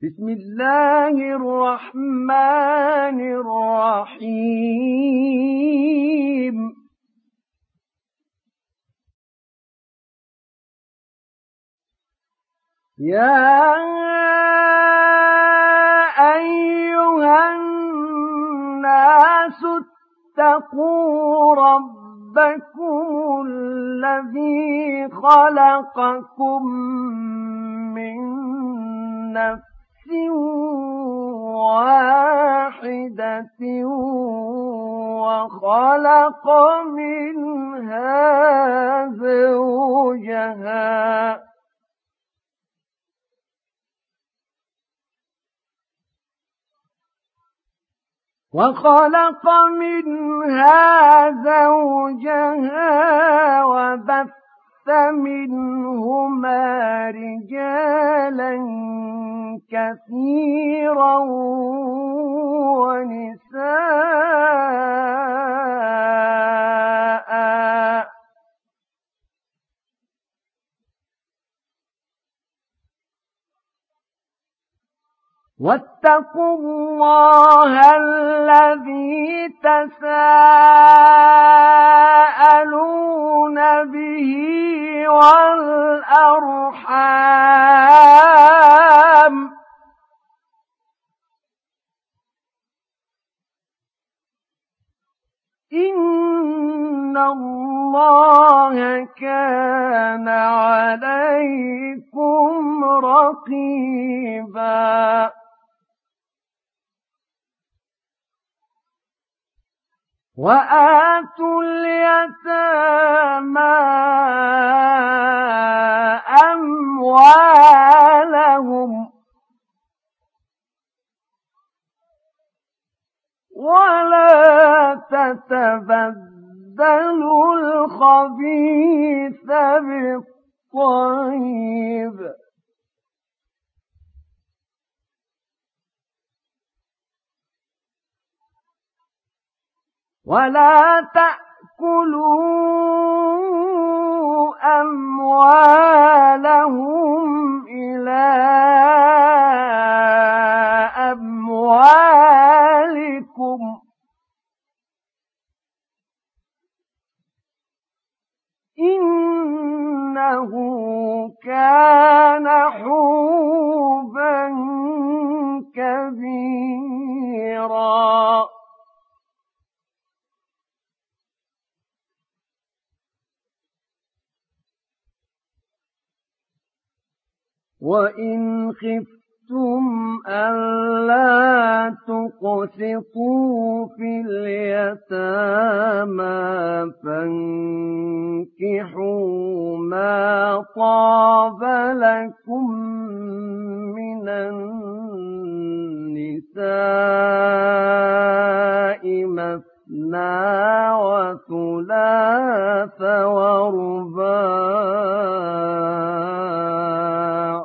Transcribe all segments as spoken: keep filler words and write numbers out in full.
بسم الله الرحمن الرحيم يا أيها الناس اتقوا ربكم الذي خلقكم من نفس واحدة وخلق منها زوجها وخلق منها زوجها وبث منهما رجالا كثيرا ونساء واتقوا الله الذي تساءلون به والأرحام إن الله كان عليكم رقيبا وآتوا اليتامى أموالهم ولا تتبدلوا الخبيث بالطيب ولا تأكلوا أموالهم إلى أموالكم إنه كان حوبا كبيرا وإن خفتم ألا تقسطوا في اليتامى فانكحوا ما طاب لكم من النساء مثنى وثلاث ورباع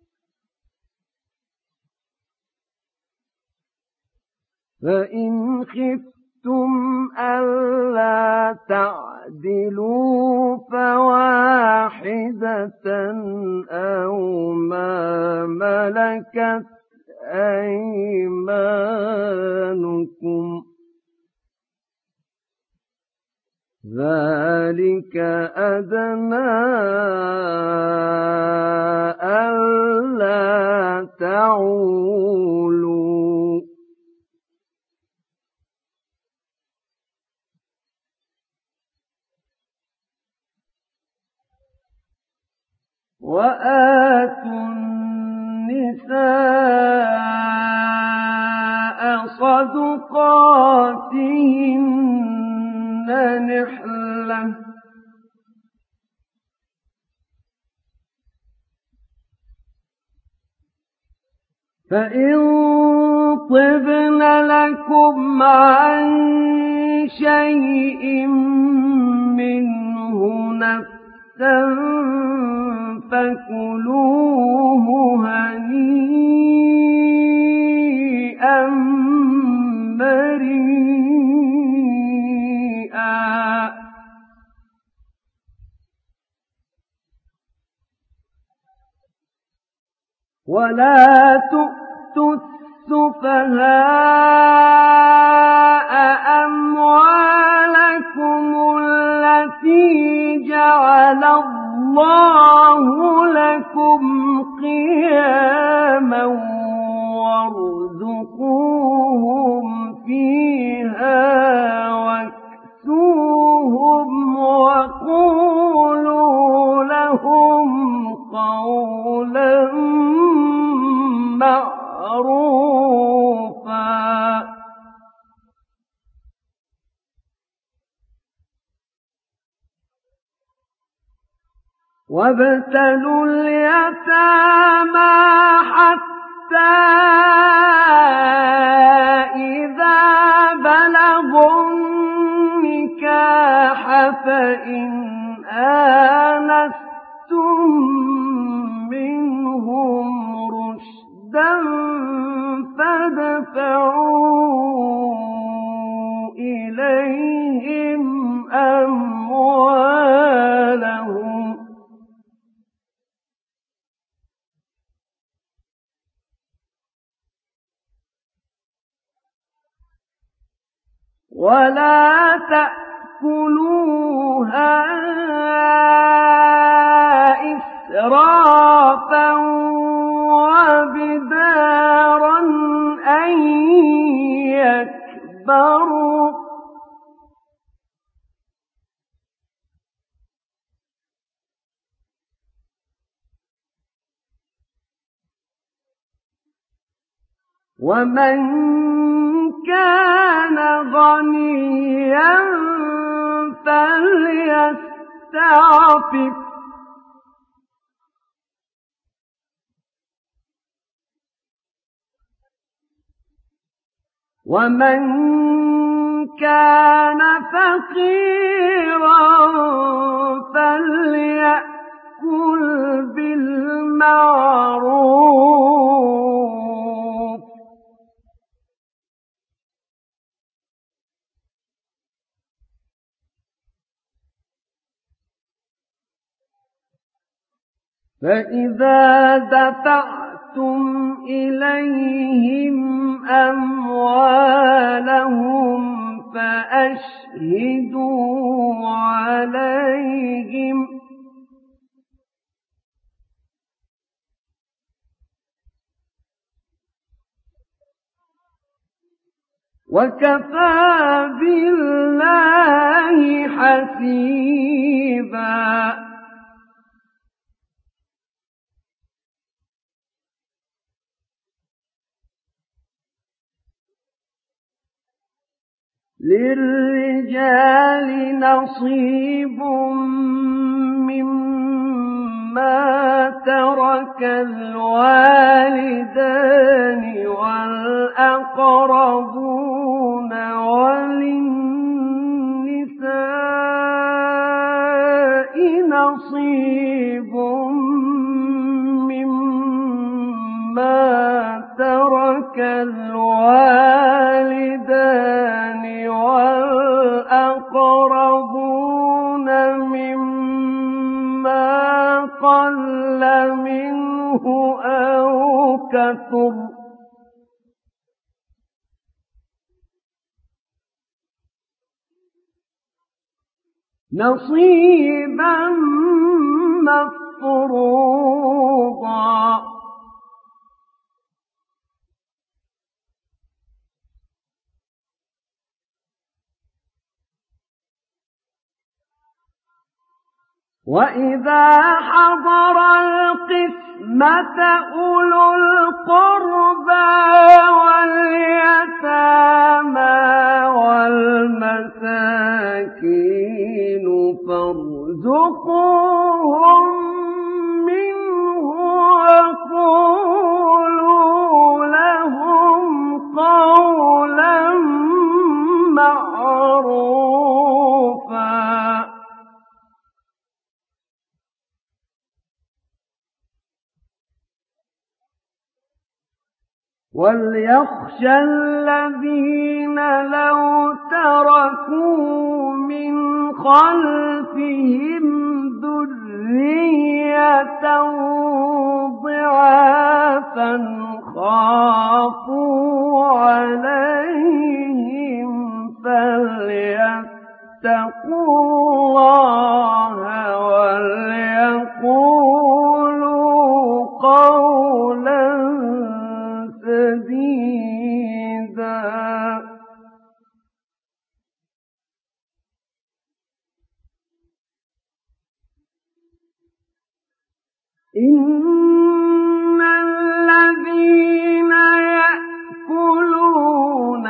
فإن خفتم ألا تعدلوا فواحدة أو ما ملكت أيمانكم ذلك أدنى ألا تعولوا وآتوا النساء صدقاتهن نحلة فإن طبن لكم عن شيء منه نفسا فكلوه هنيئا مريئا ولا تؤمنوا تؤتوا السفهاء أموالكم التي جعل الله لكم قياما وارزقوهم فيها واكسوهم وقولوا لهم قولا معروفا وابتلوا اليتامى حتى إذا بلغوا النكاح فإن آنستم منهم رشدا فادفعوا إليهم أموالهم ولا تأكلوها إسرافا وبدارا أن يكبروا ومن كان غنيا فليستعفف ومن كان فقيرا فليأكل بالمعروف فإذا دفعتم إليهم أموالهم فأشهدوا عليهم وكفى بالله حسيبا للرجال نصيب مما ترك الوالدان والأقربون وللنساء نصيب مما ترك الوالدان والأقربون مما قل منه أو كثر نصيبا مفروضا وإذا حضر القسمة أولو القربى واليتامى والمساكين فارزقوهم منه وقولوا لهم قولا معروفا وليخشى الذين لو تركوا من خلفهم ذرية ضعافا خافوا خافوا عليهم فليتقوا الله وليقولوا قولا سديدا. إن الذين يأكلون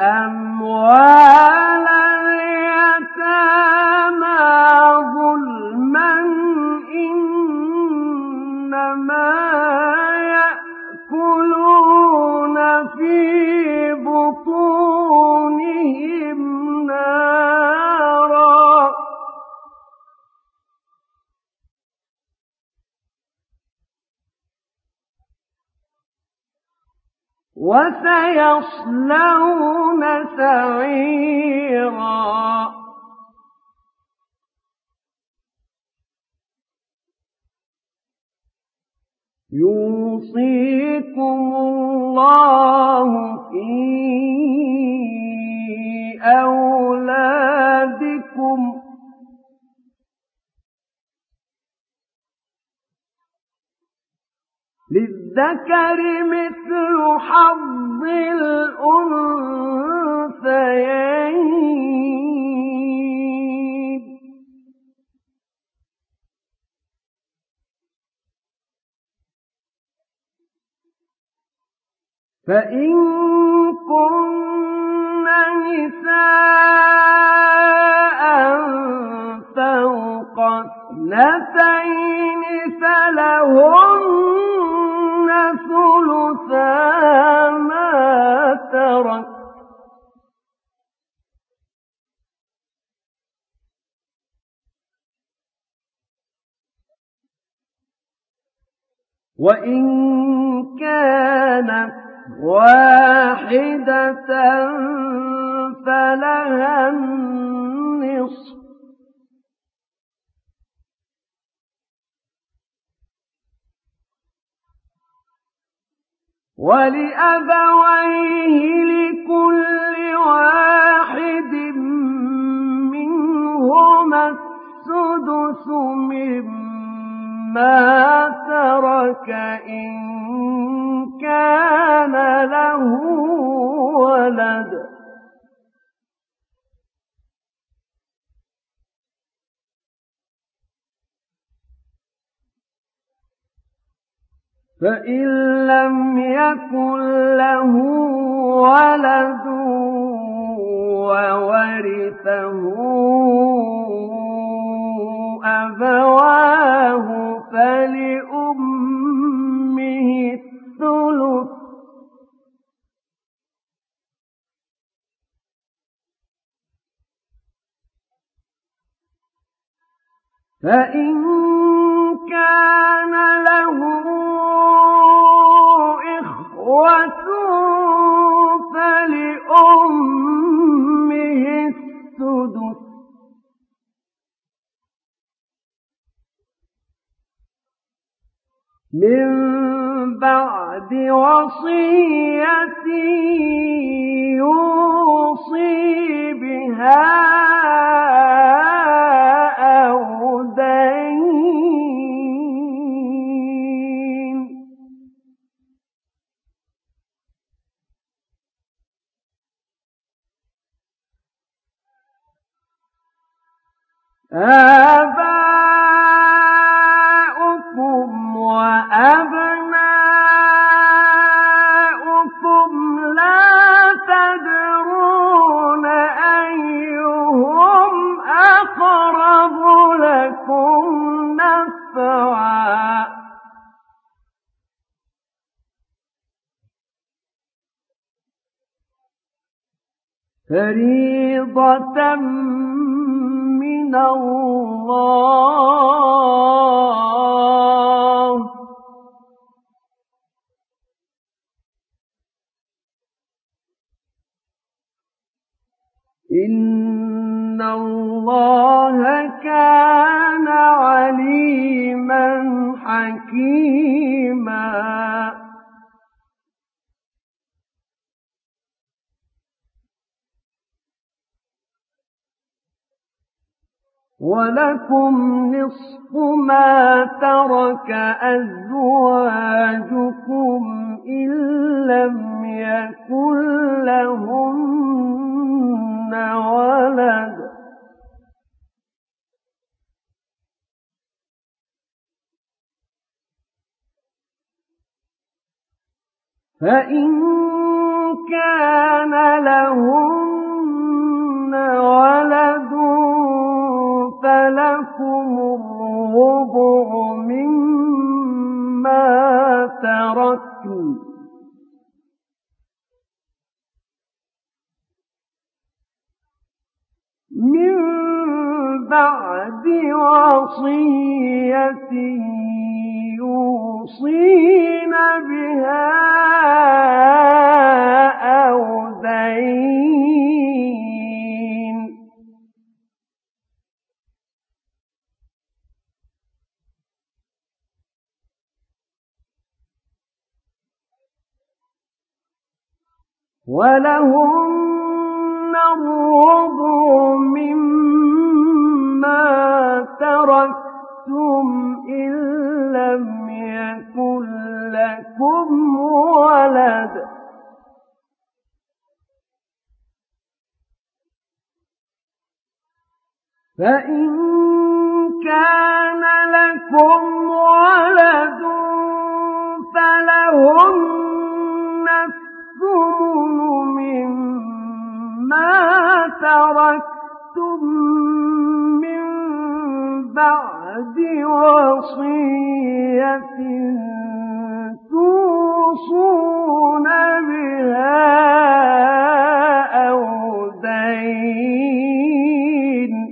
أموال اليتامى ظلما إنما يأكلون في بطونهم نارا وسيصلون سعيرا. يوصيكم الله في أولادكم للذكر مثل حظ الأنثيين. فإن كن نساء فوق اثنتين فلهن ثلثا ما ترك وإن كانت واحدة فلها النصف ولأبويه لكل واحد منهما السدس مما ترك إن كان له ولد. فإن لم يكن له ولد وورثه أبواه فلأمه الثلث فإن كان له إخوة فلأمه السدس من بعد وصية يوصي بها أو دين. آباؤكم وأبناؤكم لا تدرون أيهم أقرب لكم نفعا فريضة من الله إن الله كان عليما حكيما. وَلَكُمْ نِصْفُ مَا تَرَكَ أَزْوَاجُكُمْ إِن لَّمْ يَكُن لَّهُنَّ وَلَدٌ ۚ فَإِن كَانَ لَهُنَّ وَلَدٌ فَلَكُمُ الرُّبُعُ مِمَّا تَرَكْنَ مِن بَعْدِ وَصِيَّةٍ يُوصِينَ بِهَا أَوْ دَيْنٍ ۗ وَلَهُنَّ الرُّبُعُ مِمَّا تَرَكْتُمْ إِن لَّمْ يَكُن لَّكُمْ وَلَدٌ ۚ فَإِن كَانَ لَكُمْ وَلَدٌ فَلَهُنَّ الثُّمُنُ مِمَّا تَرَكْتُم مِّن بَعْدِ وَصِيَّةٍ تُوصُونَ بِهَا أَوْ دَيْنٍ ۗ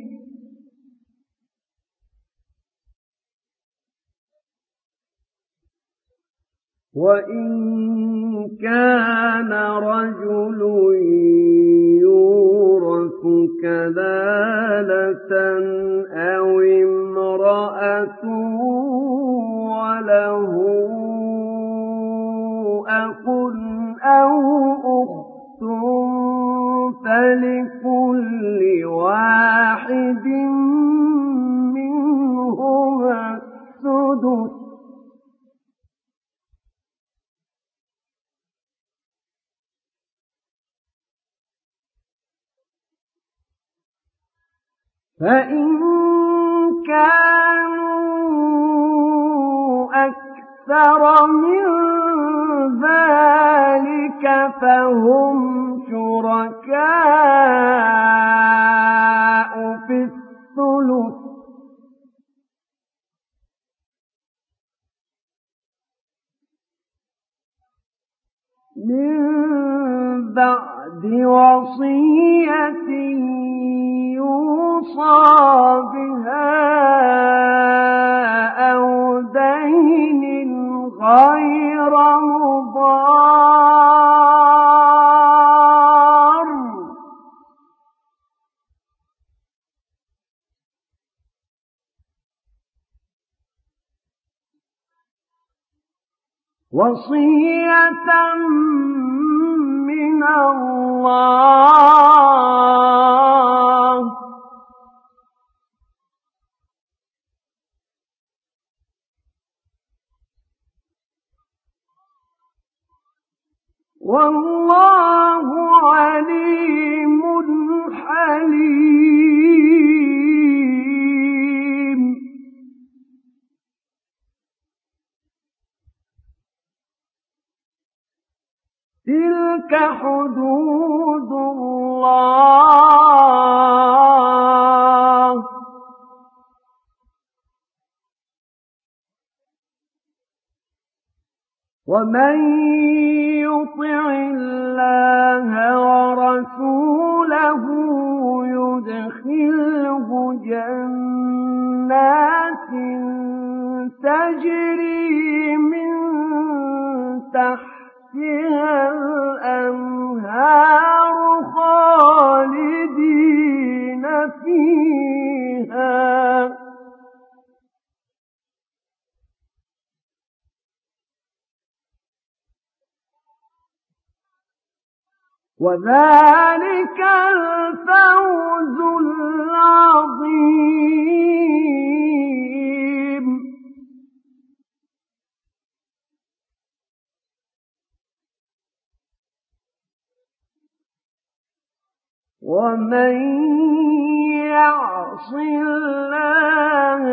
وَإِن كَانَ رَجُلٌ يُورَثُ كَلَالَةً أَوِ امْرَأَةٌ وَلَهُ أَخٌ أَوْ أُخْتٌ فَلِكُلِّ وَاحِدٍ مِّنْهُمَا السُّدُسُ ۚ فَإِن كَانُوا أَكْثَرَ مِن ذَٰلِكَ فَهُمْ شُرَكَاءُ فِي الثُّلُثِ ۚ مِن بَعْدِ وَصِيَّةٍ يُوصَىٰ بِهَا أَوْ دَيْنٍ غَيْرَ مُضَارٍّ ۚ وَصِيَّةً مِّنَ اللَّهِ ۗ وَاللَّهُ عَلِيمٌ حَلِيمٌ. تِلْكَ حُدُودُ اللَّهِ ۚ وَمَن يُطِعِ اللَّهَ وَرَسُولَهُ يُدْخِلْهُ جَنَّاتٍ تَجْرِي مِن تَحْتِهَا الْأَنْهَارُ خَالِدِينَ فِيهَا ۚ وذلك الفوز العظيم. ومن يعص الله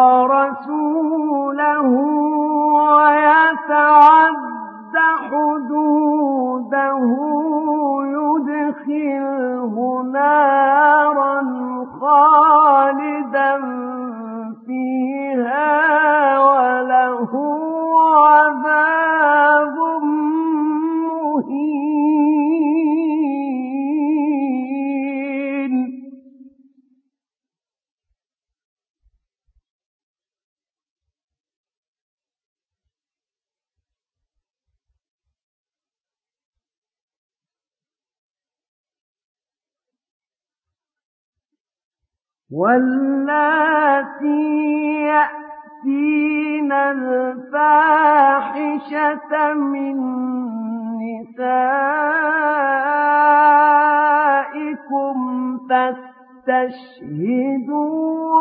ورسوله ويتعد حدوده يدخله نارا خالدا فيها وله عذاب مهين. واللاتي يأتين الفاحشة من نسائكم فاستشهدوا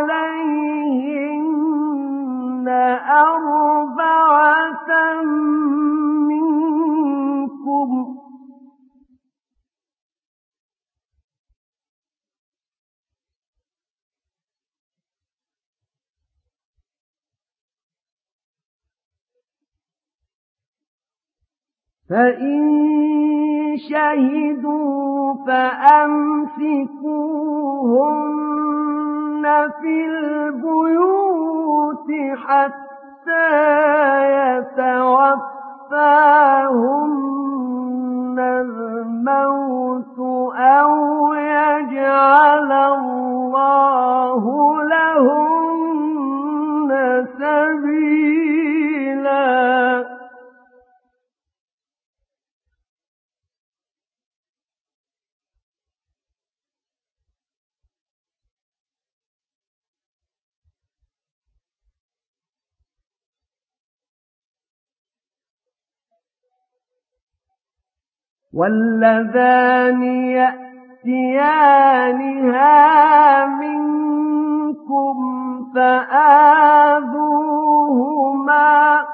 عليهن أربعة منكم فإن شهدوا فأمسكوهن في البيوت حتى يتوفاهن الموت أو يجعل الله لهن سبيلا. واللذان يأتيانها منكم فآذوهما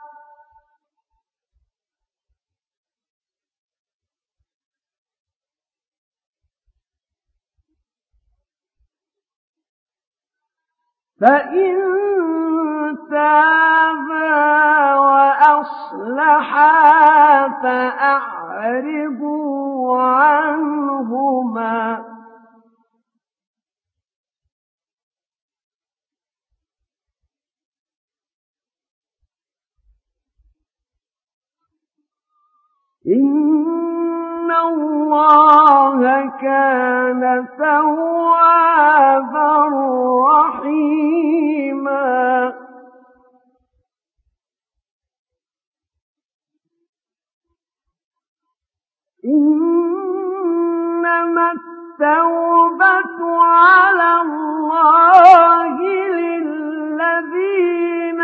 فإن تابا وأصلحا فأعرضوا عنهما إن الله كان توابا رحيما. إنما التوبة على الله للذين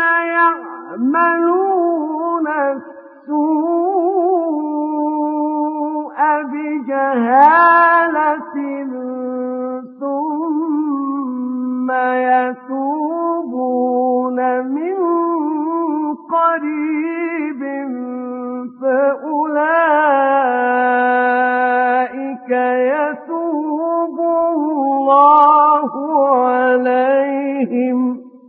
يعملون السوء بجهالة ثم يتوبون من قريب فأولئك يتوب الله عليهم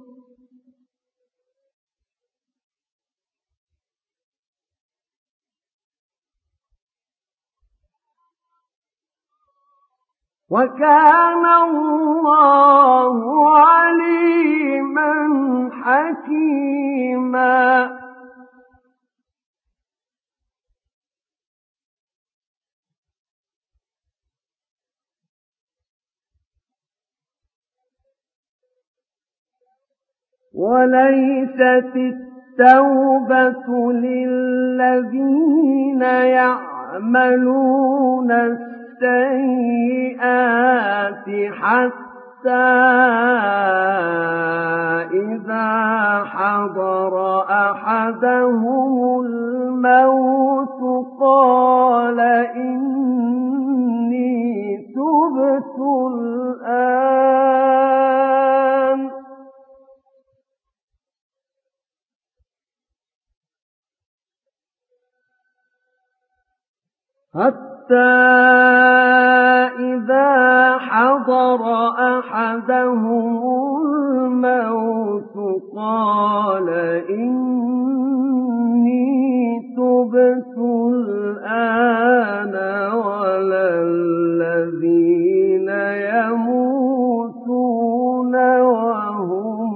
وكان الله عليما حكيما. وليست التوبة للذين يعملون السيئات حتى إذا حضر أحدهم الموت قال إن حتى إذا حضر أحدهم الموت قال إني تبت الآن ولا الذين يموتون وهم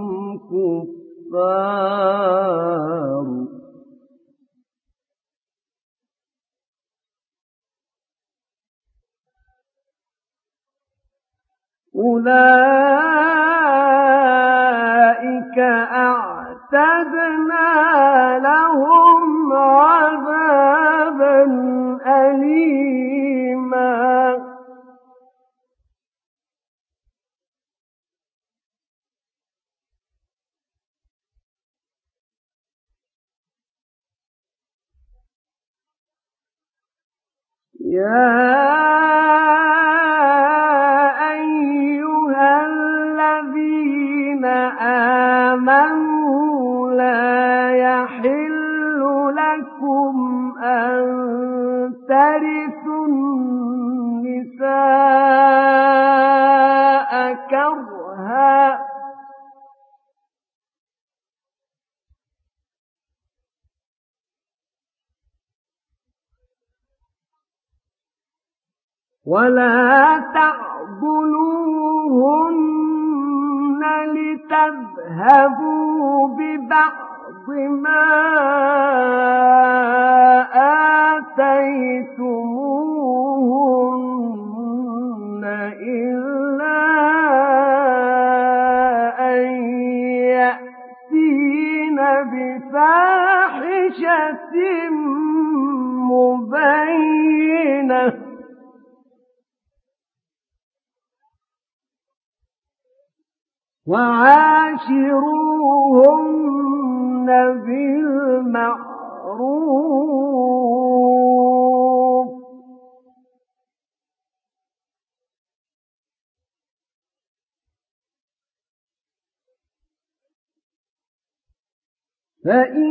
كفار أولئك أعتدنا لهم عذابا أليما يا آمنوا لا يحل لكم أن ترثوا النساء كرها ولا تعضلوهن لتذهبوا ببعض ما آتيتموهن إلا أن يأتين بفاحشة مبينة وعاشروهن بالمعروف فإن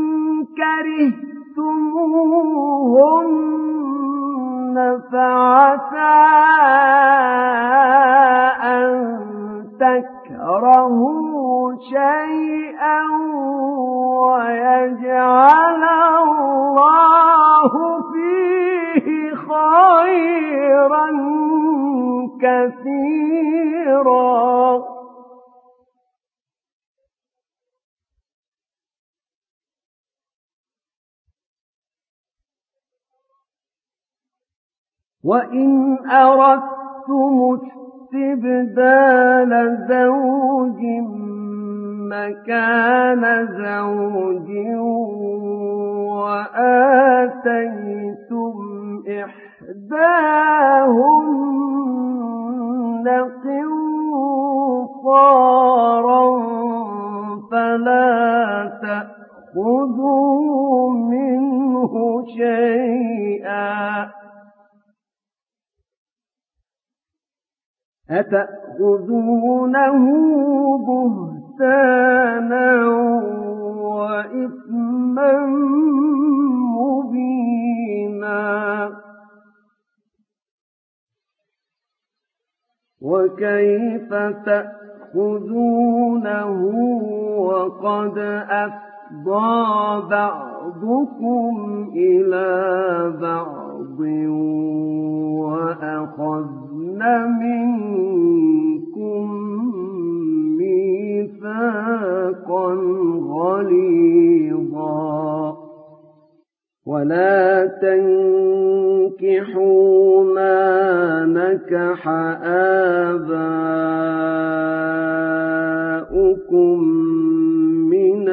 كرهتموهن فعسى أن تكرهوا شيئا ويجعل الله فيه خيرا كثيرا وإن أردتم استبدال زوج مكان زوج وآتيتم إحداهن قنطارا فلا تأخذوا منه شيئا أتأخذونه بهتانا وإثما مبينا وكيف تأخذونه وقد أفضى بعضكم إلى بعض وأخذن منكم ميثاقا غليظا ولا تنكحوا ما نكح آباؤكم من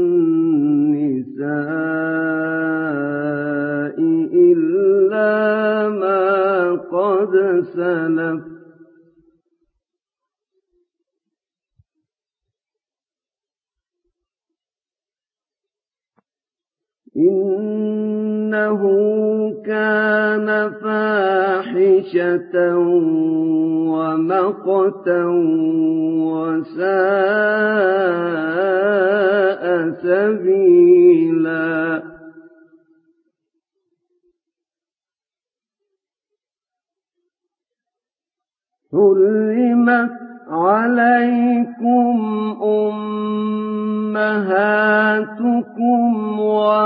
النساء إلا ما قد سلف إنه كان فاحشة ومقتا وساء سبيلا حرمت عليكم أمهاتكم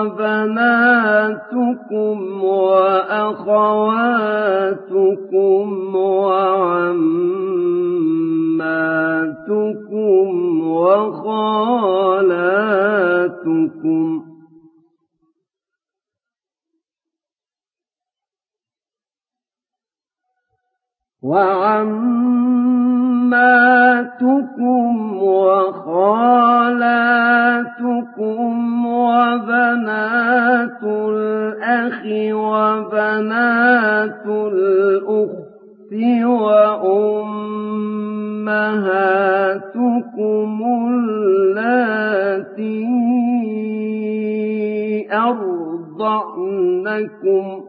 وبناتكم وأخواتكم وعماتكم وخالاتكم وعماتكم وخالاتكم وبنات الأخ وبنات الأخت وأمهاتكم اللاتي أرضعنكم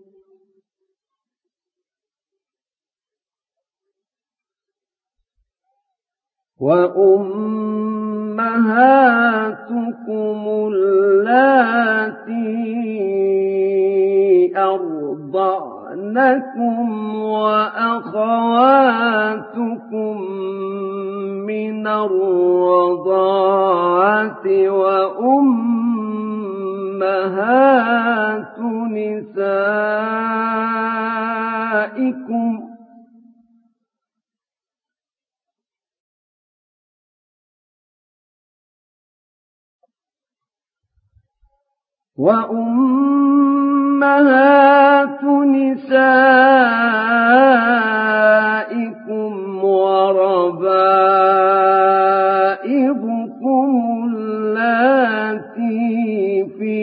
وأمهاتكم اللاتي أرضعنكم وأخواتكم من الرضاعة وأمهات نسائكم وأمهات نسائكم وربائبكم اللاتي في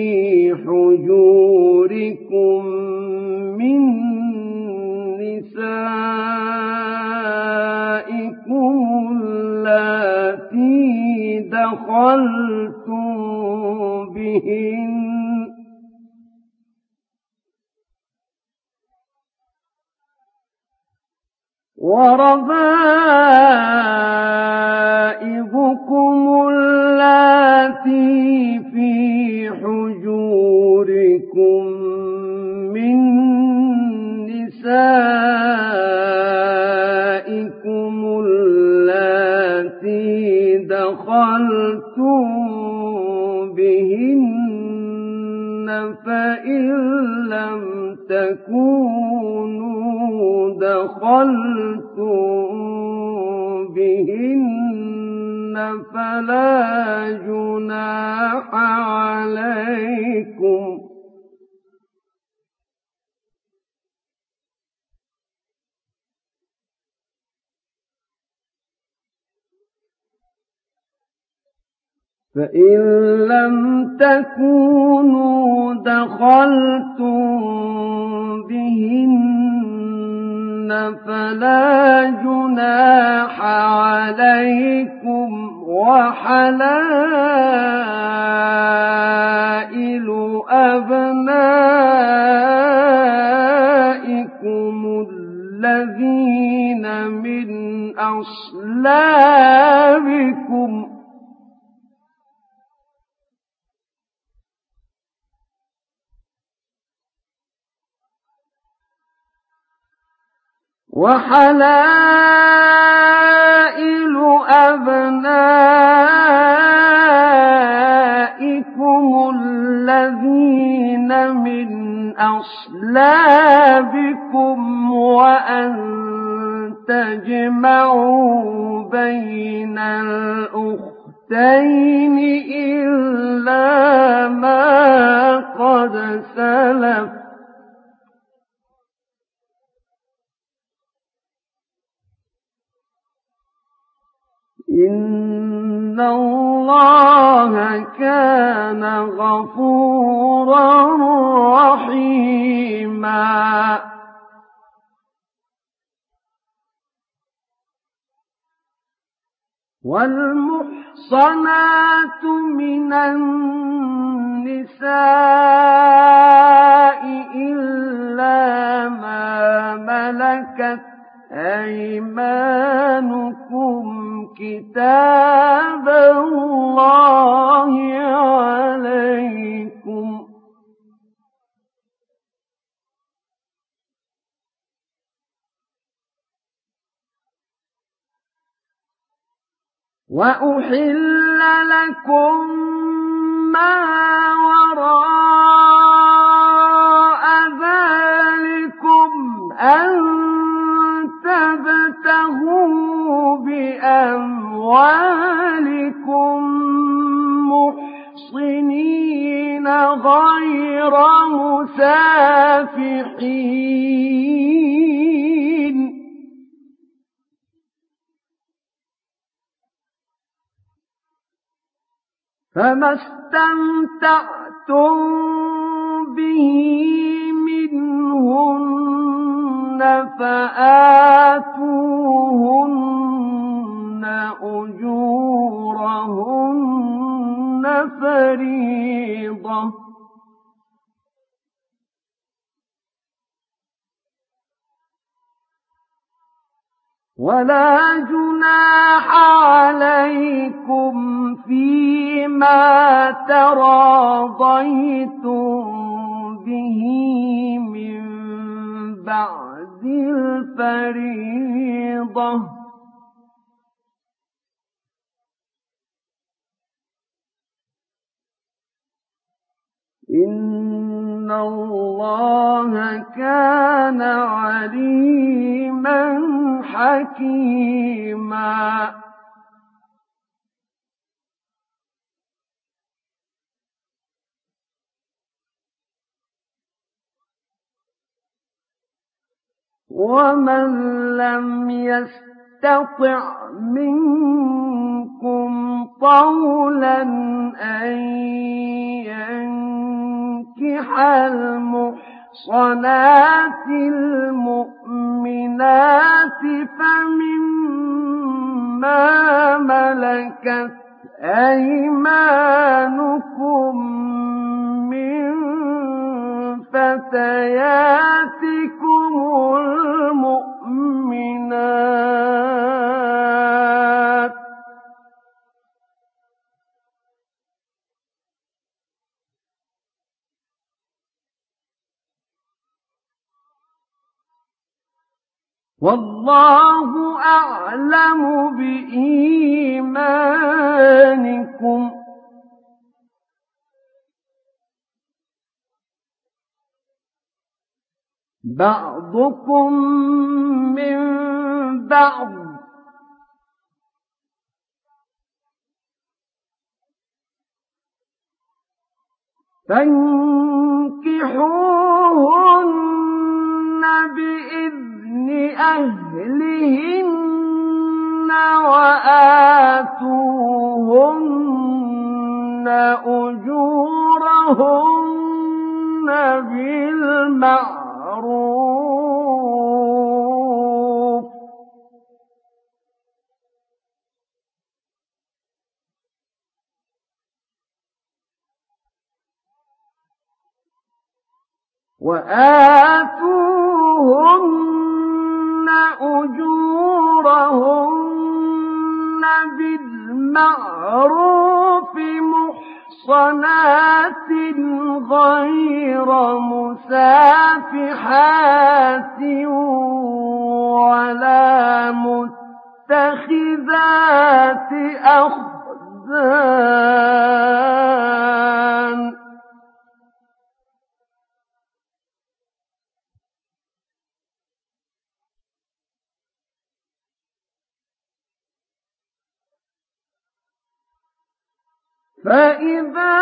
حجوركم من نسائكم اللاتي دخلتم بهن وربائبكم اللاتي في حجوركم من نسائكم اللاتي دخلتم بهن فإن لم تكونوا دخلتم بهن فلا جناح عليكم فإن لم تكونوا دخلتم بهن فلا جناح عليكم وحلائل أبنائكم الذين من أصلابكم وحلائل أبنائكم الذين من أصلابكم وأن تجمعوا بين الأختين إلا ما قد سلف إن الله كان غفورا رحيما والمحصنات من النساء إلا ما ملكت أيمانكم كتاب الله عليكم وأحل لكم ما وراء ذلكم أن تبتغوا بأموالكم محصنين غير مسافحين فما استمتعتم به منهن فآتوهن أجورهن فريضة ولا جناح عليكم فيما تراضيتم به من بعد الفريضة إن الله كان عليما حكيما ومن لم يستطع منكم طولا أن ينكح المحصنات المؤمنات فمما ملكت أيمانكم من فتياتكم المؤمنات والله أعلم بإيمانكم بعضكم من بعض فانكحوهن بإذن أهلهن وآتوهن أجورهن بالمعروف وآتوهن أجورهن بالمعروف محصنات غير مسافحات ولا متخذات أخدان فإذا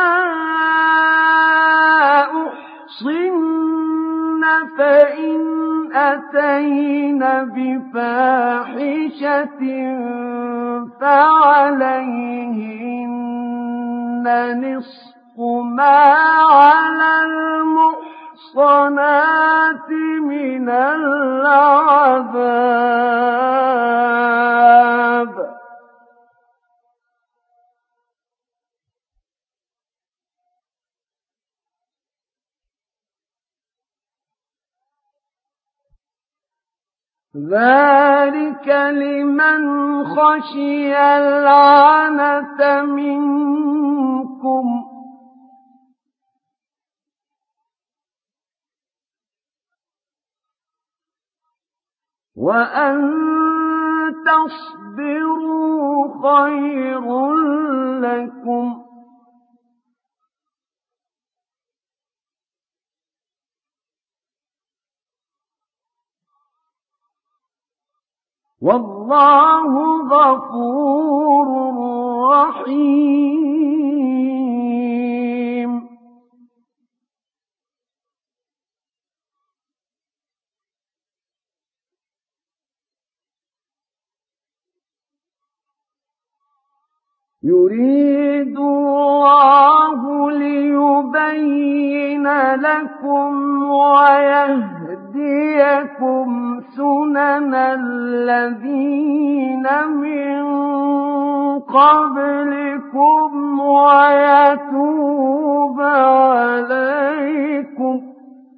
أحصن فإن أتين بفاحشة فعليهن نصف ما على المحصنات من العذاب ذلك لمن خشي العنة منكم وأن تصبروا خير لكم والله غفور رحيم. يريد الله ليبين لكم ويهديكم سنن الذين من قبلكم ويتوب عليكم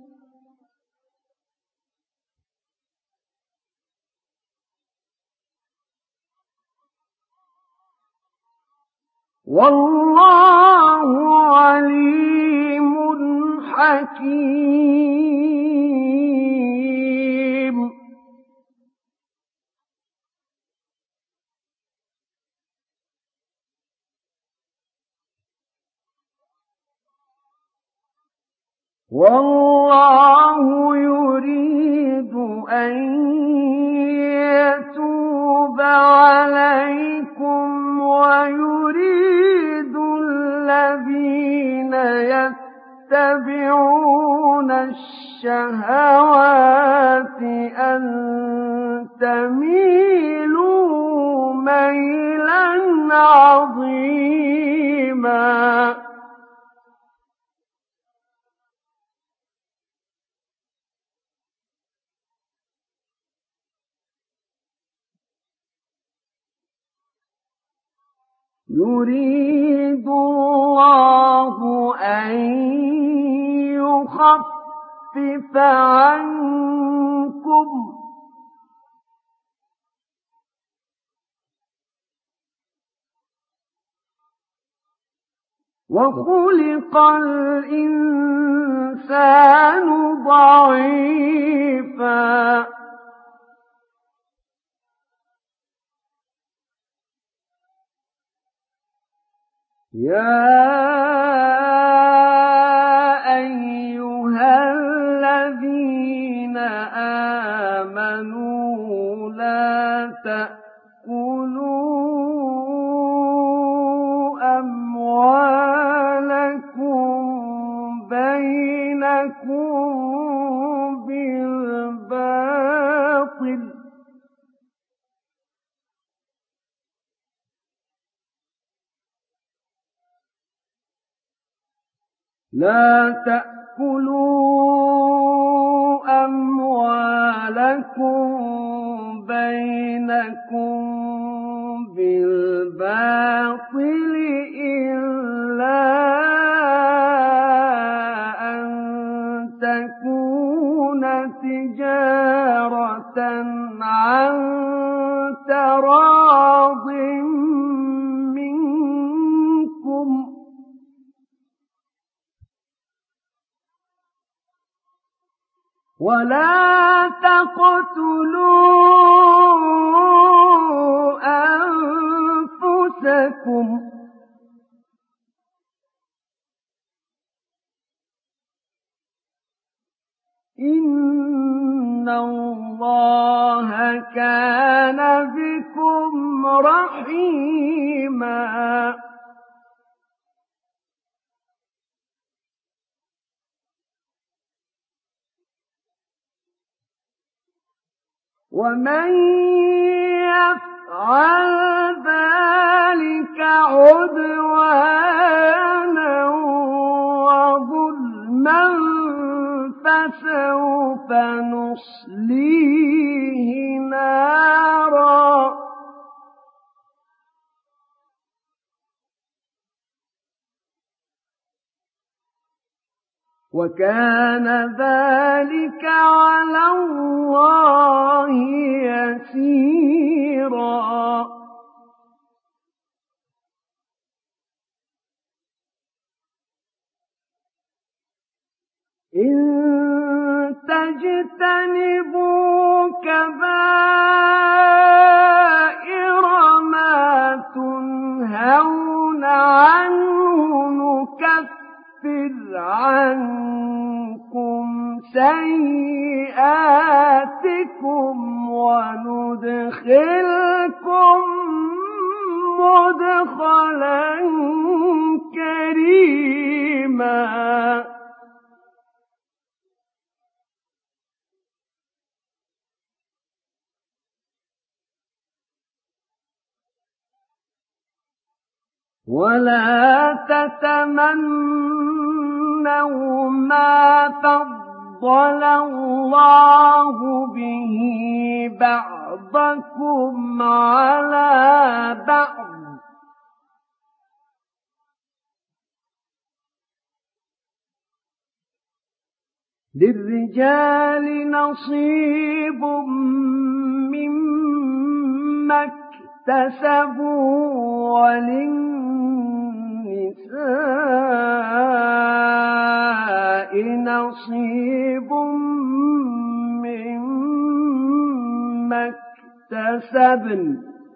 والله عليم حكيم. والله يريد أن يتوب عليكم ويريد الذين يتبعون الشهوات أن تميلوا ميلا عظيما. يريد الله أن يخفف عنكم وخلق الإنسان ضعيفا يا أيها الذين آمنوا لا تأكلوا أموالكم بينكم بالباطل لا تأكلوا أموالكم بينكم بالباطل إلا أن تكون تجارة عن تراض منكم ولا تقتلوا أنفسكم إن الله كان بكم رحيما. ومن يفعل ذلك عدوانا وظلما فسوف نصليه نارا وكان ذلك على الله يسيرا. إن تجتنبوا كبائر ما عنه نكفر عنكم سيئاتكم وندخلكم مدخلا كريما ولا تتمنوا ما فضل الله به بعضكم على بعض للرجال نصيب مما اكتسبوا وللنساء نصيب مما اكتسبن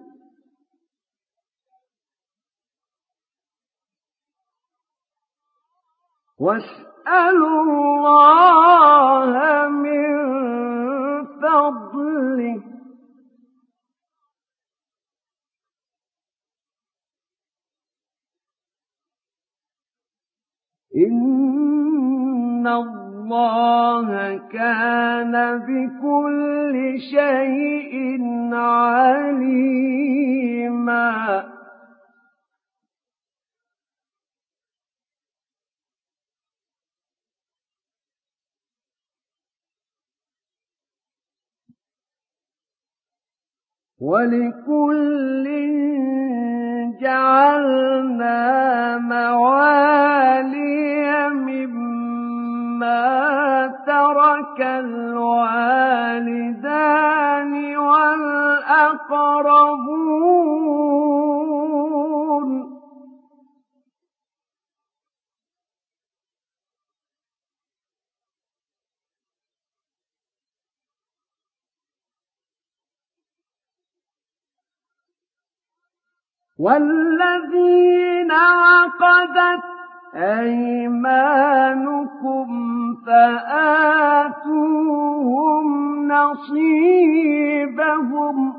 واسألوا الله من فضله إن الله كان بكل شيء عليما ولكل جعلنا موالي مما ترك الوالدان والأقربون والذين عقدت أيمانكم فآتوهم نصيبهم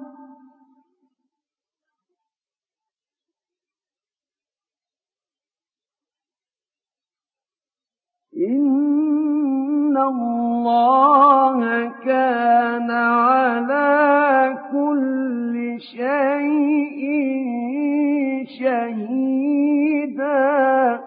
إن الله كان على كل شيء شهيدا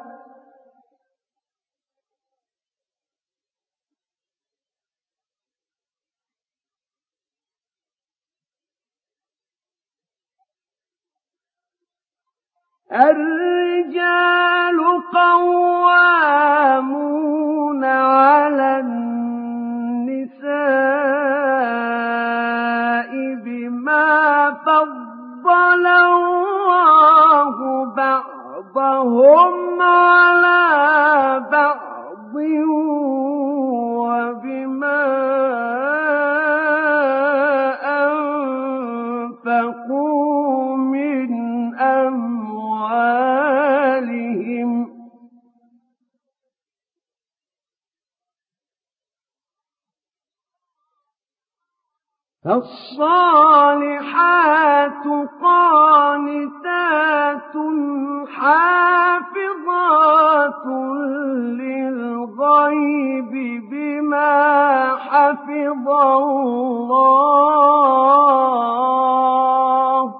الرجال قوامون على النساء بما فضل الله بعضهم على بعض وبما أنفقوا من أموالهم فالصالحات قانتات حافظات للغيب بما حفظ الله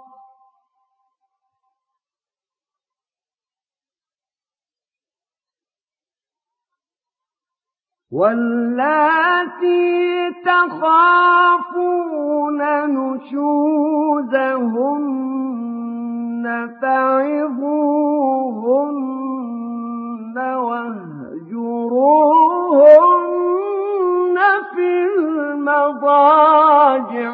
واللاتي تخافون نشوزهن فعظوهن واهجروهن في المضاجع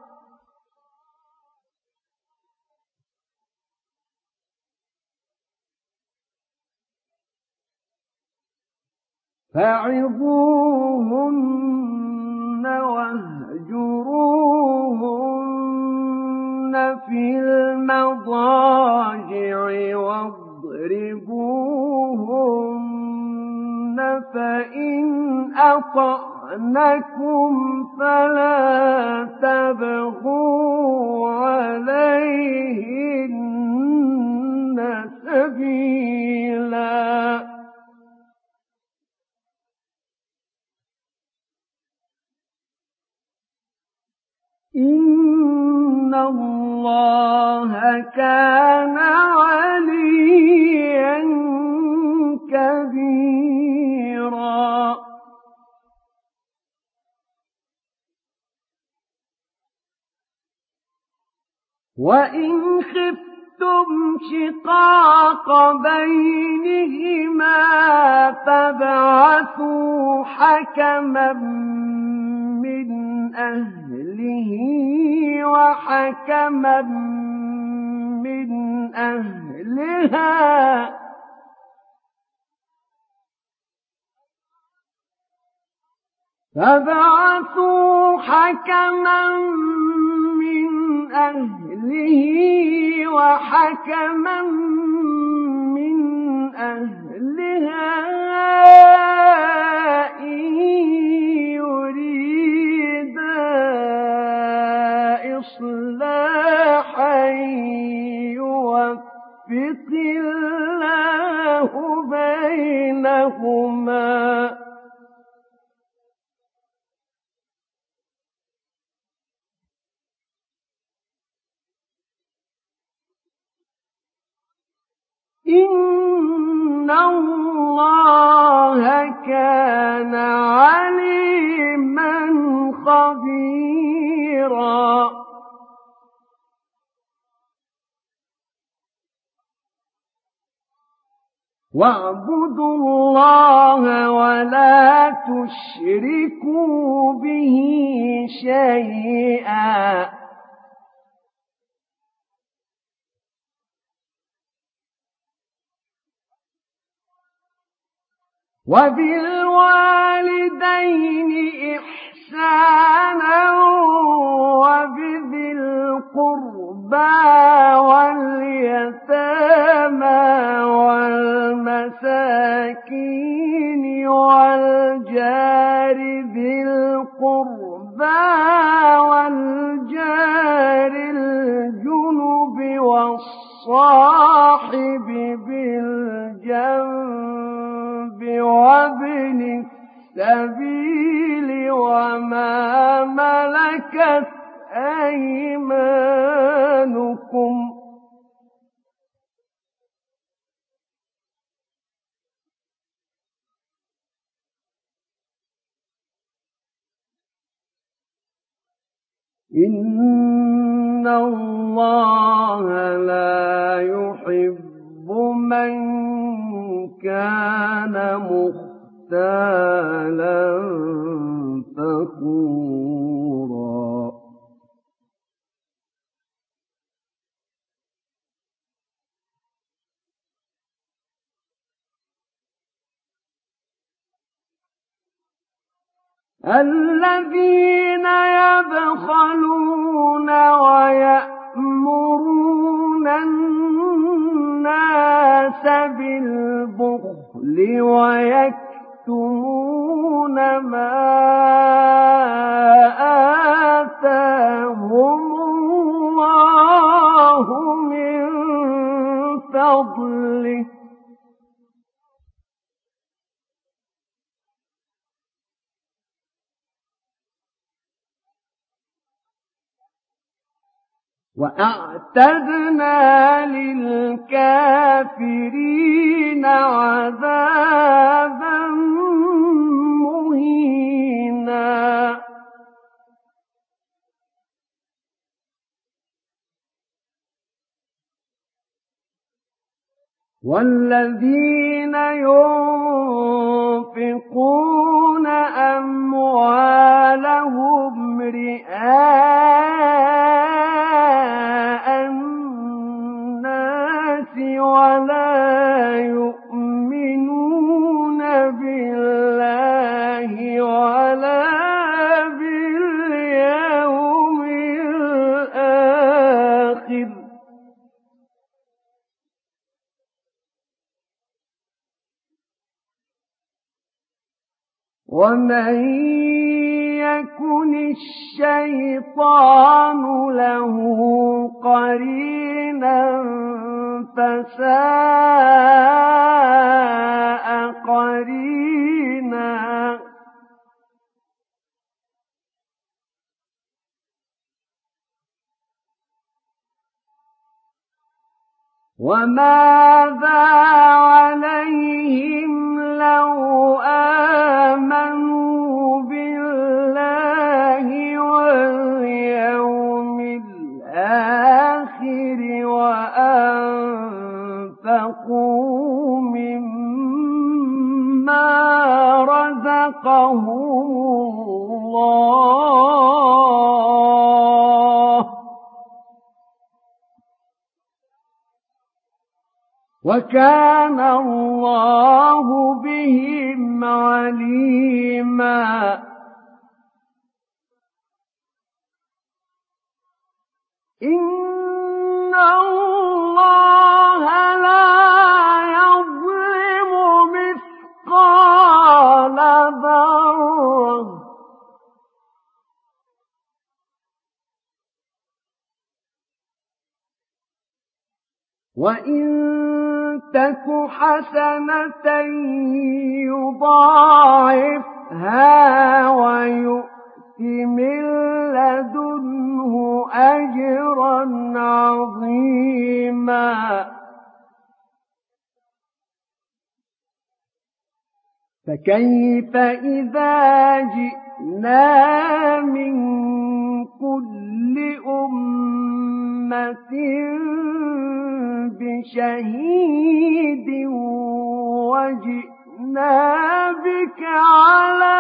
فعظوهن واهجروهن في المضاجع واضربوهن فاضربوهن فإن أطعنكم فلا تبغوا عليهن سبيلا إن الله كان عليا كبيرا وإن خفتم شقاق بينهما فابعثوا حكما من أهله وحكما من أهلها فابعثوا حكما من أهله وحكما من أهلها إن يريدا إصلاحا يوفق الله بينهما إن الله كان عليما خبيرا واعبدوا الله ولا تشركوا به شيئا وبالوالدين إحسانا وبذي القربى واليتامى والمساكين والجار ذي القربى والجار الجنب والصاحب بالجنب وابن السبيل وما ملكت أيمانكم إن الله لا يحب من كان مختالا فخورا الذين يبخلون ويأمرون الناس بالبخل ويكتمون ما آتاهم الله من فضله وأعتدنا للكافرين عذابا مهينا والذين ينفقون أموالهم رئاء الناس ولا يؤمنون بالله ولا باليوم الآخر ومن يكن الشيطان له قرينا فساء قرينا وماذا عليهم لو آمنوا بالله واليوم الآخر وأنفقوا مما رزقهم الله وكان الله بهم عليما إن الله لا يظلم مثقال ذرة وإن تك حسنة يضاعفها ويؤت من لدنه أجرا عظيما فكيف إذا جئنا من كل أمة بشهيد وجئنا بك على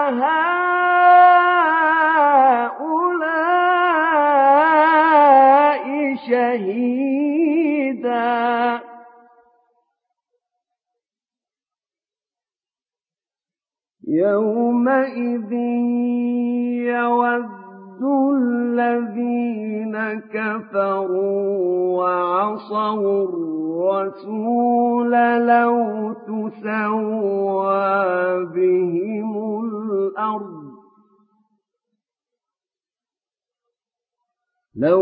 هؤلاء شهيدا يومئذ يود الذين كفروا وعصوا الرسول لو تسوى بهم الأرض لو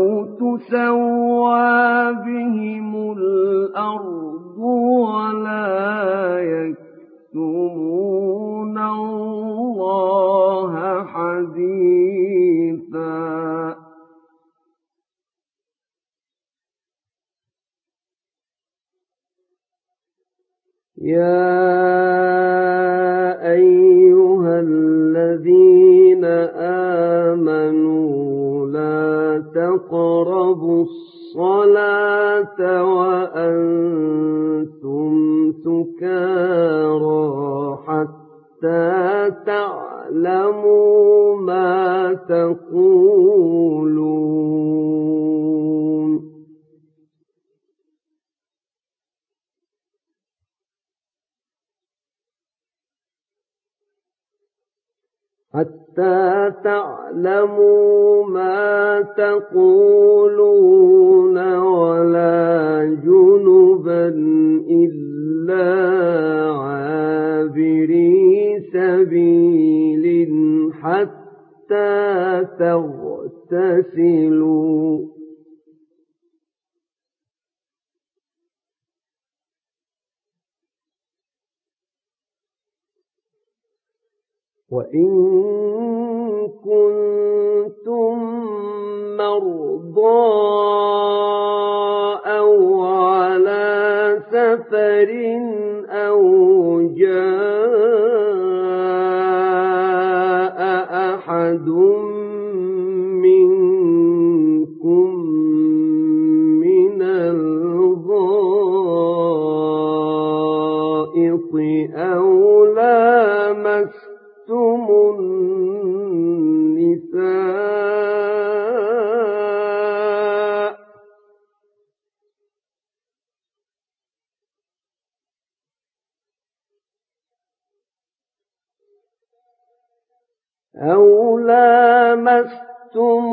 تسوى بهم الأرض ولا يكتمون الله حديثا يا أيها الذين آمنوا لا تقربوا الصلاة وأنتم سكارى حتى تعلموا ما تقولون حتى تعلموا ما تقولون ولا جنبا إلا عابري سبيل حتى تغتسلوا وإن كنتم مرضى أو على سفر أو جاء أحد منكم من الغائط أو لامستم النساء أو لامستم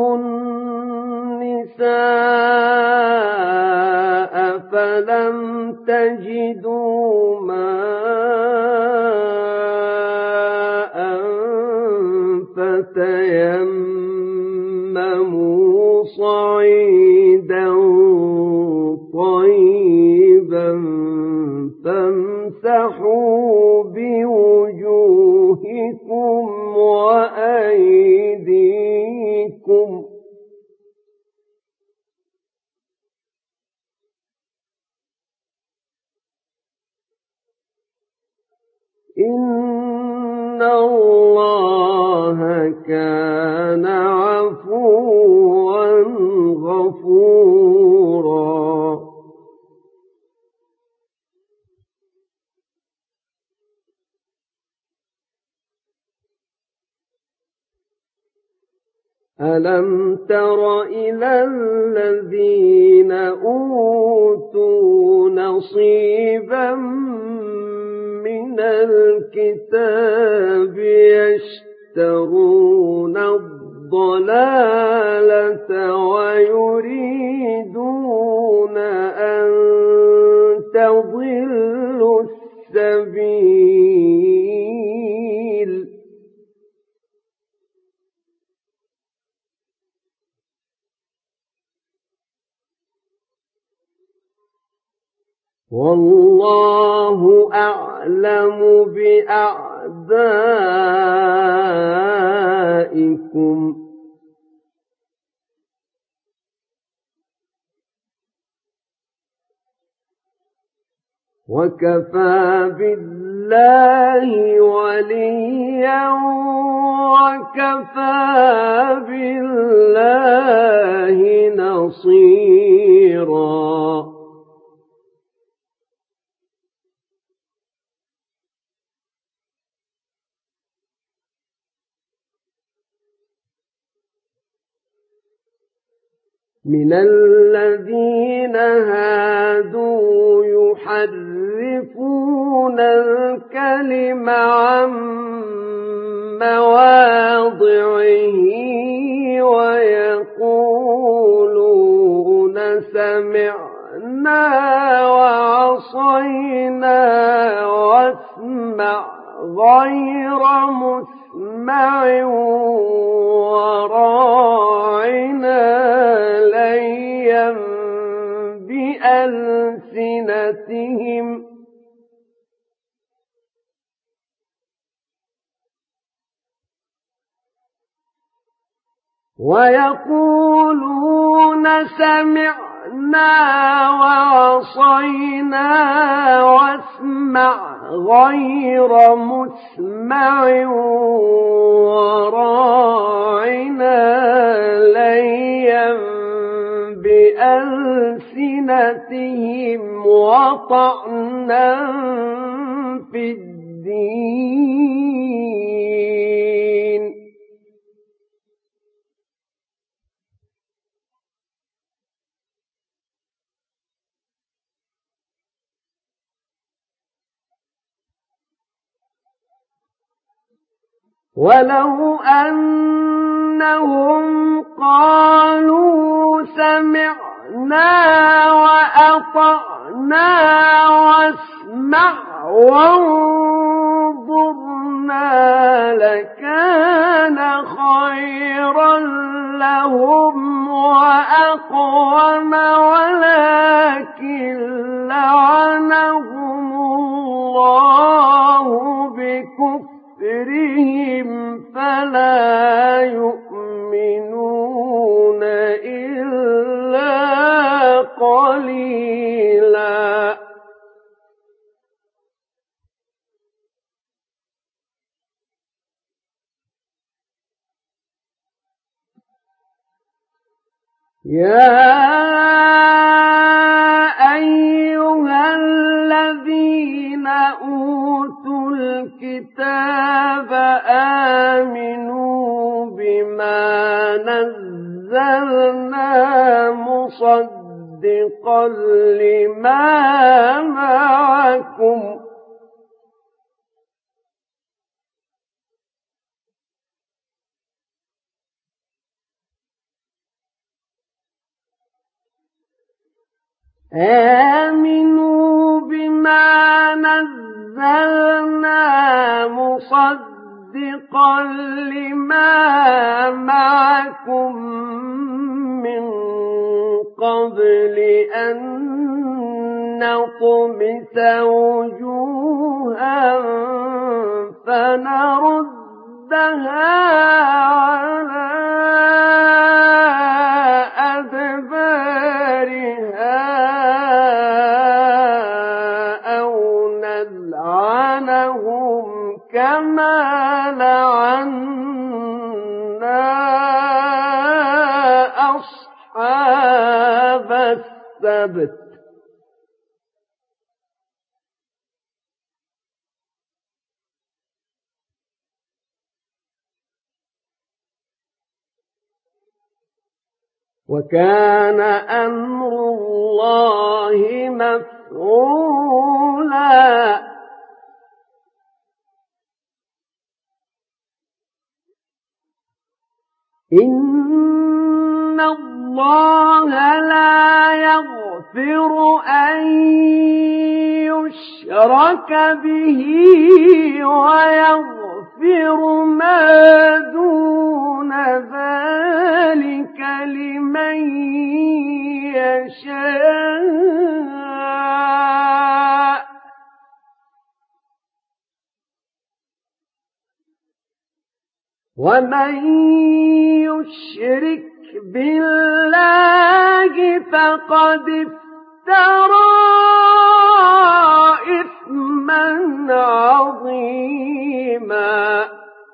النساء فلم تجدوا ماء فتيمموا صعيدا طيبا فامسحوا بوجوهكم وأيديكم إن الله كان عفوا غفورا. ألم تر إلى الذين أوتوا نصيبا من الكتاب يشترون الضلالة ويريدون أن تضلوا السبيل والله أعلم بأعدائكم وكفى بالله وليا وكفى بالله نصيرا. من الذين هادوا يحرفون الكلم عن مواضعه ويقولون سمعنا وعصينا واسمع غير مسمع وراعنا ليا بألسنتهم ويقولون سمعنا وعصينا واسمع غير مسمع وراعنا ليا بألسنتهم وطعنا في الدين ولو أنهم قالوا سمعنا وأطعنا واسمع وانظرنا لكان خيرا لهم وأقوم ولكن لعنهم الله بكفرهم فلا يؤمنون إلا قليلا. يا أيها الذين أوتوا الكتاب آمنوا بما نزلنا مصدقا لما معكم آمنوا بما نزلنا مصدقا مصدقا لما معكم من قبل أن نطمس وجوها فنردها على أدبارها أو نلعنهم كما لعنا أصحاب السبت وكان أمر الله مفعولا إن الله لا يغفر أن يشرك به ويغفر ما دون ذلك لمن يشاء ومن يشرك بالله فقد افترى إثما عظيما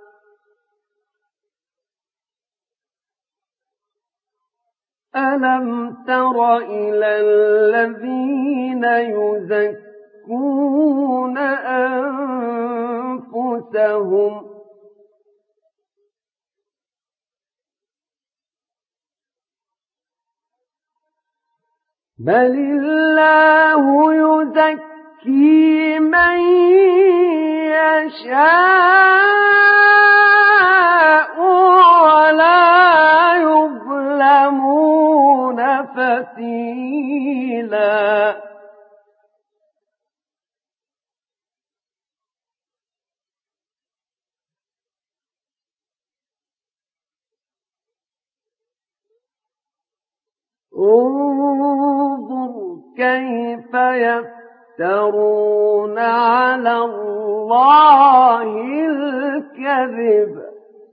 ألم تر إلى الذين يزكون أنفسهم بل الله يزكي من يشاء ولا يظلمون فتيلا انظر كيف يفترون على الله الكذب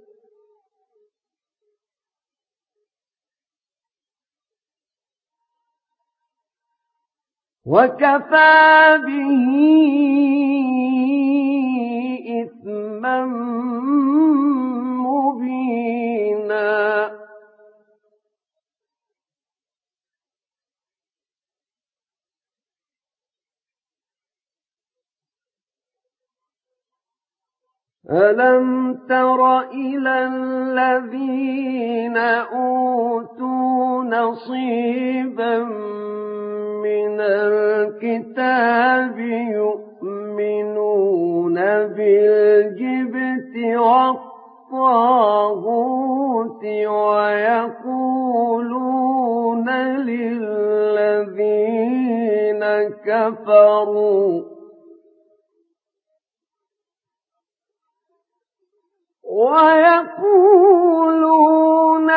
وكفى به إثما مبينا ألم تر إلى الذين أوتوا نصيبا من الكتاب يؤمنون بالجبت والطاغوت ويقولون للذين كفروا ويقولون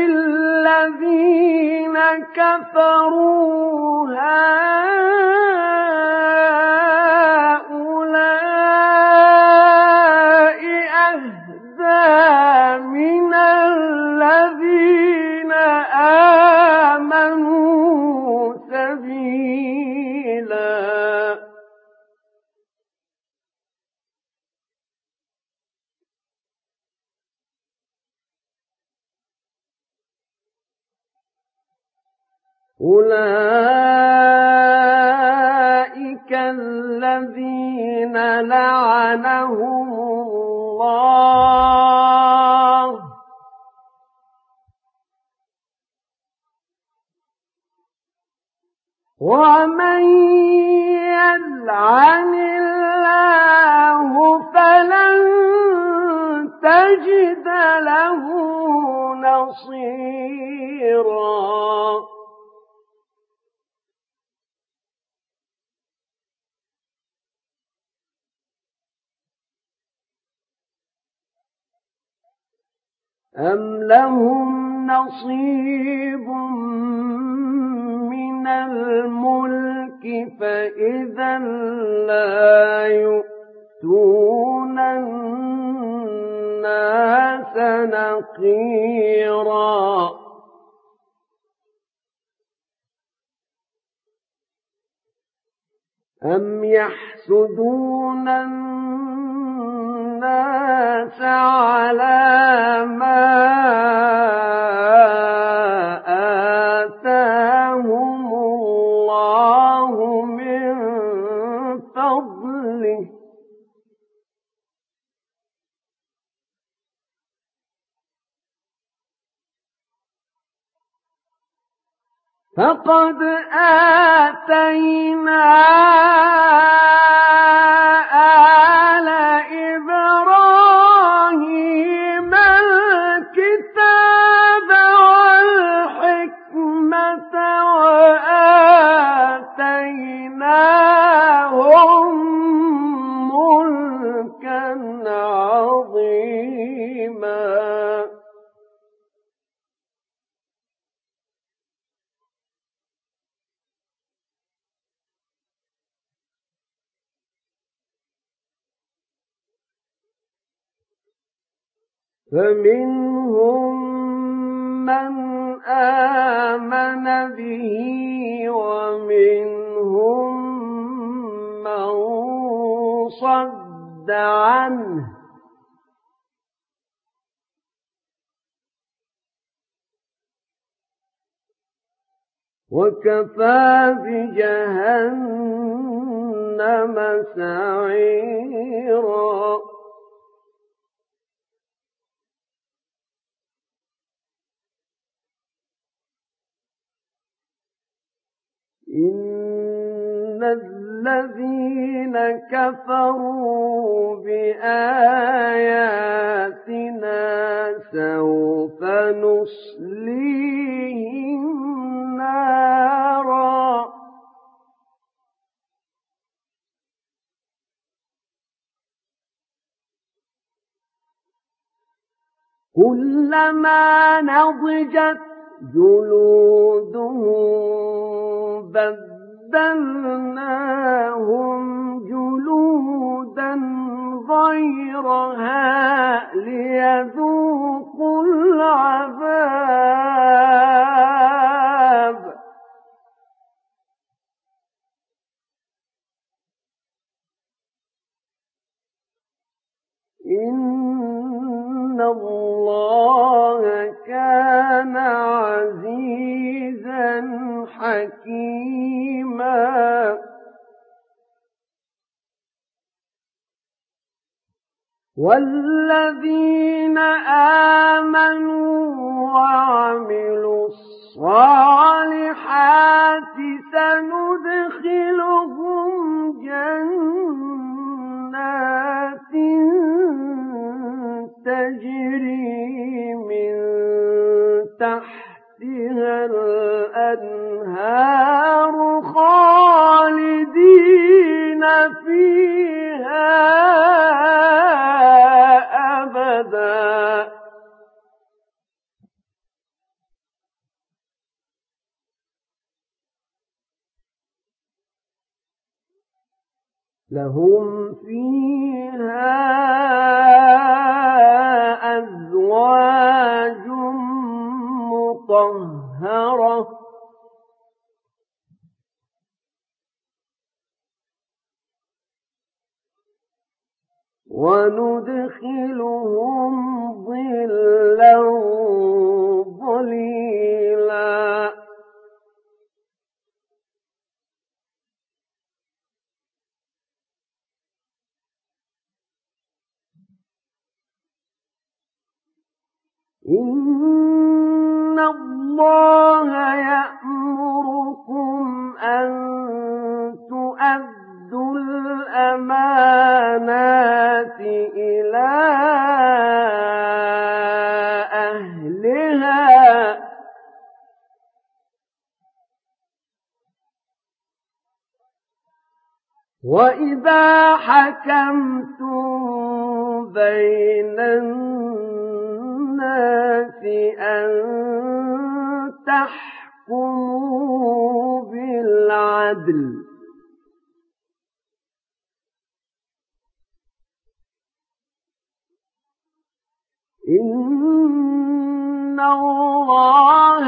للذين كفروا هؤلاء أهدى من الذين آمنوا سبيلا أولئك الذين لعنهم الله ومن يلعن الله فلن تجد له نصيرا أم لهم نصيب من الملك فإذا لا يؤتون الناس نقيرا أم يحسدون الناس على ما آتاهم الله من فضله فقد آتينا آل إبراهيم الكتاب والحكمة وآتيناهم ملكا عظيما فمنهم من آمن به ومنهم من صد عنه وكفى بجهنم سعيرا إن الذين كفروا بآياتنا سوف نصليهم نارا كلما نضجت جلودهم بدلناهم جلودا غيرها ليذوقوا العذاب إن الله كان عزيزا حكيما والذين آمنوا وعملوا الصالحات سندخلهم جنات تجري من تحتها الأنهار خالدين فيها أبدا لهم فيها أزواج مطهرة وندخلهم ظلا ظليلا إن الله يأمركم أن تؤدوا الأمانات إلى أهلها وإذا حكمتم بين الناس أن تحكموا بالعدل إن الله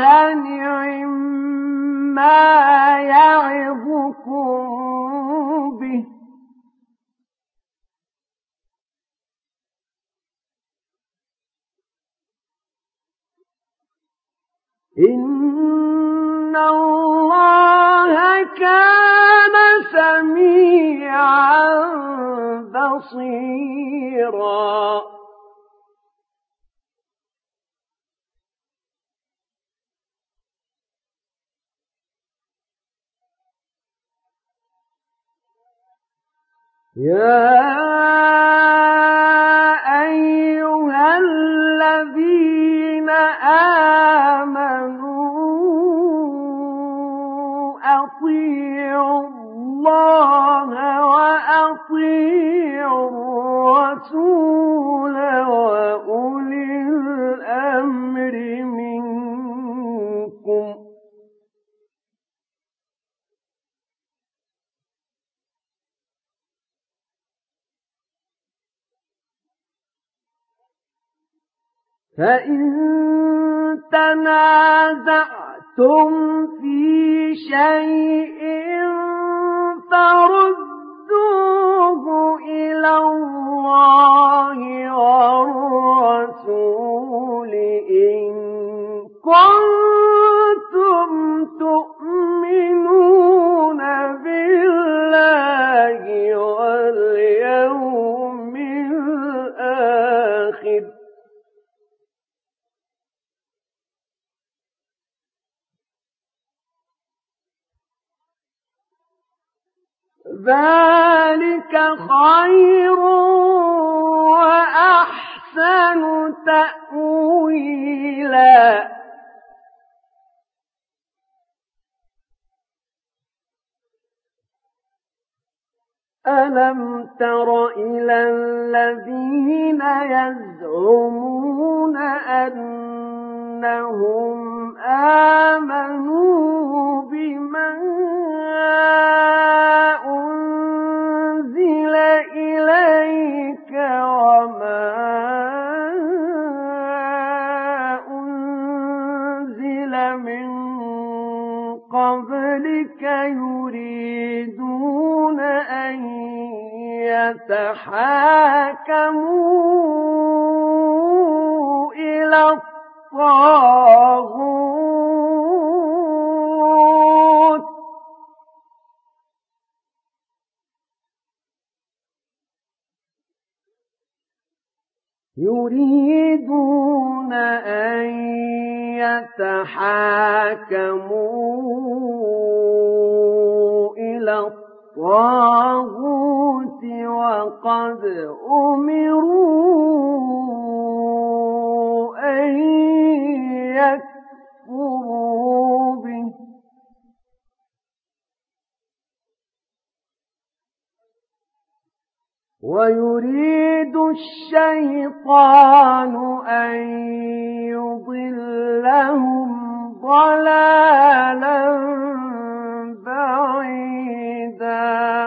نعما يعظكم به إن الله كان سميعا بصيرا يا أيها الذين آمنوا أطيعوا الله وأطيعوا الرسول وأولي الأمر منكم فإن تنازعتم في شيء فردوه إلى الله والرسول إن كنتم تؤمنون بالله واليوم الآخر ذلك خير وأحسن تأويلا ألم تر إلى الذين يزعمون أنهم آمنوا بما أنزل إليك وما أنزل من قبلك يريدون أن يتحاكموا إلى الطاغوت يريدون أن يتحاكموا إلى الطاغوت وقد أمروا أن يكفروا به ويريد الشيطان أن يضلهم ضلالا بعيدا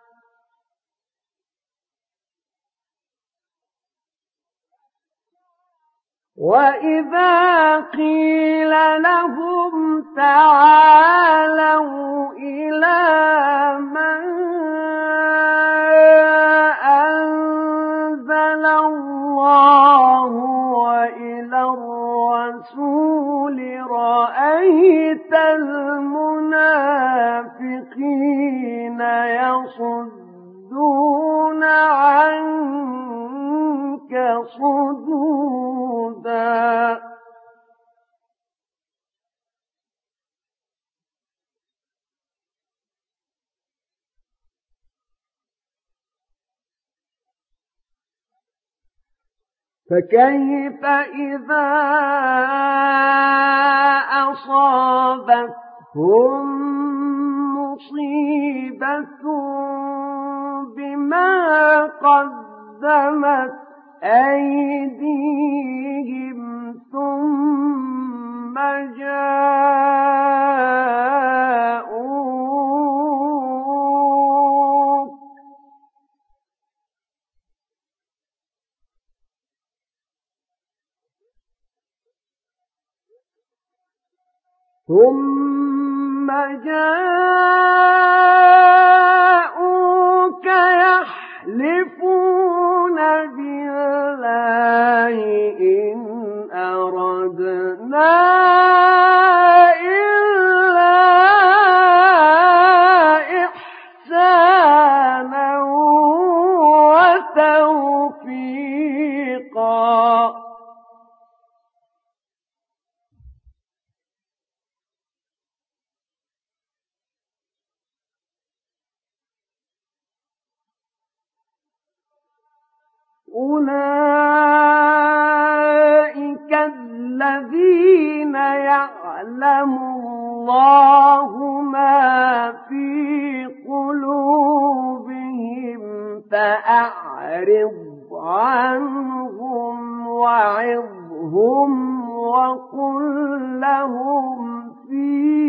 وإذا قيل لهم تعالوا إلى ما أنزل الله وإلى الرسول رأيت المنافقين يصدون عنك صدودا فكيف إذا أصابتهم مصيبة بما قدمت أيديهم ثم ثم جاءوك يحلفون بالله إن أردنا إلا إحسانا وتوفيقا. أولئك الذين يعلم الله ما في قلوبهم فأعرض عنهم وعظهم وقل لهم في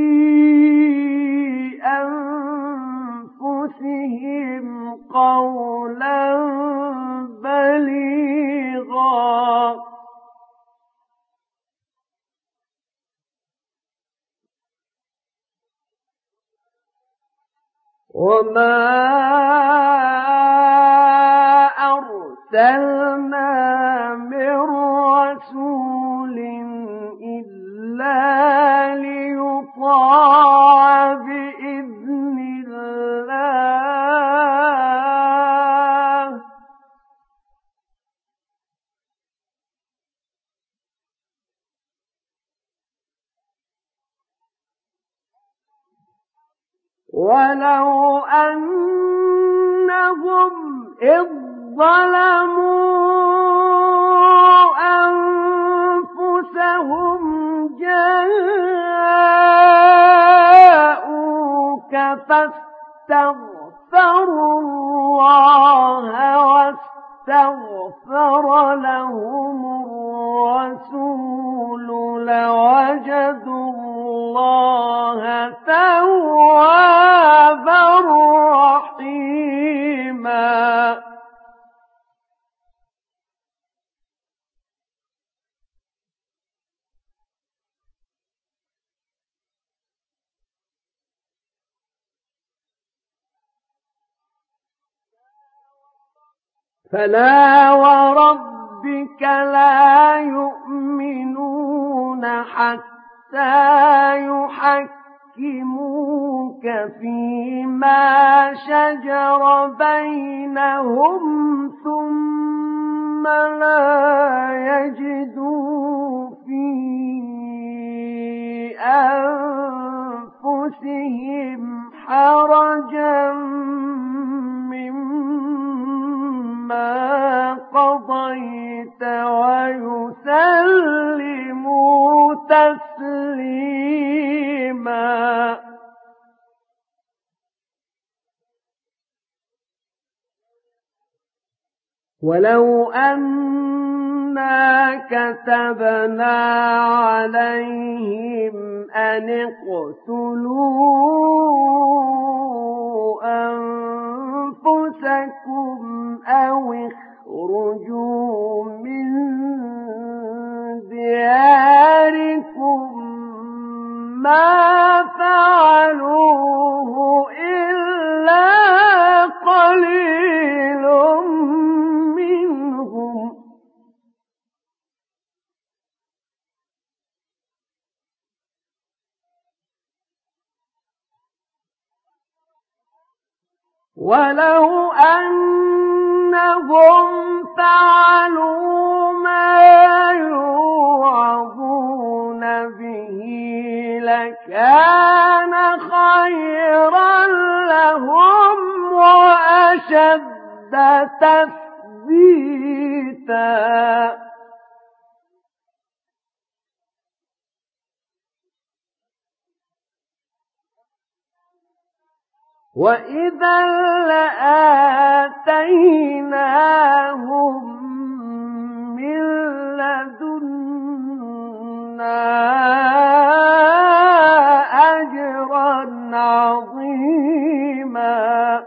أنفسهم قولا بليغا. وما أرسلنا من رسول إلا ليطاع بإذن الله. ولو أنهم إذ ظلموا أنفسهم جاءوك فاستغفروا الله واستغفر لهم الرسول لوجدوا الله توابا رحيما. فلا وربك لا يؤمنون حتى يحكموك فيما شجر بينهم ثم لا يجدوا في أنفسهم حرجا مما قضيت ويسلموا تسليما. ولو أنا كتبنا عليهم أن اقتلوا أنفسكم أو اخرجوا من دياركم ما فعلوه إلا قليل منهم. ولو أنهم فعلوا ما يوعظون به لكان خيرا لهم وأشد تثبيتا. وإذا لآتيناهم من لدنا أجرا عظيما.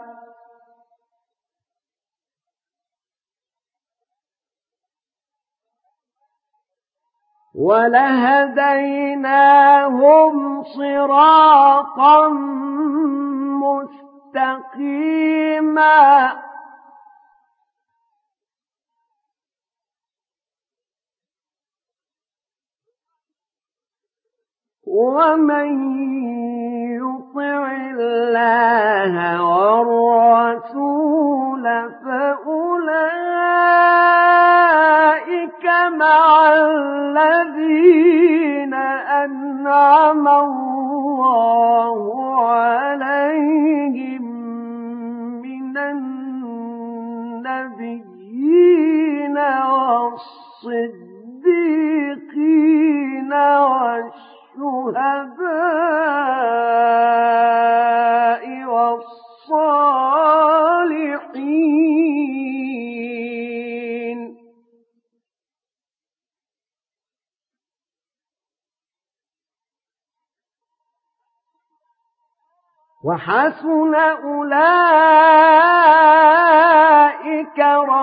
ولهديناهم صراطا مستقيما ومن يطع الله والرسول فأولئك مع الذين أنعم الله عليهم من النبيين والصديقين والشهداء والصالحين وحسن أولئك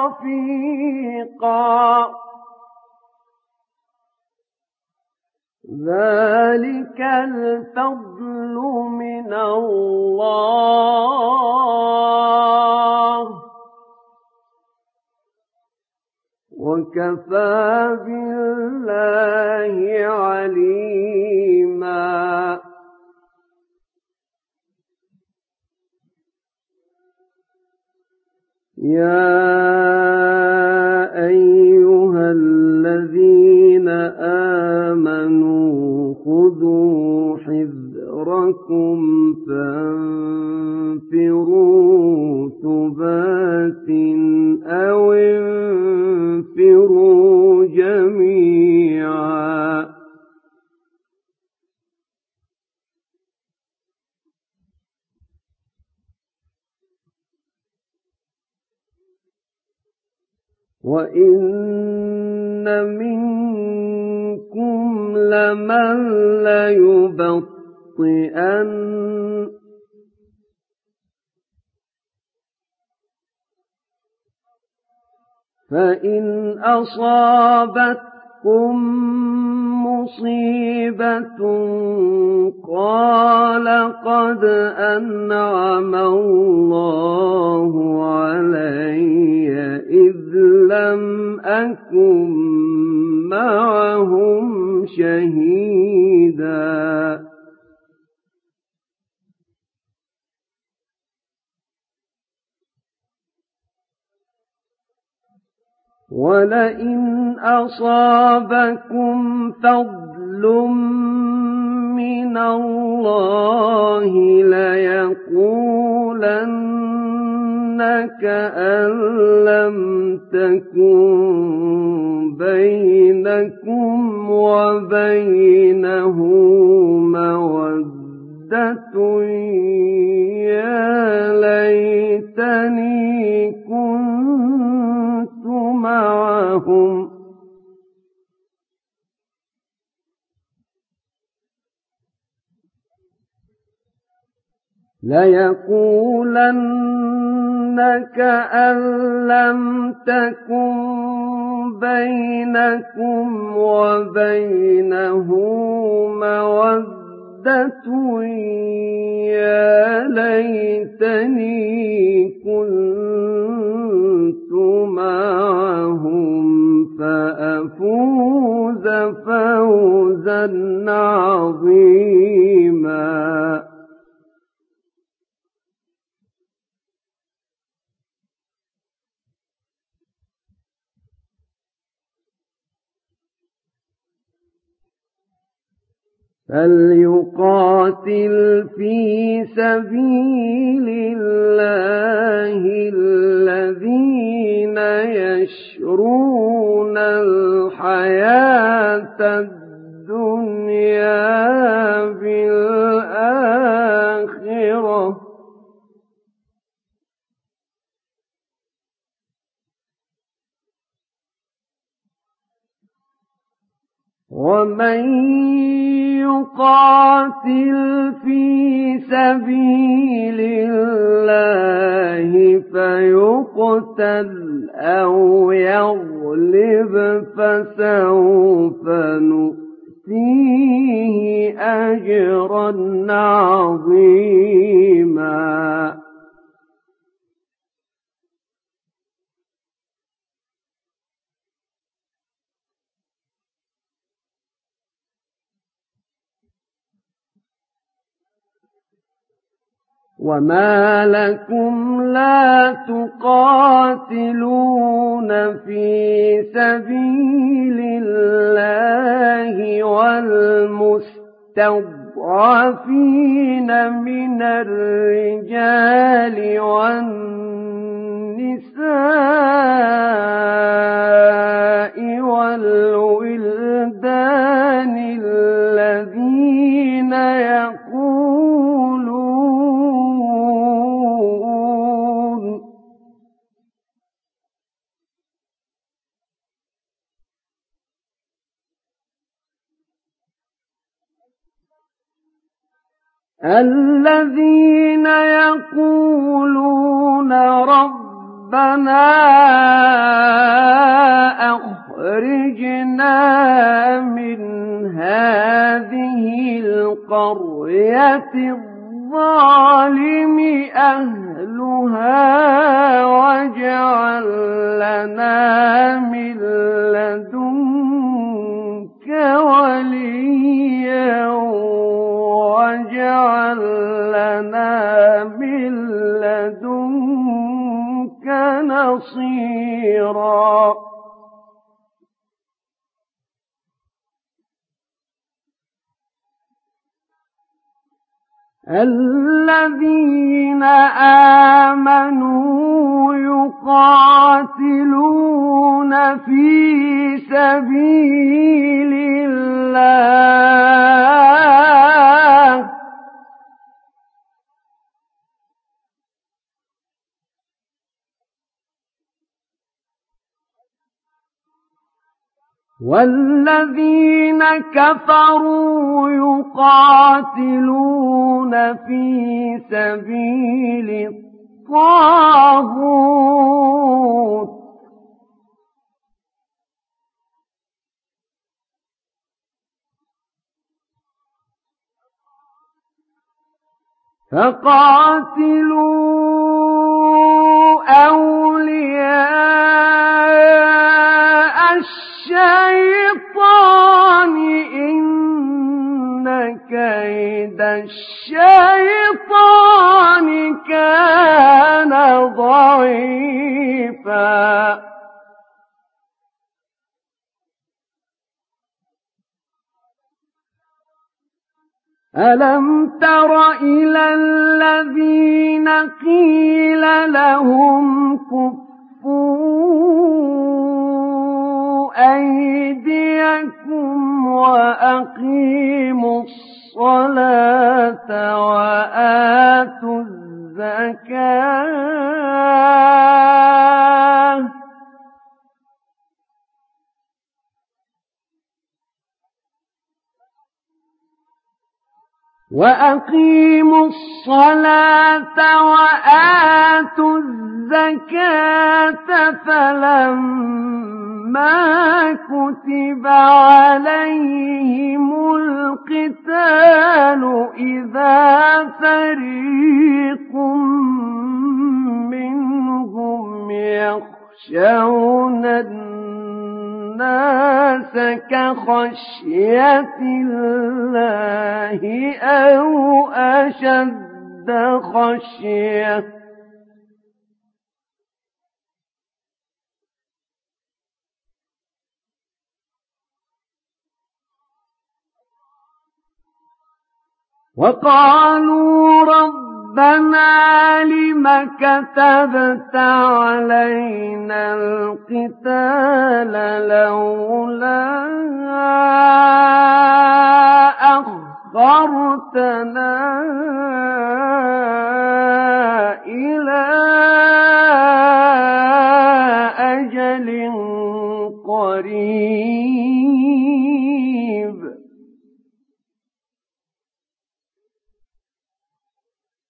رفيقا ذلك الفضل من الله وكفى بالله عليما يا أيها الذين آمنوا خذوا حذركم فانفروا ثبات أو انفروا جميعا وإن منكم لمن ليبطئن فإن أصابتكم مصيبة قال قد أنعم الله علي إذ لم أكن معهم شهيدا ولئن أصابكم فضل من الله ليقولن كأن لم تكن بينكم وبينه مودة يا ليتني كنت معهم ليقولن كأن لم تكن بينكم وبينه مودة يا ليتني كنت معهم فأفوز فوزا عظيما فليقاتل في سبيل الله الذين يشرون الحياة الدنيا بالآخرة ومن يقاتل في سبيل الله فيقتل أو يغلب يغلب فسوف نؤتيه أجرا عظيما. وما لكم لا تقاتلون في سبيل الله والمستضعفين من الرجال والنساء والولدان الذين يقولون الذين يقولون ربنا أخرجنا من هذه القرية الظالم أهلها واجعل لنا من لدنك وليا واجعل لنا من لدنك نصيرا. الذين آمنوا يقاتلون في سبيل الله والذين كفروا يقاتلون في سبيل الطاغوت فقاتلوا أولياء الشيطان إن كيد الشيطان كان ضعيفا. ألم تر إلى الذين قيل لهم كفوا أيديكم وأقيموا الصلاة وآتوا الزكاة وأقيموا الصلاة وآتوا الزكاة فلما كتب عليهم القتال إذا فريق منهم يخشون الناس كخشية الله أو أشد خشية وقالوا ربنا لم كتبت علينا القتال لولا أخرتنا إلى أجل قريب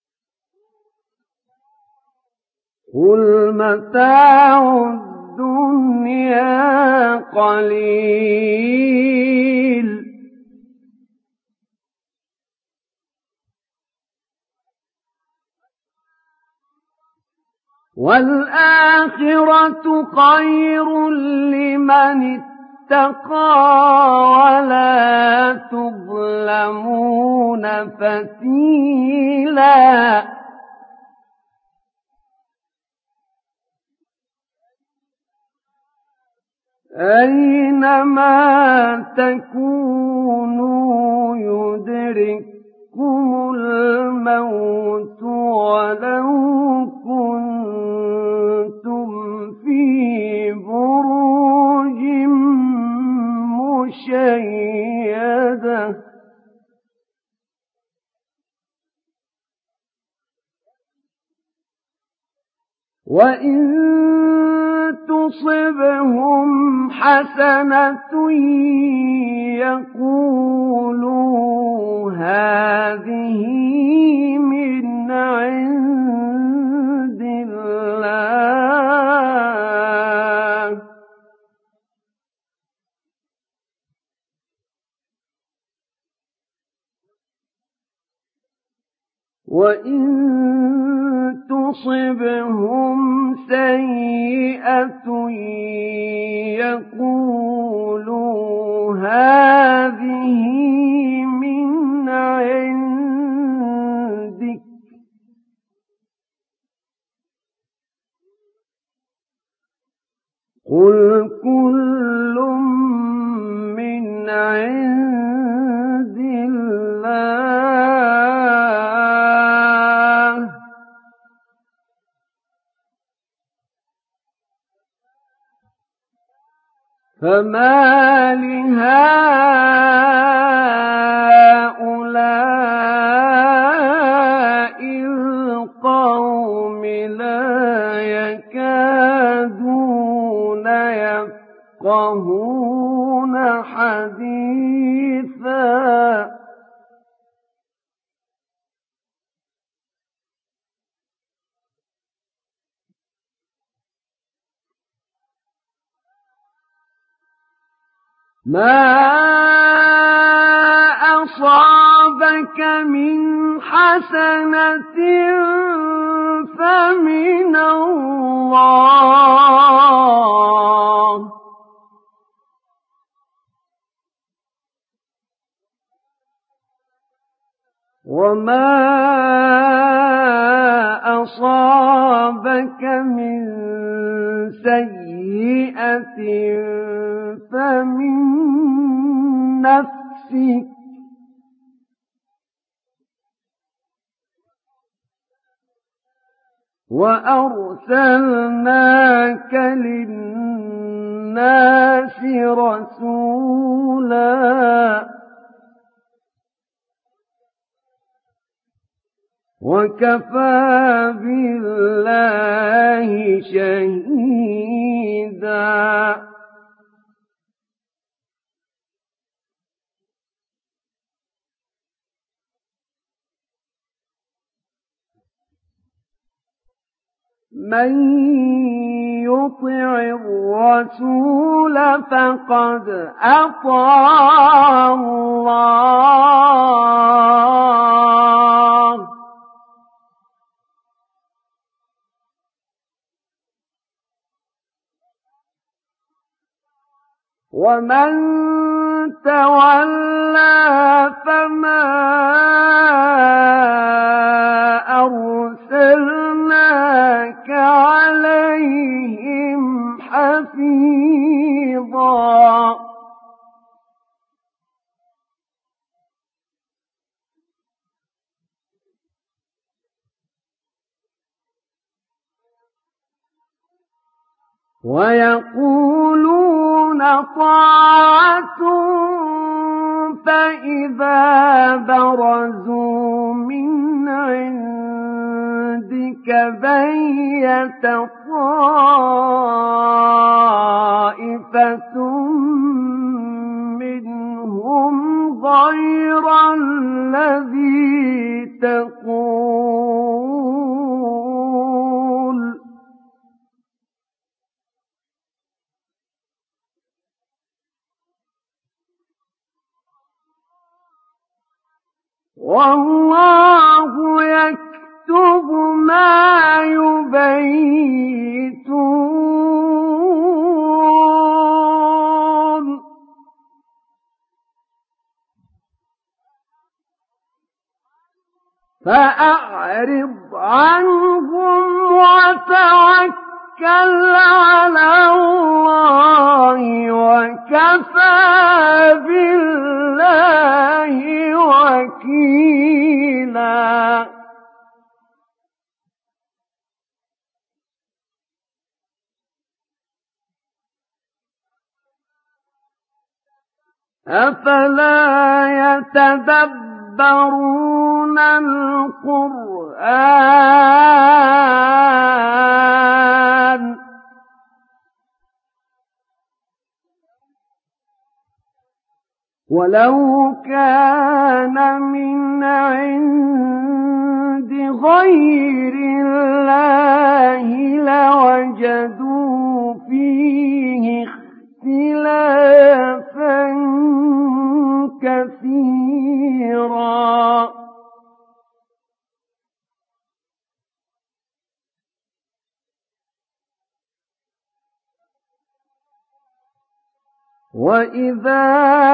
قل متاع الدنيا الدنيا قليل والآخرة خير لمن اتقى ولا تظلمون فتيلا أينما تكونوا يدرككم الموت ولو كنتم في بروج مشيدة وإن تصبهم حسنة يقولوا هذه من عند الله وإن تصبهم سيئة يقولوا هذه من عندك قل كل من عند الله فما لهؤلاء القوم لا يكادون يفقهون حديثا ما أصابك من حسنة فمن الله وما أصابك من سيئة فمن نفسك وأرسلناك للناس رسولا وكفى بالله شهيدا من يطع الرسول فقد أطاع الله ومن تولى فما أرسلناك عليهم حفيظا ويقولون طاعة فإذا برزوا من عندك بيت طائفة منهم غير الذي تقول والله يكتب ما يبيتون فأعرض عنهم وتوكل على الله وكفى بالله وكيلا. أفلا يتدبرون القرآن ولو كان من عند غير الله لوجدوا فيه اختلافا كثيرا وَإِذَا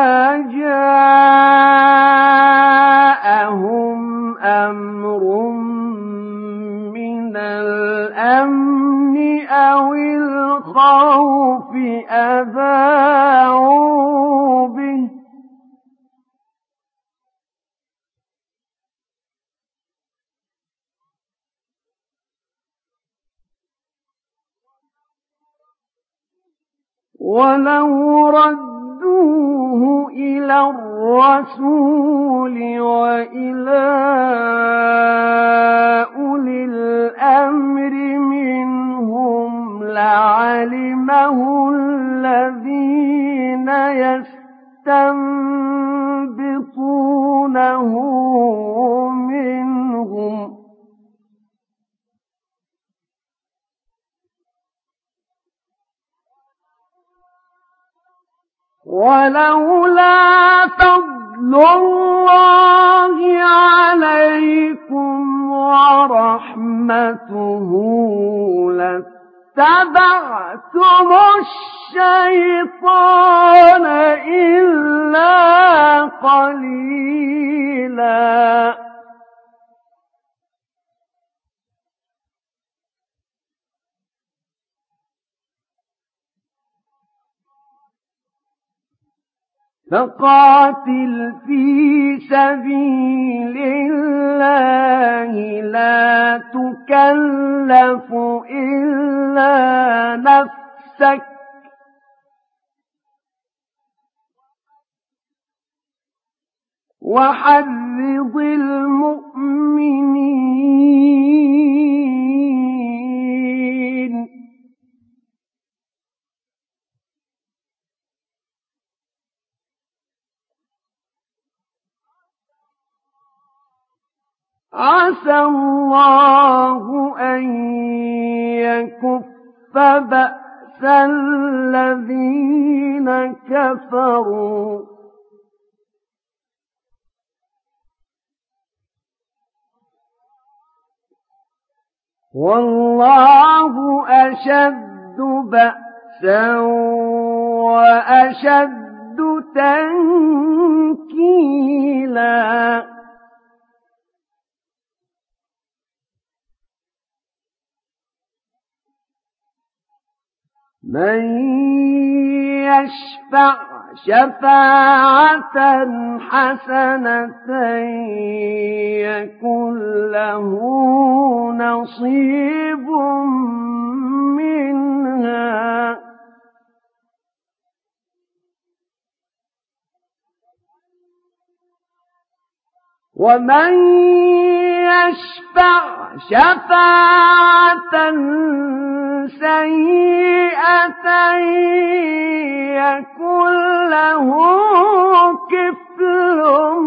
جَاءَهُمْ أَمْرٌ مِّنَ الْأَمْنِ أَوِ الْخَوْفِ أَذَاعُوا بِهِ وَلَوْ رَدُّوهُ إِلَى الرَّسُولِ وَإِلَى أُولِي الْأَمْرِ مِنْهُمْ لَعَلِمَهُ الَّذِينَ يَسْتَنبِطُونَهُ مِنْهُمْ وَلَوْلَا فَضْلُ اللَّهِ عَلَيْكُمْ وَرَحْمَتُهُ لَاتَّبَعْتُمُ الشَّيْطَانَ إِلَّا قَلِيلًا فقاتل في سبيل الله لا تكلف إلا نفسك وحرض المؤمنين عسى الله أن يكف بأس الذين كفروا والله أشد بأسا وأشد تنكيلا من يشفع شفاعة حسنة يكن له نصيب منها ومن يشفع شفاعة سيئة يكن له كفل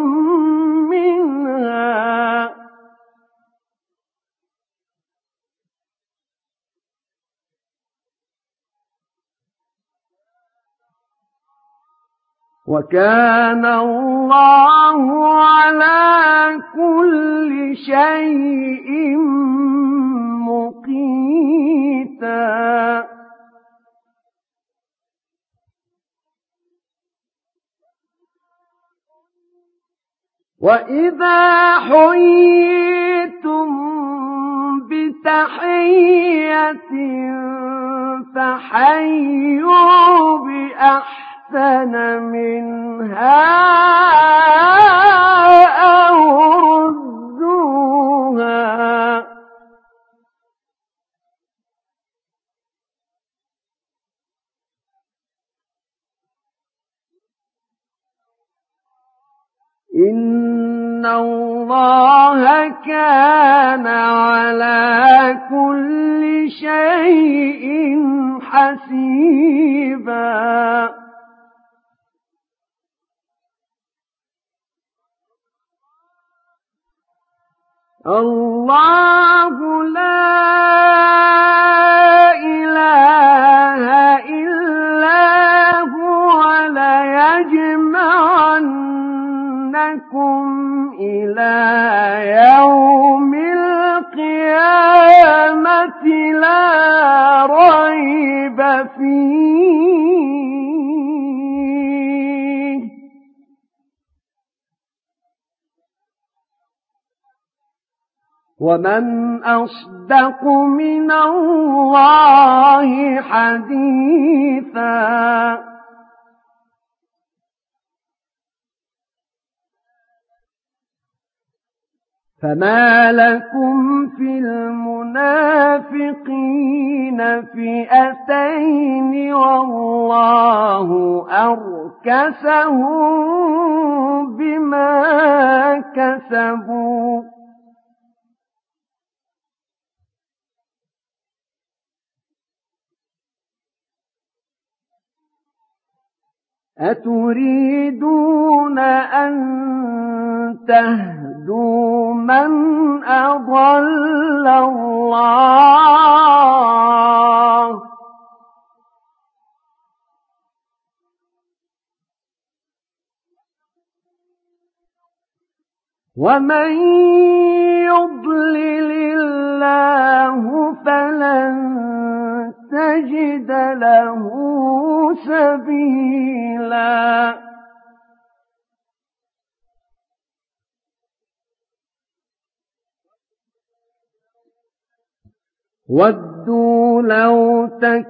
منها وكان الله على كل شيء مقيتا. وإذا حييتم بتحية فحيوا بأحسن منها أو ردوها. إن الله كان على كل شيء حسيبا. الله لا إله إلا هو ليجمعنكم إلى يوم القيامة لا ريب فيه. ومن أصدق من الله حديثا. فما لكم في المنافقين فئتين والله أركسهم بما كسبوا أتريدون أن تهدوا من أضل الله ومن يضلل الله فلن تجد له سبيلا. ودوا لو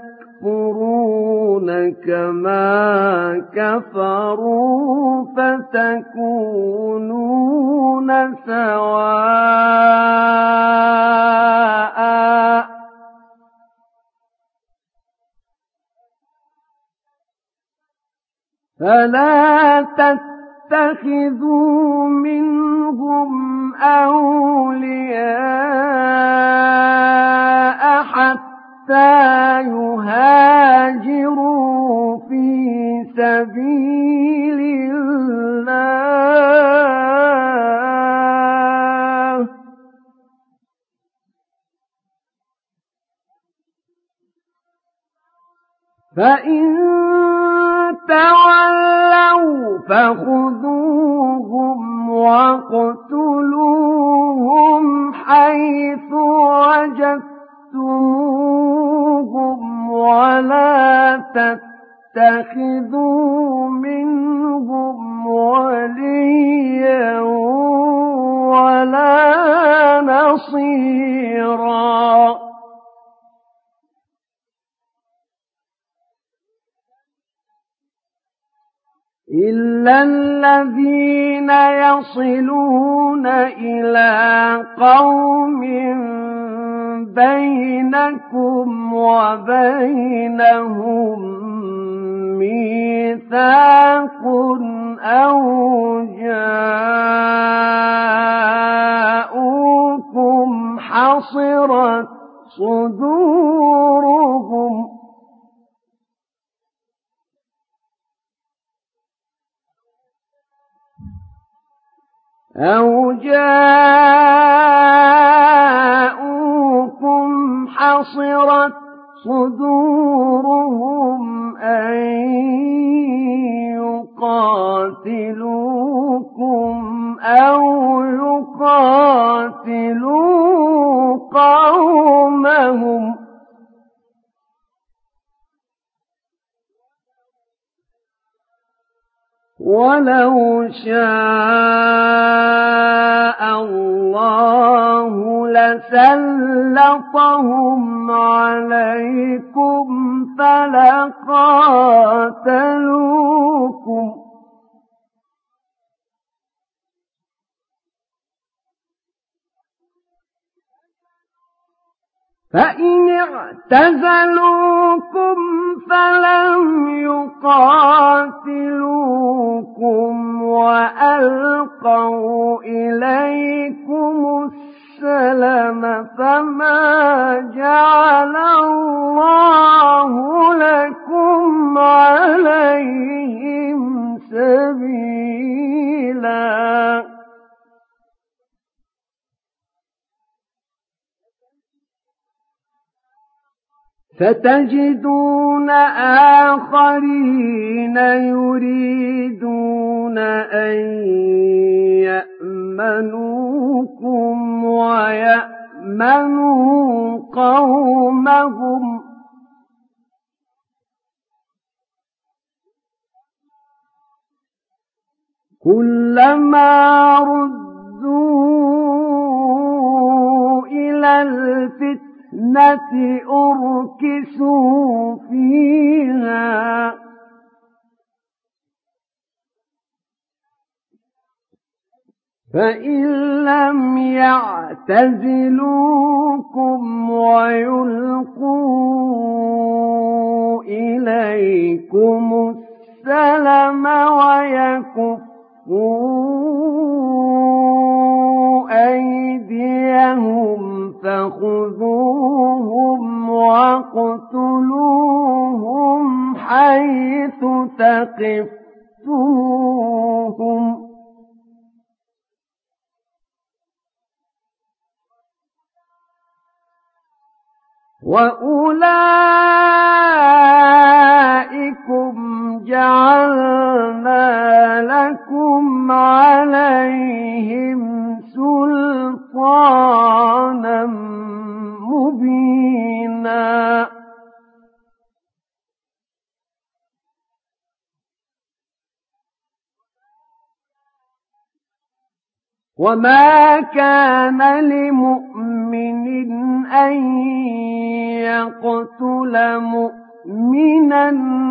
تكفرون كما كفروا فتكونون سواء فلا تتخذوا منهم أولياء حتى يهاجروا في سبيل الله فإن تولوا فخذوهم واقتلوهم حيث وجدتموهم ولا تتخذوا منهم وليا ولا نصيرا. إلا الذين يصلون إلى قوم بينكم وبينهم ميثاق أو جاءوكم حصرت صدورهم أو جاءوكم حصرت صدورهم أن يقاتلوكم أو يقاتلوا قومهم ولو شاء الله لسلطهم عليكم فلقاتلوكم فإن اعتزلوكم فلم يقاتلوكم وألقوا إليكم السلم فما جعل الله لكم عليهم سبيلا فتجدون آخرين يريدون أن يأمنوكم ويأمنوا قومهم كلما ردوا إلى الفتنة أركسوا فيها فإن لم يعتزلوكم ويلقوا إليكم السلم ويكفوا أيديهم فخذوهم واقتلوهم حيث ثقفتموهم وأولئكم جعلنا لكم عليهم سلطانا مبينا وما كان لمؤمن أن يقتل مؤمنا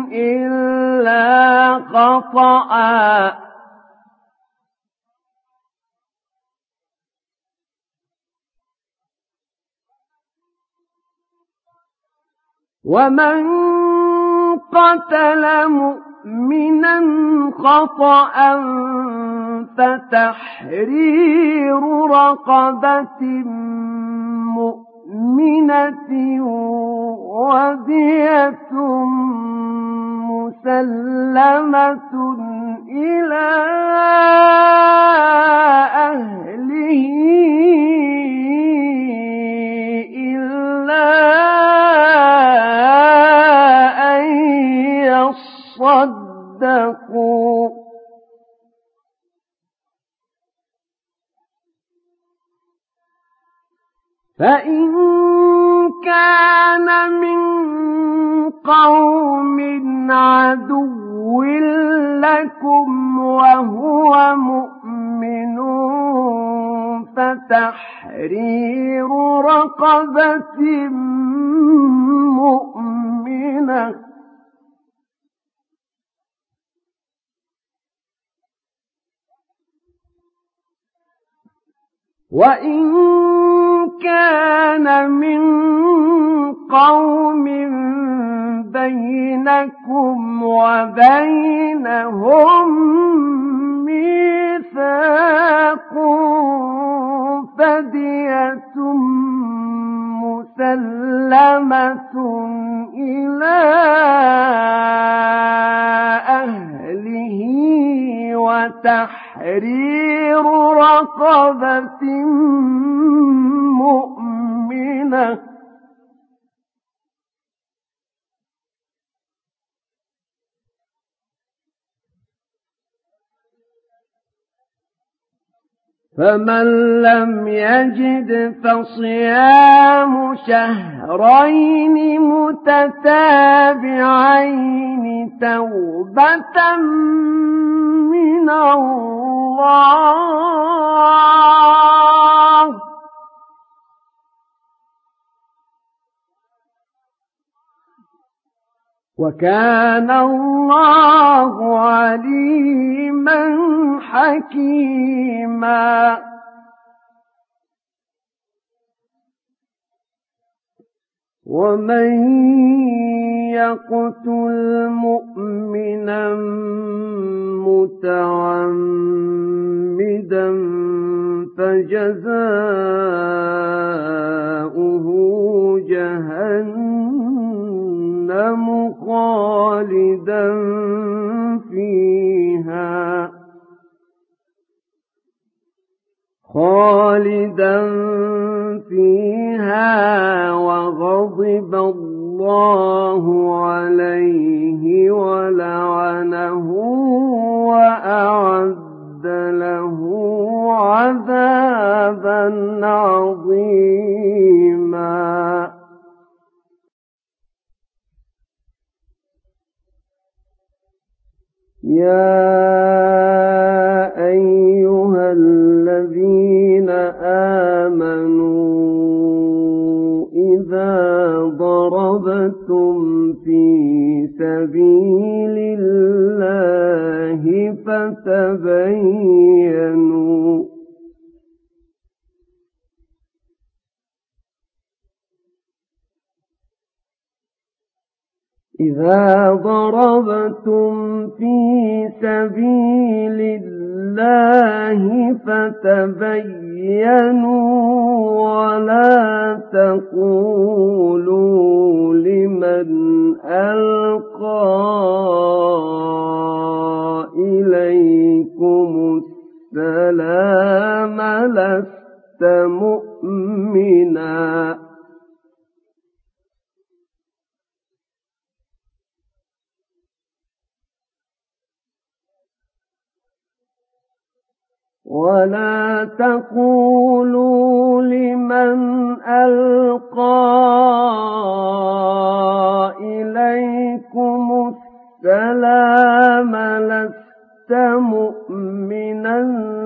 إلا خطأ ومن قتل مؤمنا خطأ فتحرير رقبة مؤمنة ودية مسلمة إلى أهله إلا أن يصدقوا فإن كان من قوم عدو لكم وهو مؤمن فتحرير رقبة مؤمنة وإن كان من قوم بينكم وبينهم ميثاق فدية مسلمة إلى أهله وتحرير رقبة مؤمنة فمن لم يجد فصيام شهرين متتابعين توبة من الله وكان الله عليما حكيما. ومن يقتل مؤمنا متعمدا فجزاؤه جهنم خالدا فيها خالدا فيها وغضب الله عليه ولعنه وأعد له عذابا عظيما. يا أيها الذين آمنوا إذا ضربتم في سبيل الله فتبينوا إذا ضربتم في سبيل الله فتبينوا ولا تقولوا لمن ألقى إليكم السلام لست مؤمنا ولا تقولوا لمن ألقى إليكم السلام لست مؤمنا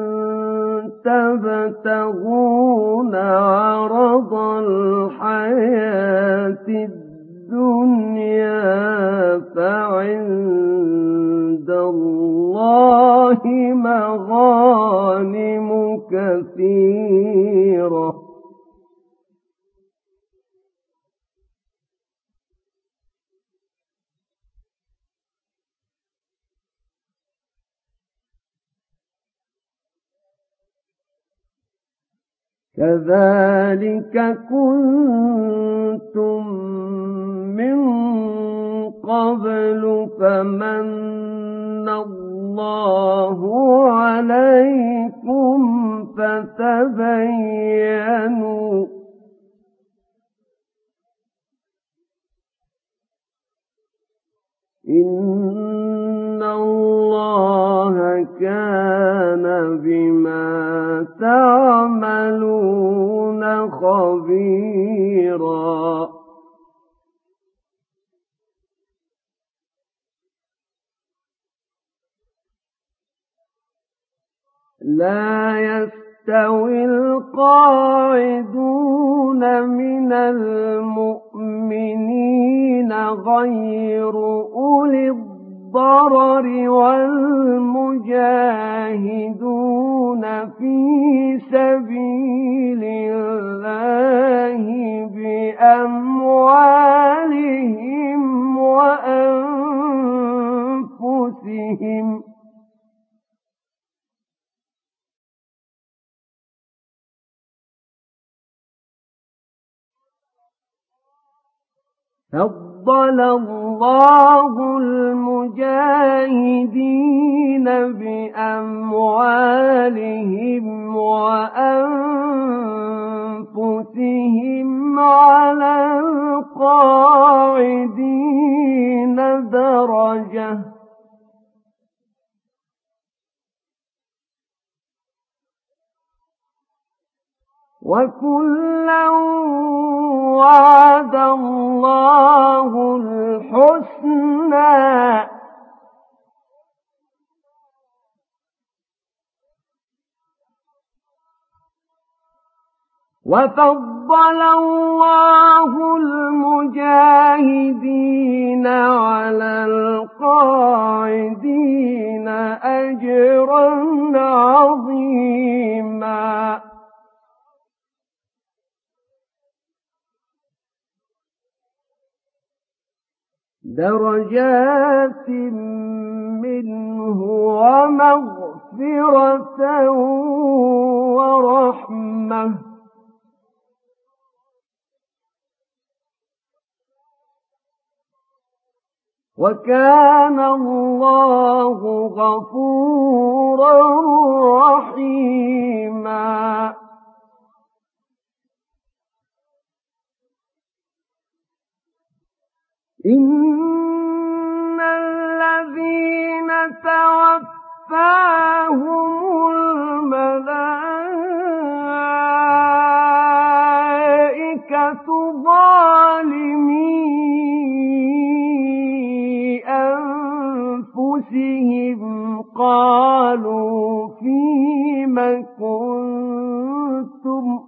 تبتغون عرض الحياة الدنيا فعند الله مغانم كثيرة كذلك كنتم من قبل فمن الله عليكم فتبينوا إن الله كان بما تعملون خبيرا. لا يستوي القاعدون من المؤمنين غير أولي الضرر والمجاهدون في سبيل الله بأموالهم وأنفسهم فضل الله المجاهدين بأموالهم وأنفسهم على القاعدين درجة وكلا وعد الله الحسنى وفضل الله المجاهدين على القاعدين أجرا عظيما درجات منه ومغفرة ورحمة وكان الله غفورا رحيما إن الذين توفاهم الملائكة ظالمي أنفسهم قالوا فيم كنتم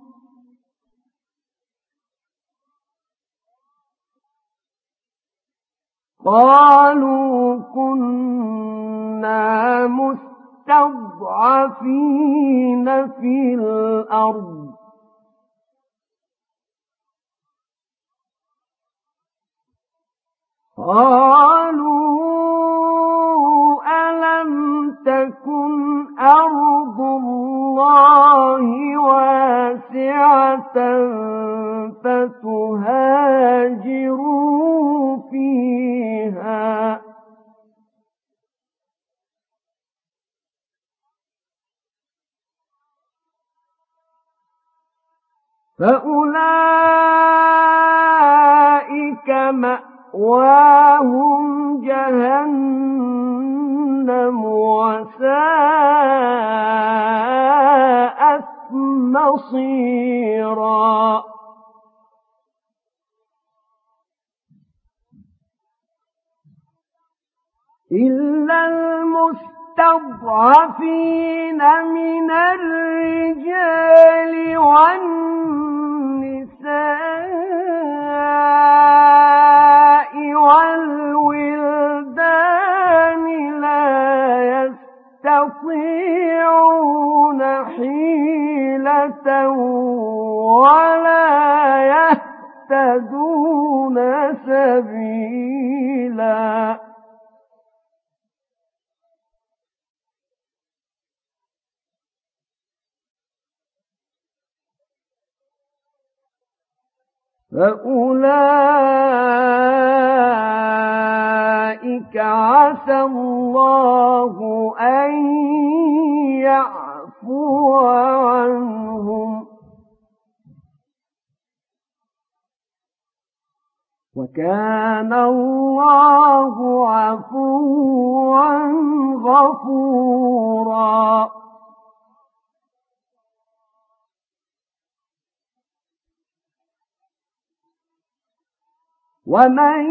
قالوا كنا مستضعفين في الأرض قالوا ألم تكن أرض الله واسعة فتهاجروا فيها فأولئك مأواهم جهنم وساءت مصيرا إلا المستضعفين من الرجال والنساء والولدان لا يستطيعون حيلة ولا يهتدون سبيلا فأولئك عسى الله أن يعفو عنهم وكان الله عفوا غفورا ومن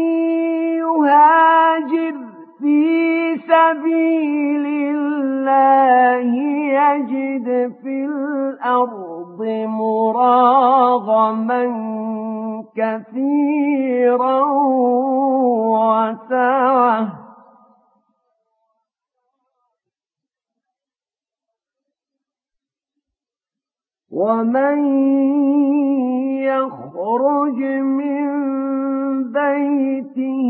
يهاجر في سبيل الله يجد في الأرض مراغما كثيرا وسعة ومن يخرج من بيته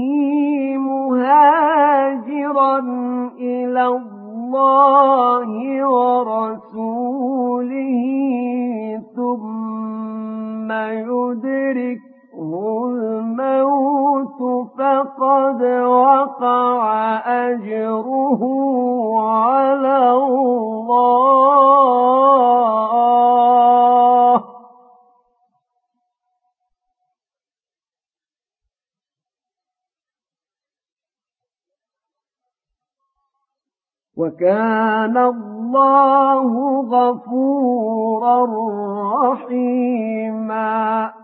مهاجرا إلى الله ورسوله ثم يدركه الموت فقد وقع أجره على الله وكان الله غفورا رحيما.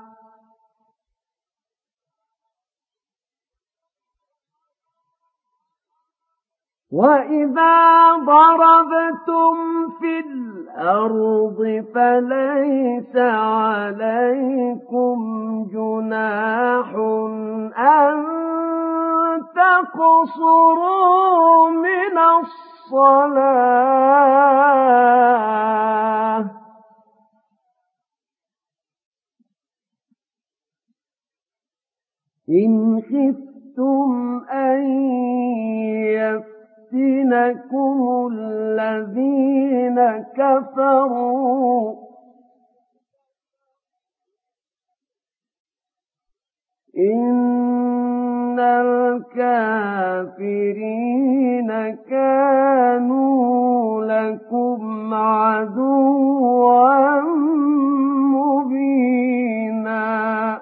وإذا ضربتم في الأرض فليس عليكم جناح أن تقصروا من الصلاة إن خفتم أن يفتنكم الذين كفروا إن الكافرين كانوا لكم عدوا مبينا.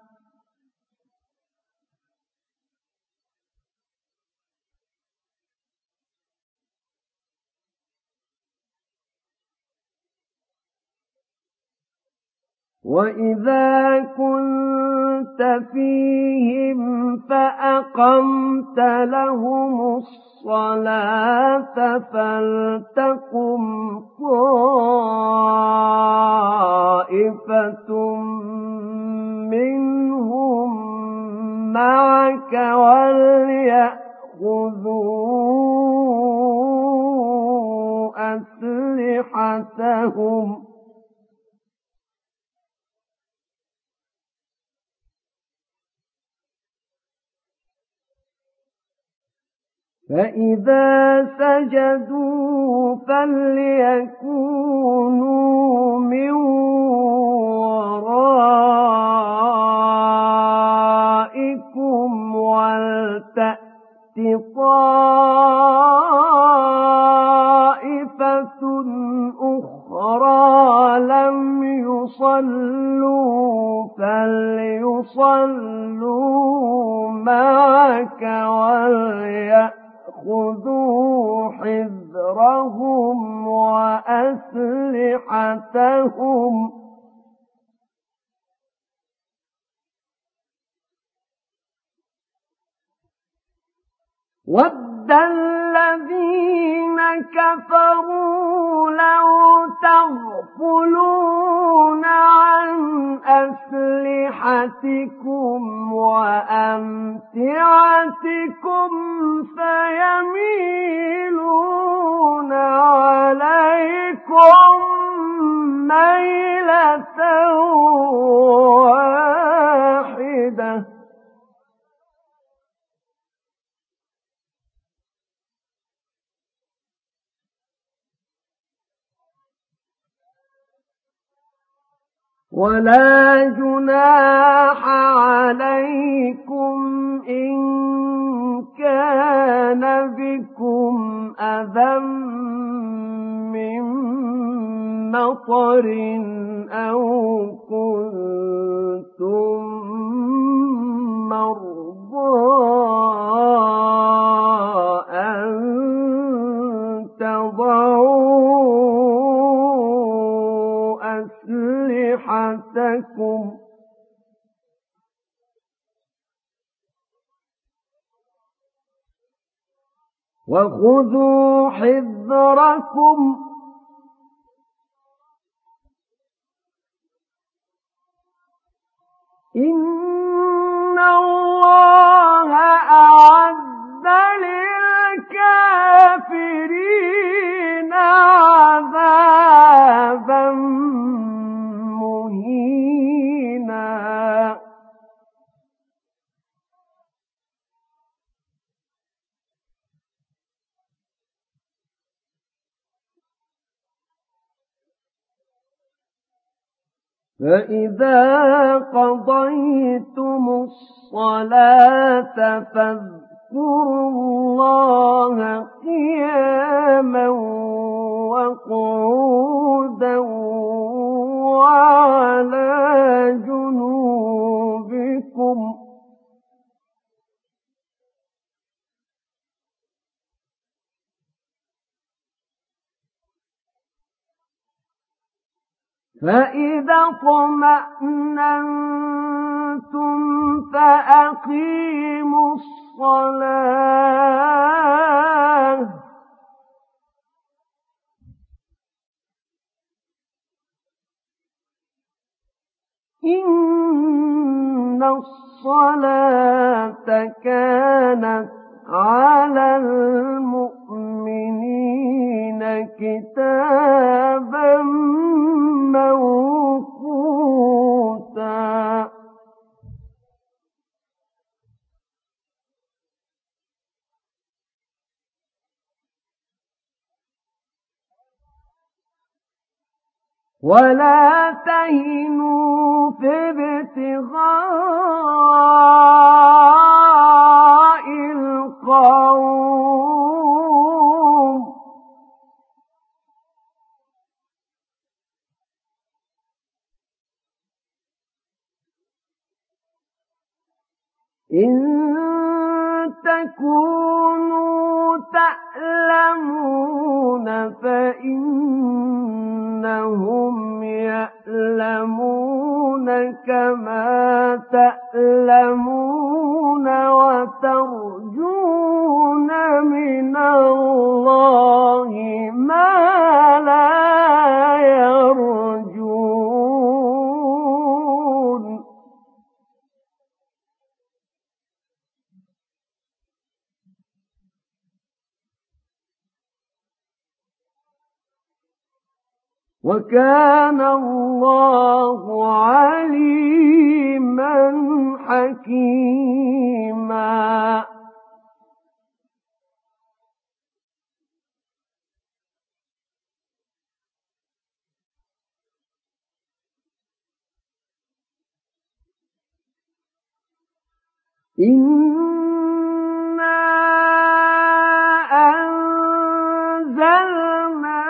وإذا كنت فيهم فأقمت لهم الصلاة فلتقم طائفة منهم معك وليأخذوا أسلحتهم فإذا سجدوا فليكونوا من ورائكم ولتأت طائفة أخرى لم يصلوا فليصلوا معك وليأخذوا حذرهم وأسلحتهم وَدَّ الَّذِينَ كَفَرُوا لَوْ تَغْفُلُونَ عَنْ أَسْلِحَتِكُمْ وَأَمْتِعَتِكُمْ فَيَمِيلُونَ عَلَيْكُمْ مَيْلَةً وَاحِدَةً وَلَا جُنَاحَ عَلَيْكُمْ إِن كَانَ بِكُمْ أَذًى مِّن مَّطَرٍ أَوْ كُنتُم مَّرْضَىٰ أَن تَضَعُوا أسلحتكم وخذوا حذركم إن الله أعد للكافرين عذابا مهينا. فإذا قضيتم الصلاة فاذكروا الله قياما وقعودا وعلى جنوبكم فإذا اطمأننتم فأقيموا الصلاة إن الصلاة كانت على المؤمنين كتابا موقوتا ولا تهنوا في ابتغاء القوم إن تكونوا تعلمون فإنهم يعلمون كما تعلمون وترجون من الله ما لا يرجون وكان الله عليما حكيما إنا أنزلنا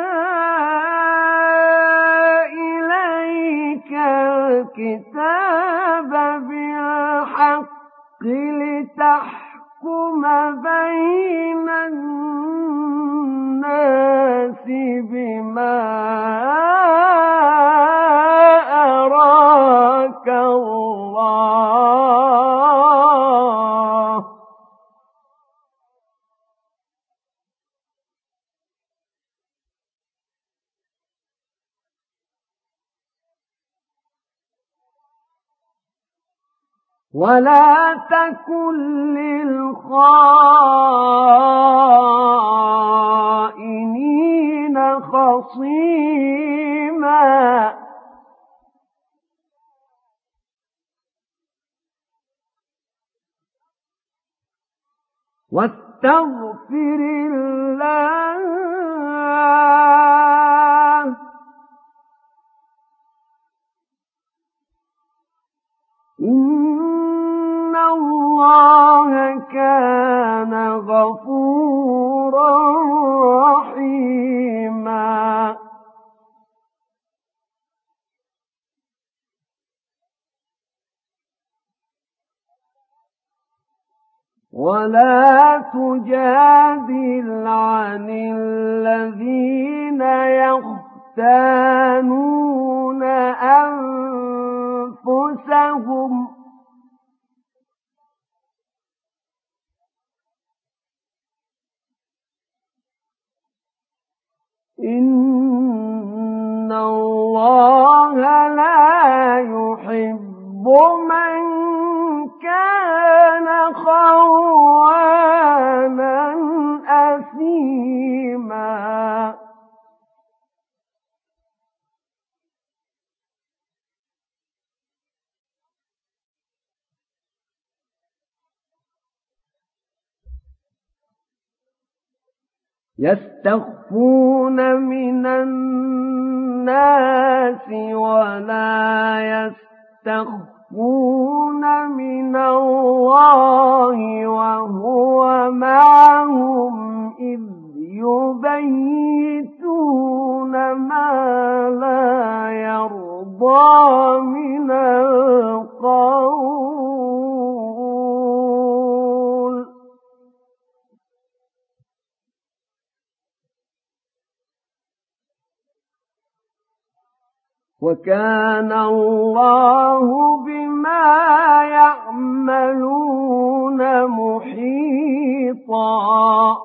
إليك الكتاب بالحق لتحكم بين الناس بما أراك الله ولا تكن للخائنين خصيما واستغفر الله إن الله كان غفورا رحيما ولا تجادل عن الذين يختانون أنفسهم إن الله لا يحب من كان خوانا أثيما يستخفون من الناس ولا يستخفون من الله وهو معهم إذ يبيتون ما لا يرضى من القول وكان الله بما يعملون محيطا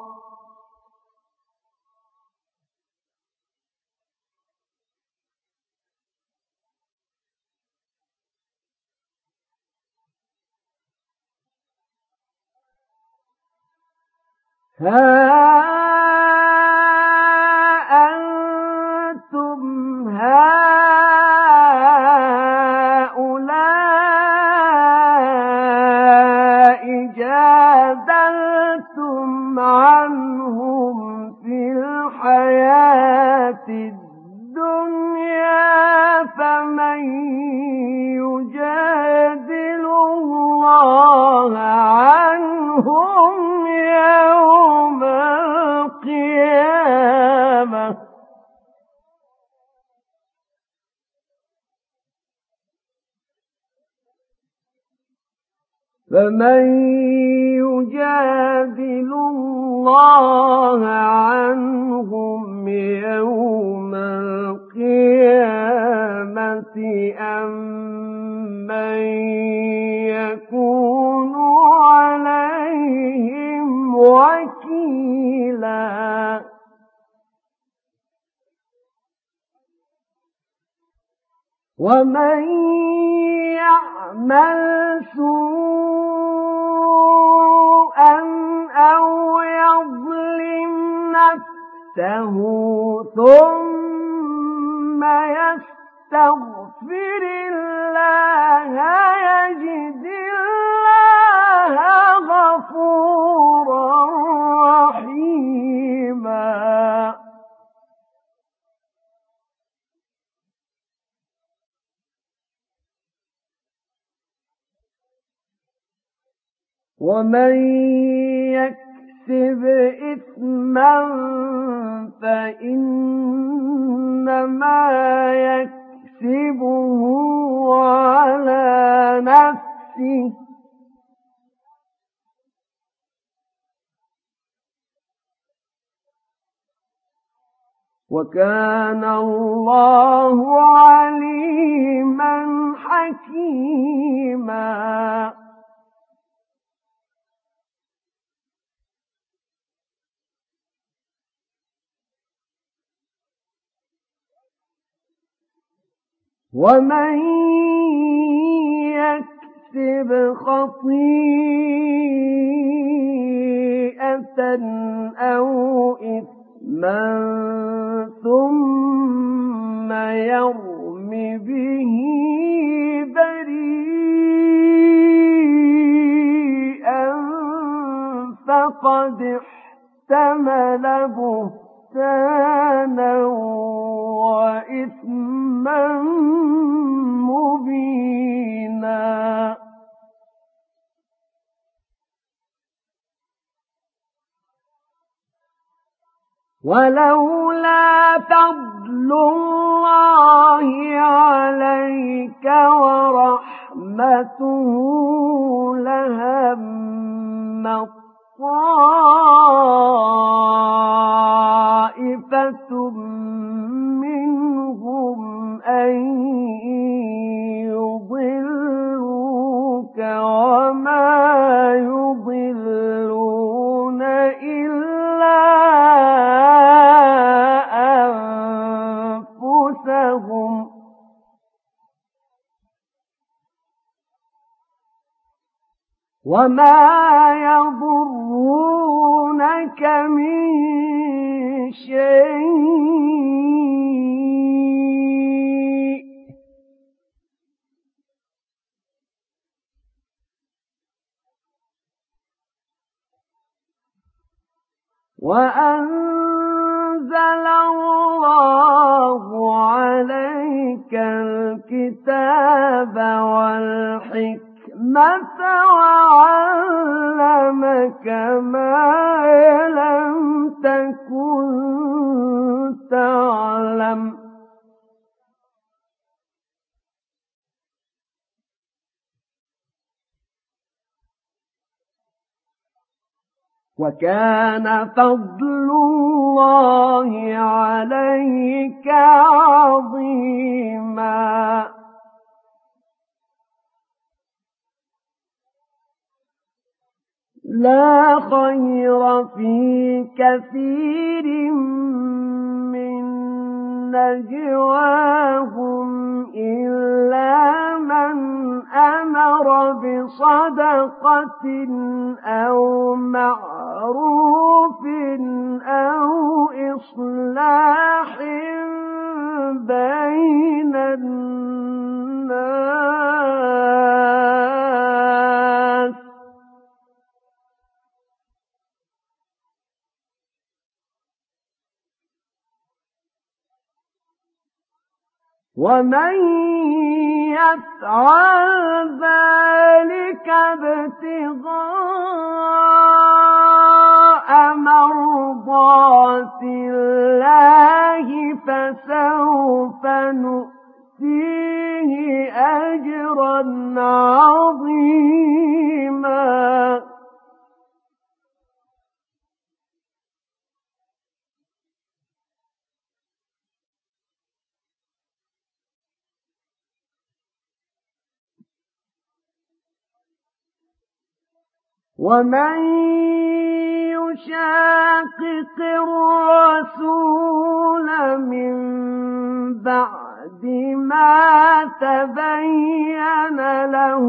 ها أنتم هؤلاء جادلتم عنهم في الحياة الدنيا فمن يجادل الله عنهم يوم القيامة فمن يجادل الله عنهم يوم القيامة أم من يكون عليهم وكيلا ومن يعمل سوءا أو يظلم نفسه ثم يستغفر الله يجد الله غفورا رحيما ومن يكسب إثما فإنما يكسبه على نفسه وكان الله عليما حكيما ومن يكسب خطيئة أو إثما ثم يرم به بريئا فقد احتمل بهتانا وإثما مبينا ولولا فضل الله عليك ورحمته لهم طائفة منهم أن يضلوك وما يضلون إلا أنفسهم وما يضرونك من شيء وأنزل الله عليك الكتاب والحكمة وعلمك ما لم تكن تعلم وكان فضل الله عليك عظيما لا خير في كثير من نجواهم إلا من أمر بصدقة أو معروف أو إصلاح بين الناس. ومن يفعل ذلك ابتغاء مرضات الله فسوف نؤتيه أجرا عظيما. ومن يشاقق الرسول من بعد ما تبين له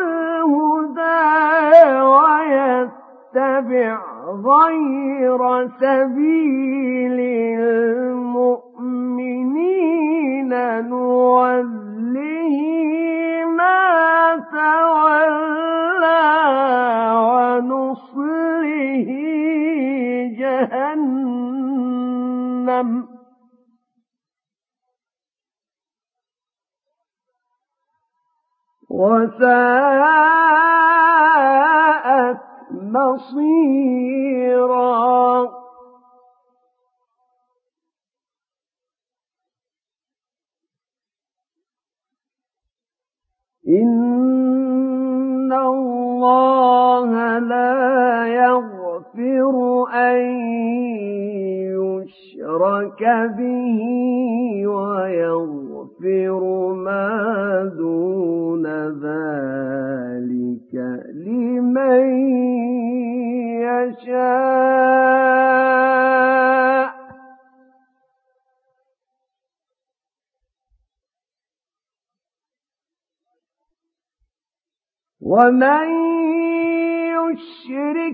الهدى ويتبع غير سبيل المؤمنين نوله ما تولى ونصله جهنم وساءت مصيرا. إن الله لا يغفر أن يشرك به ويغفر ما دون ذلك لمن يشاء. ومن يشرك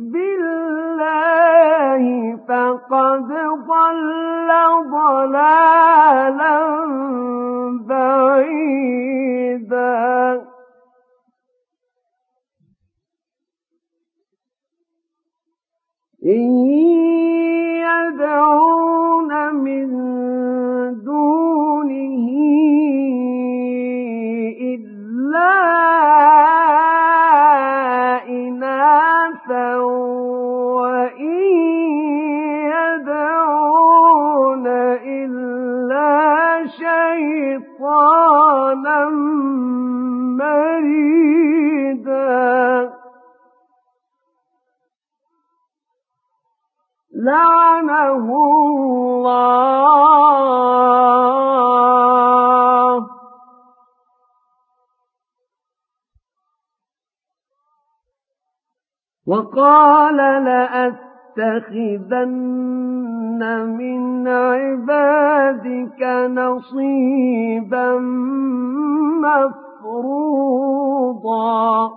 بالله فقد ضل ضلالا بعيدا. إن يدعون من دونه إلا إناثا وإن يدعون إلا شيطانا مريدا. لعنه الله وقال لأتخذن من عبادك نصيبا مفروضا.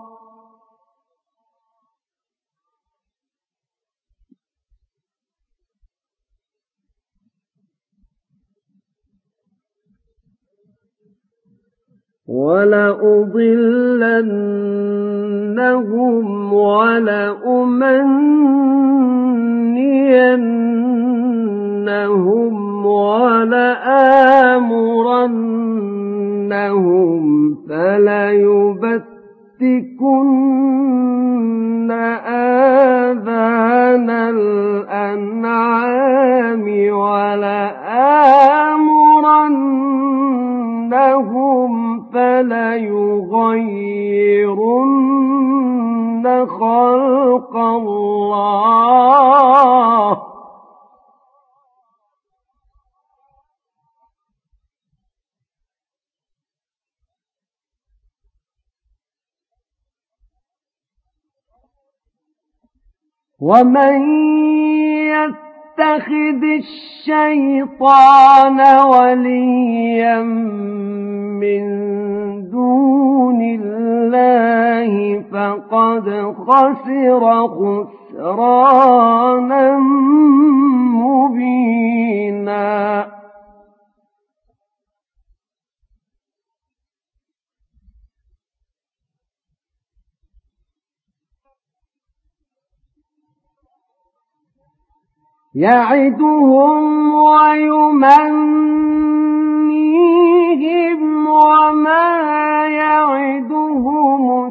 وَلَأُضِلَّنَّهُمْ وَلَأُمَنِّيَنَّهُمْ وَلَآمُرَنَّهُمْ فَلَيُبَتِّكُنَّ آذَانَ الْأَنْعَامِ وَلَآمُرَنَّهُمْ فَلَيُغَيِّرُنَّ خَلْقَ اللَّهِ ومن يتخذ الشيطان وليا من دون الله فقد خسر خسرانا مبينا. يعدهم ويمنيهم وما يعدهم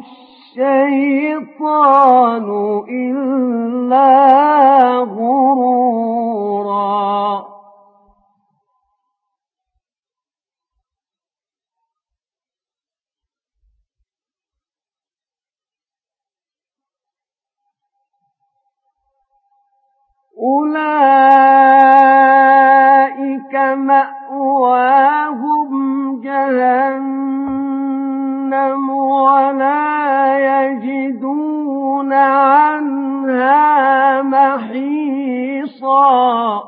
الشيطان إلا غرورا. أولئك مأواهم جهنم ولا يجدون عنها محيصا.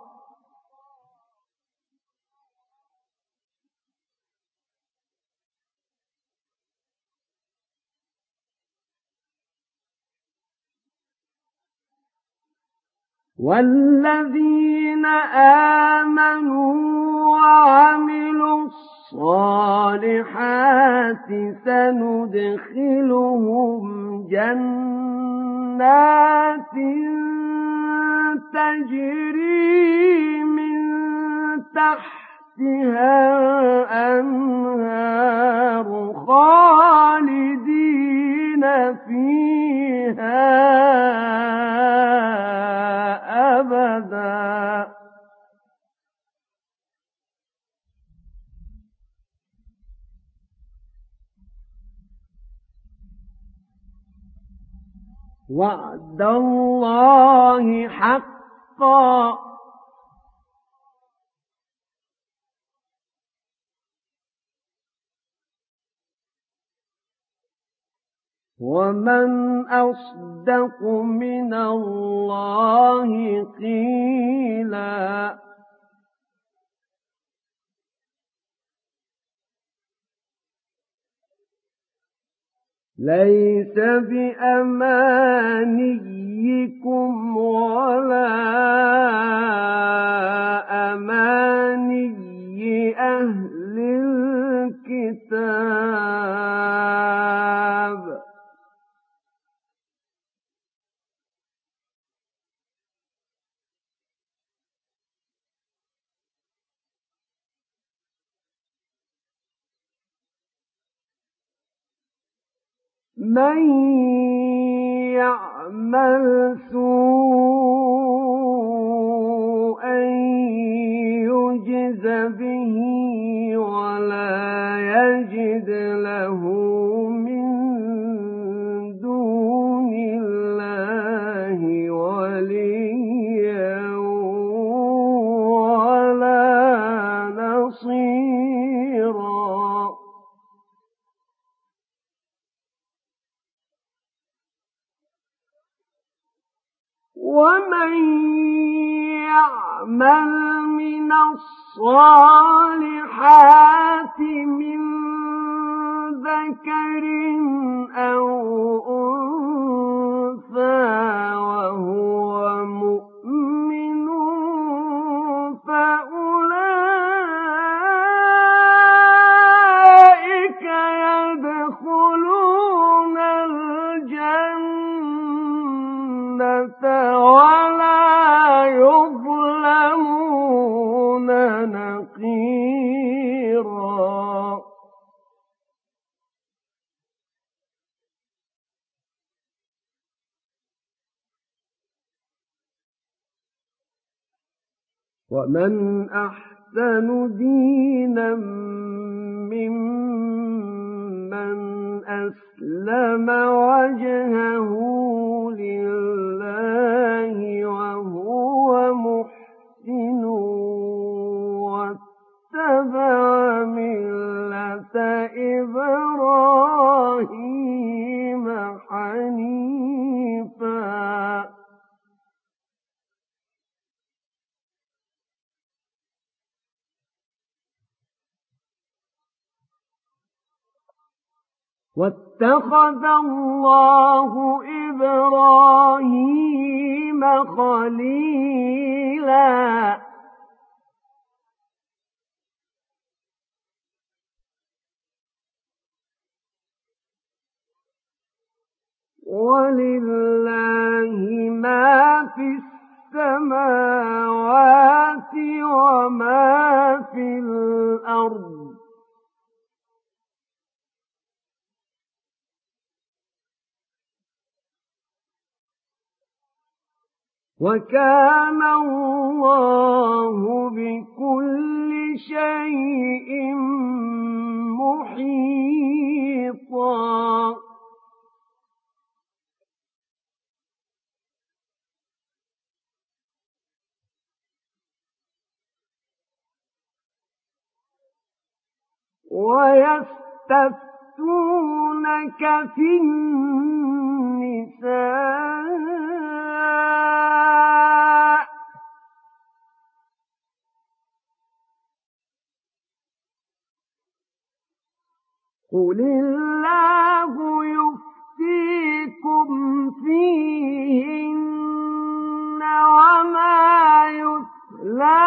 والذين آمنوا وعملوا الصالحات سندخلهم جنات تجري من تحتها الأنهار خالدين فيها أبدا. وعد الله حقا ومن أصدق من الله قيلا. ليس بأمانيكم ولا أماني أهل الكتاب من يعمل سوءا يجز به ولا يجد له من دون الله وليا ولا نصيرا. ومن يعمل من الصالحات من ذكر أو أنثى وهو مؤمن فأولئك يدخلون الجنة ولا يظلمون نقيرا. ومن أحسن دينا ممن أسلم وجهه لله وهو محسن واتبع ملة إبراهيم حنيفا. واتخذ الله إبراهيم خليلا ولله ما في السماوات وما في الأرض وكان الله بكل شيء محيطا ويستفتونك في النساء قل الله يفتيكم فيهن وما يتلى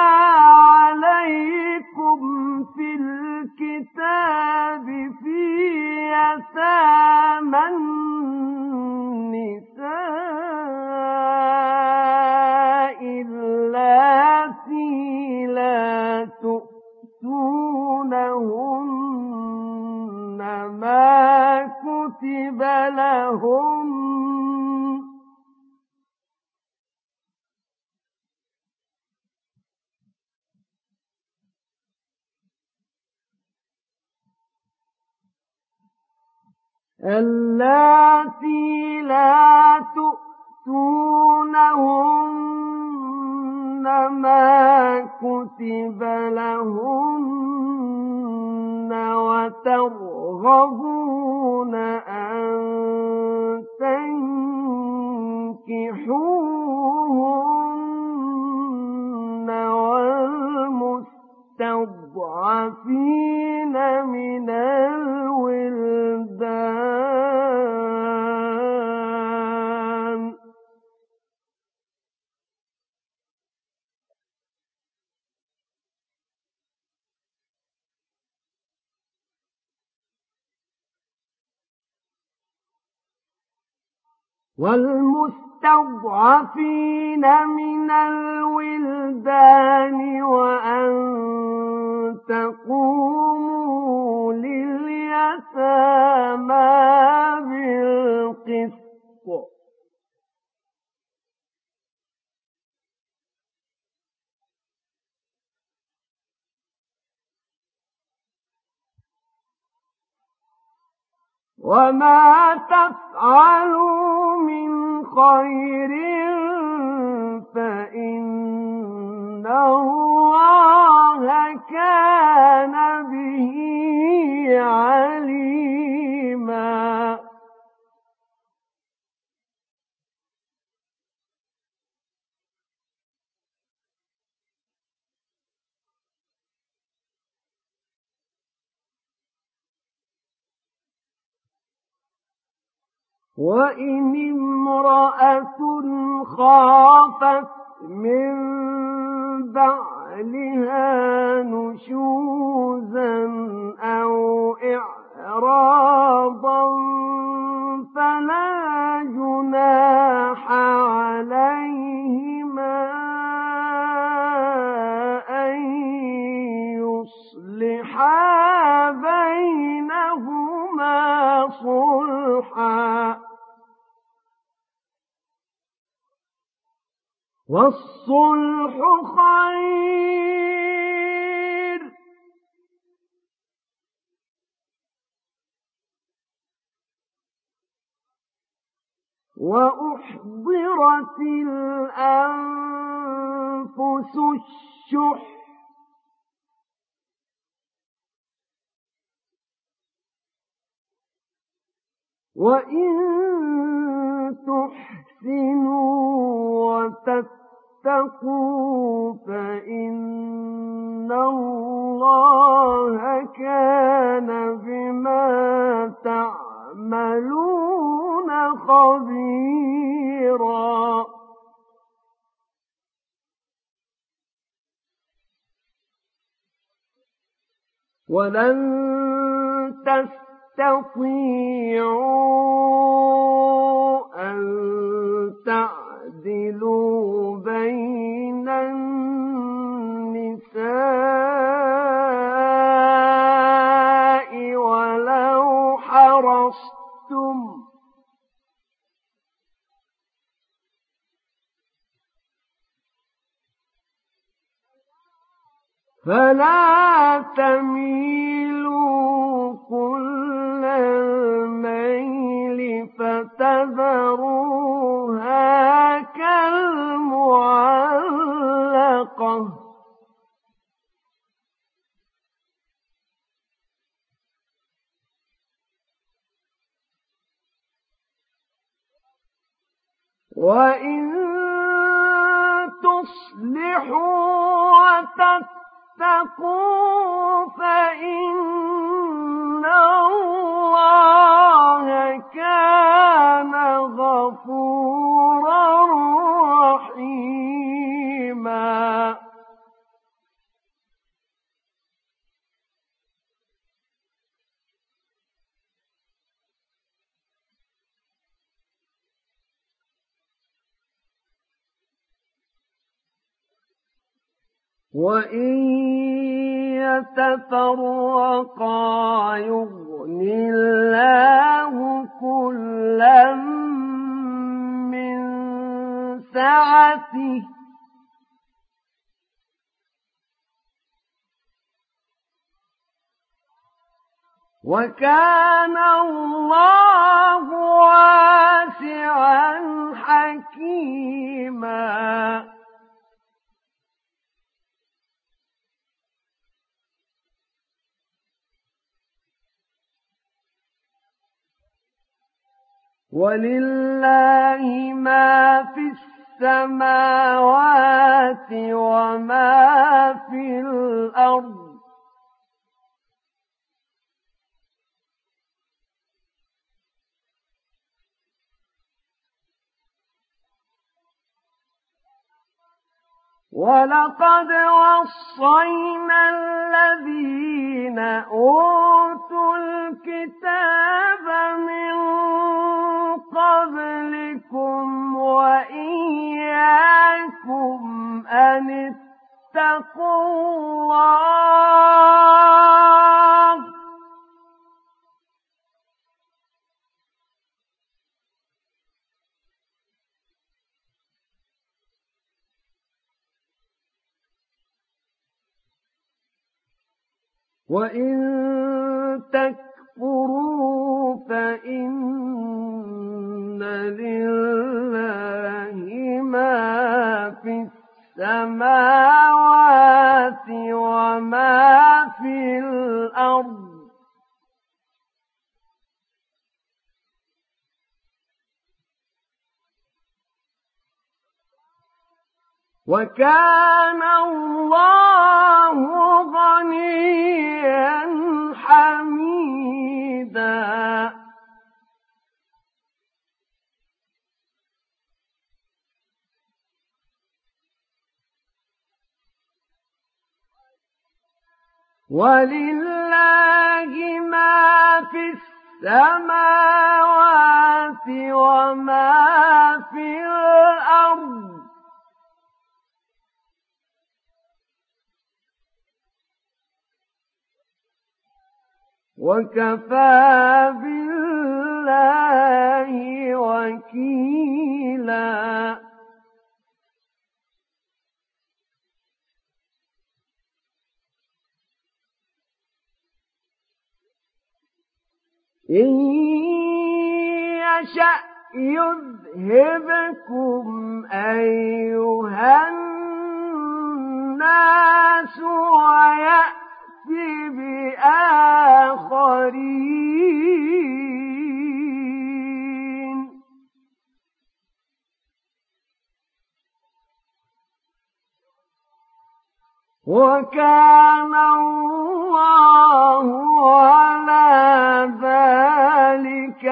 عليكم في الكتاب في يتامى النساء اللاتي لا تؤتونهن ما كتب لهم اللاتي لا تؤتونهن ما كتب لهن وترغبون أن تنكحوهن والمستضعفين من الولدان والمستضعفين من الولدان وأن تقوموا لليتامى بالقسط وما تفعلوا من خير فإن الله كان به عليما وإن امرأة خافت من بعلها نشوزا أو إعراضا فلا جناح عليهما أن يصلحا بينهما صلحا والصلح خير وأحضرت الأنفس الشح وإن تحسنوا وتتقوا فإن الله كان بما تعملون ولن تستطيعوا أن تعدلوا بين النساء ولو حرصتم فلا تميلوا كل الميل فتذروها كالمعلقة وإن تصلحوا وتتقوا فإن الله كان غفورا رحيما. وإن يتفرقا يغن الله كلا من سعته وكان الله واسعا حكيما. ولله ما في السماوات وما في الأرض ولقد وصينا الذين أوتوا الكتاب من قبلكم وإياكم أن اتقوا الله وإن تكفروا فإن لله ما في السماوات وما في الأرض وكان الله غنيا حميدا. ولله ما في السماوات وما في الأرض وكفى بالله وكيلا. إن يشأ يذهبكم أيها الناس ويأتي بآخرين وكان الله على ذلك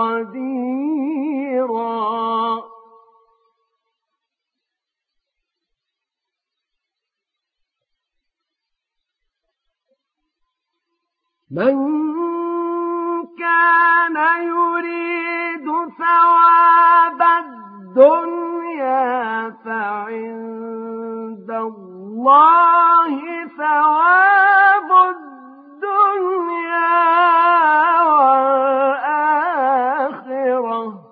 قديرا. من كان يريد ثواب الدنيا فعند الله ثواب الدنيا والآخرة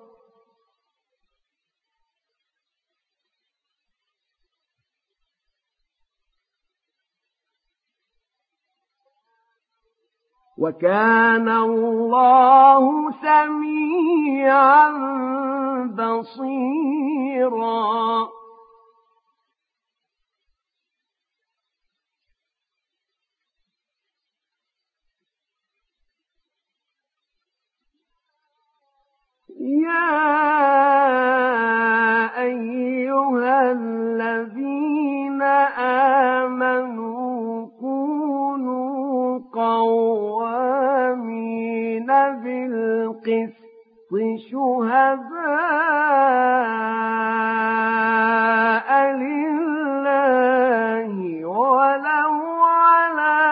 وكان الله سميعا بصيرا. يا أيها الذين آمنوا كونوا قوامين بالقسط شهداء لله ولو على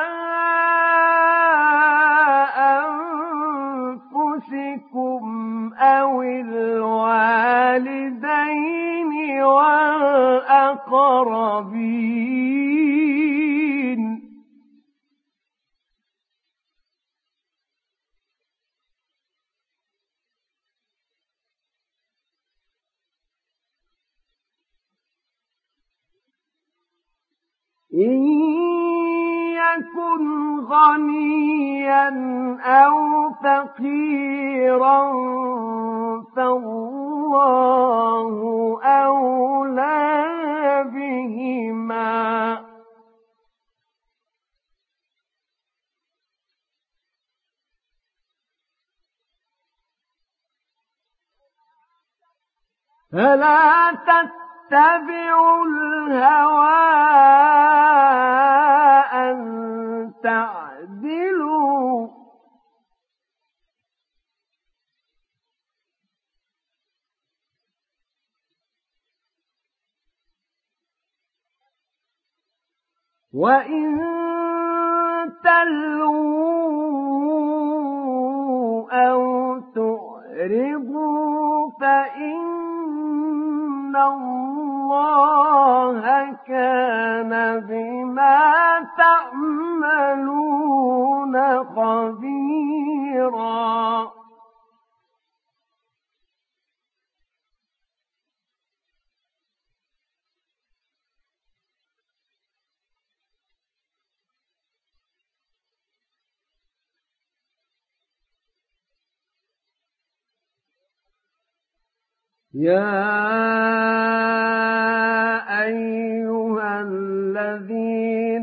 أنفسكم أو الوالدين والأقربين. إن يكن غنيا أو فقيرا فالله أولى بهما فلا تتبعوا الهوى أن تعدلوا وإن تلووا أو تعرضوا فإن الله كان بما تعملون خبيرا. يا أيها الذين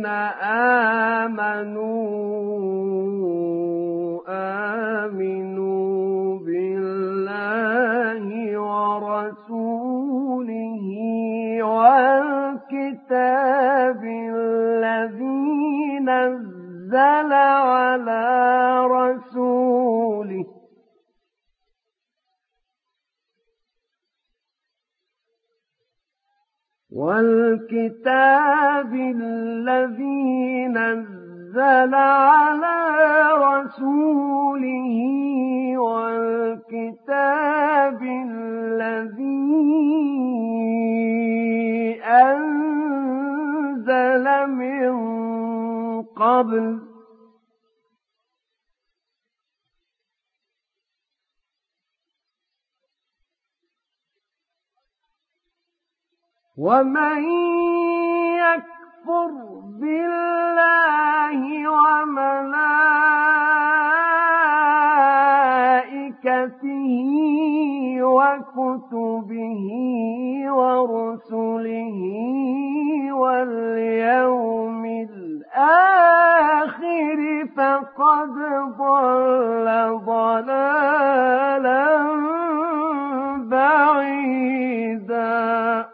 آمنوا آمنوا بالله ورسوله والكتاب الذي نزل على رسوله والكتاب الذي نزل على رسوله والكتاب الذي أنزل من قبل ومن يكفر بالله وملائكته وكتبه ورسله واليوم الآخر فقد ضل ضلالا بعيدا.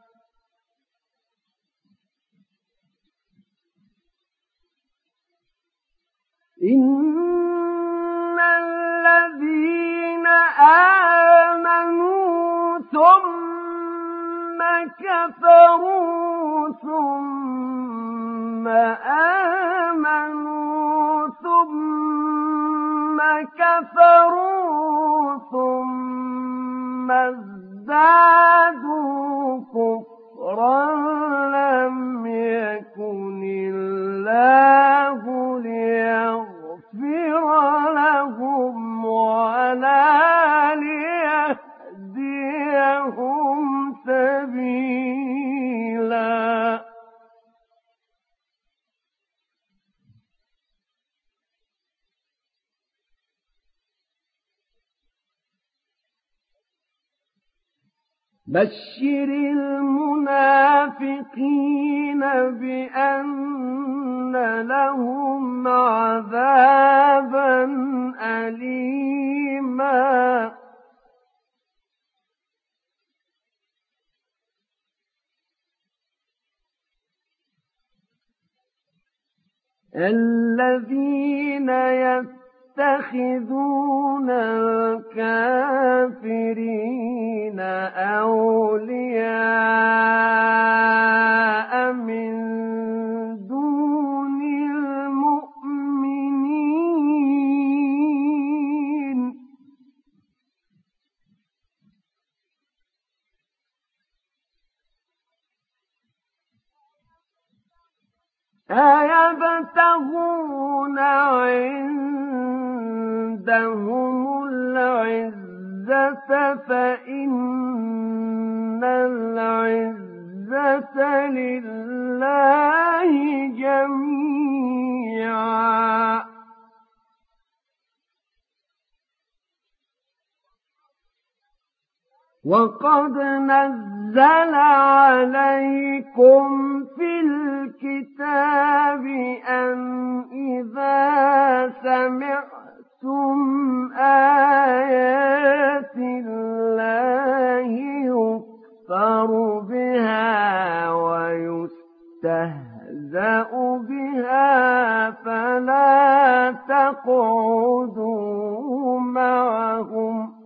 إن الذين آمنوا ثم كفروا ثم آمنوا ثم بشر المنافقين بأن لهم عذابا أليما الذين يتخذون الكافرين أولياء من دون المؤمنين أيبتغون عندهم العزة فإن العزة لله جميعا وقد نزل عليكم في الكتاب أن إذا سمعتم آيات الله يكفر بها ويستهزأ بها فلا تقعدوا معهم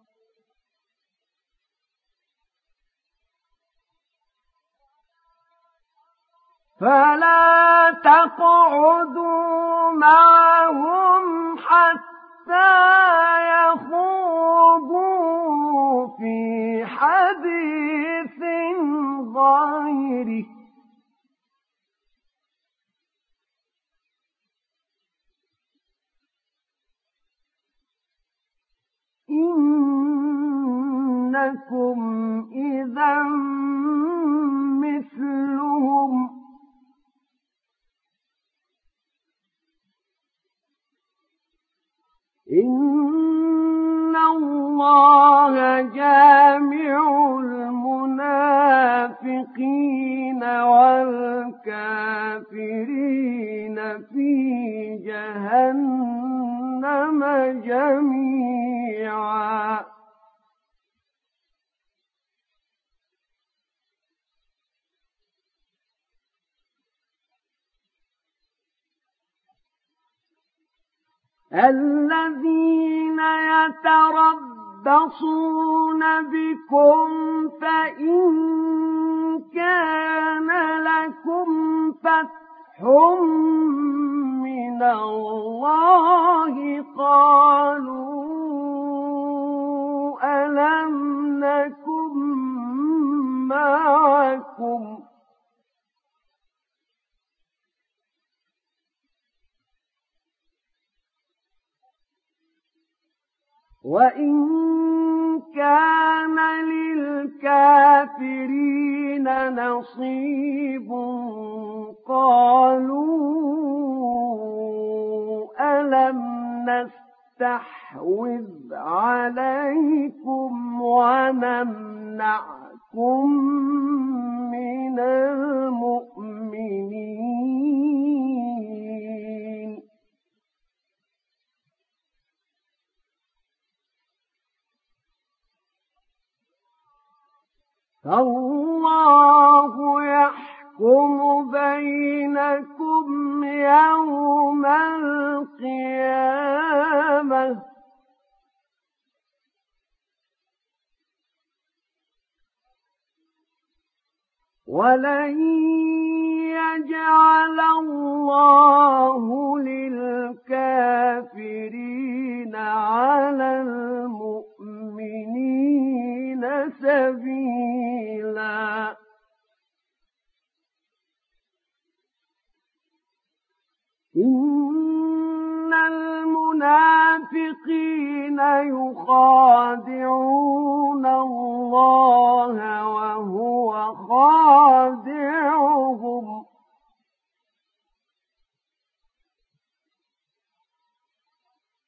فلا تقعدوا معهم حتى يخوضوا في حديث غيره إنكم إذا مثلهم إن الله جامع المنافقين والكافرين في جهنم جميعا الذين يتربصون بكم فإن كان لكم فتح من الله قالوا ألم نكن معكم وإن كان للكافرين نصيب قالوا ألم نستحوذ عليكم ونمنعكم من المؤمنين فالله يحكم بينكم يوم القيامة ولن يجعل الله للكافرين على المؤمنين سبيلا إن المنافقين يخادعون الله وهو خادعهم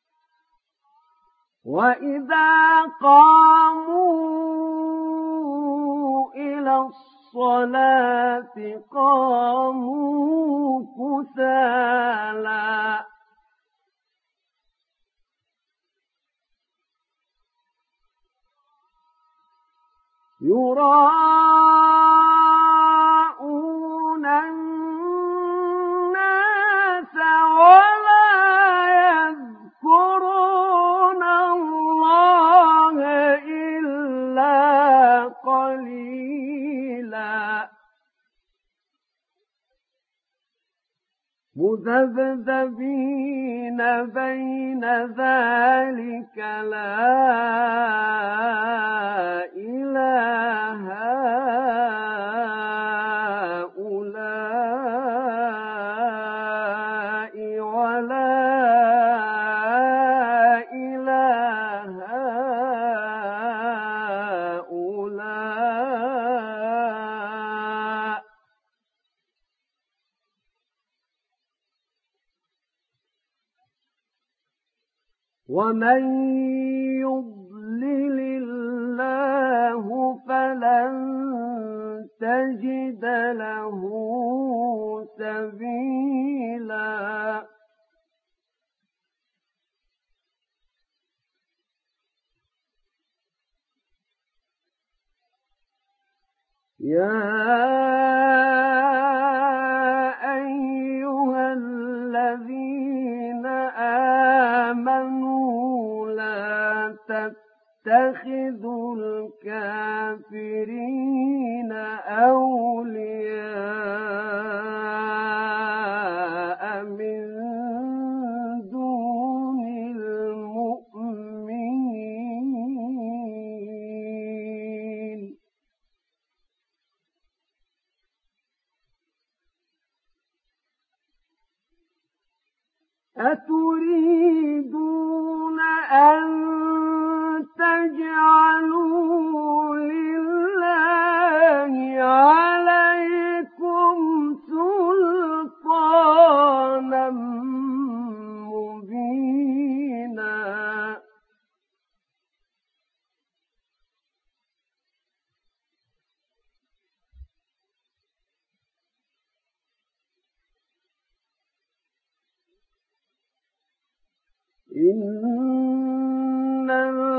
وإذا قاموا إلى الصلاة قاموا كسالى يراءون الناس ولا يذكرون الله إلا قليلا مذبذبين بين ذلك لا إله هؤلاء ولا إله هؤلاء ومن يضلل الله فلن تجد له سبيلا يا أيها الذين آمنوا لا تتخذوا الكافرين أولياء من دون المؤمنين أتريدون أن تجعلوا لله عليكم سلطانا مبينا إن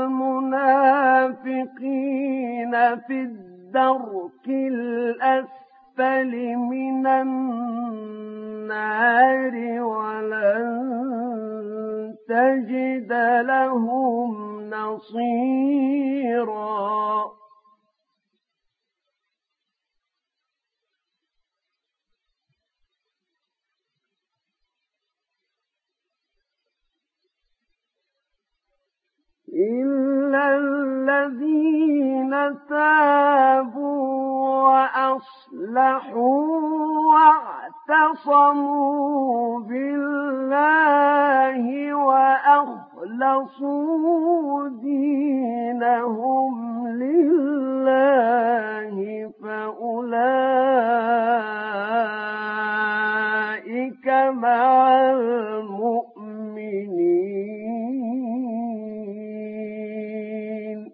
المنافقين في الدرك الأسفل من النار ولن تجد لهم نصيرا إلا الذين تابوا وأصلحوا واعتصموا بالله وأخلصوا دينهم لله فأولئك مع المؤمنين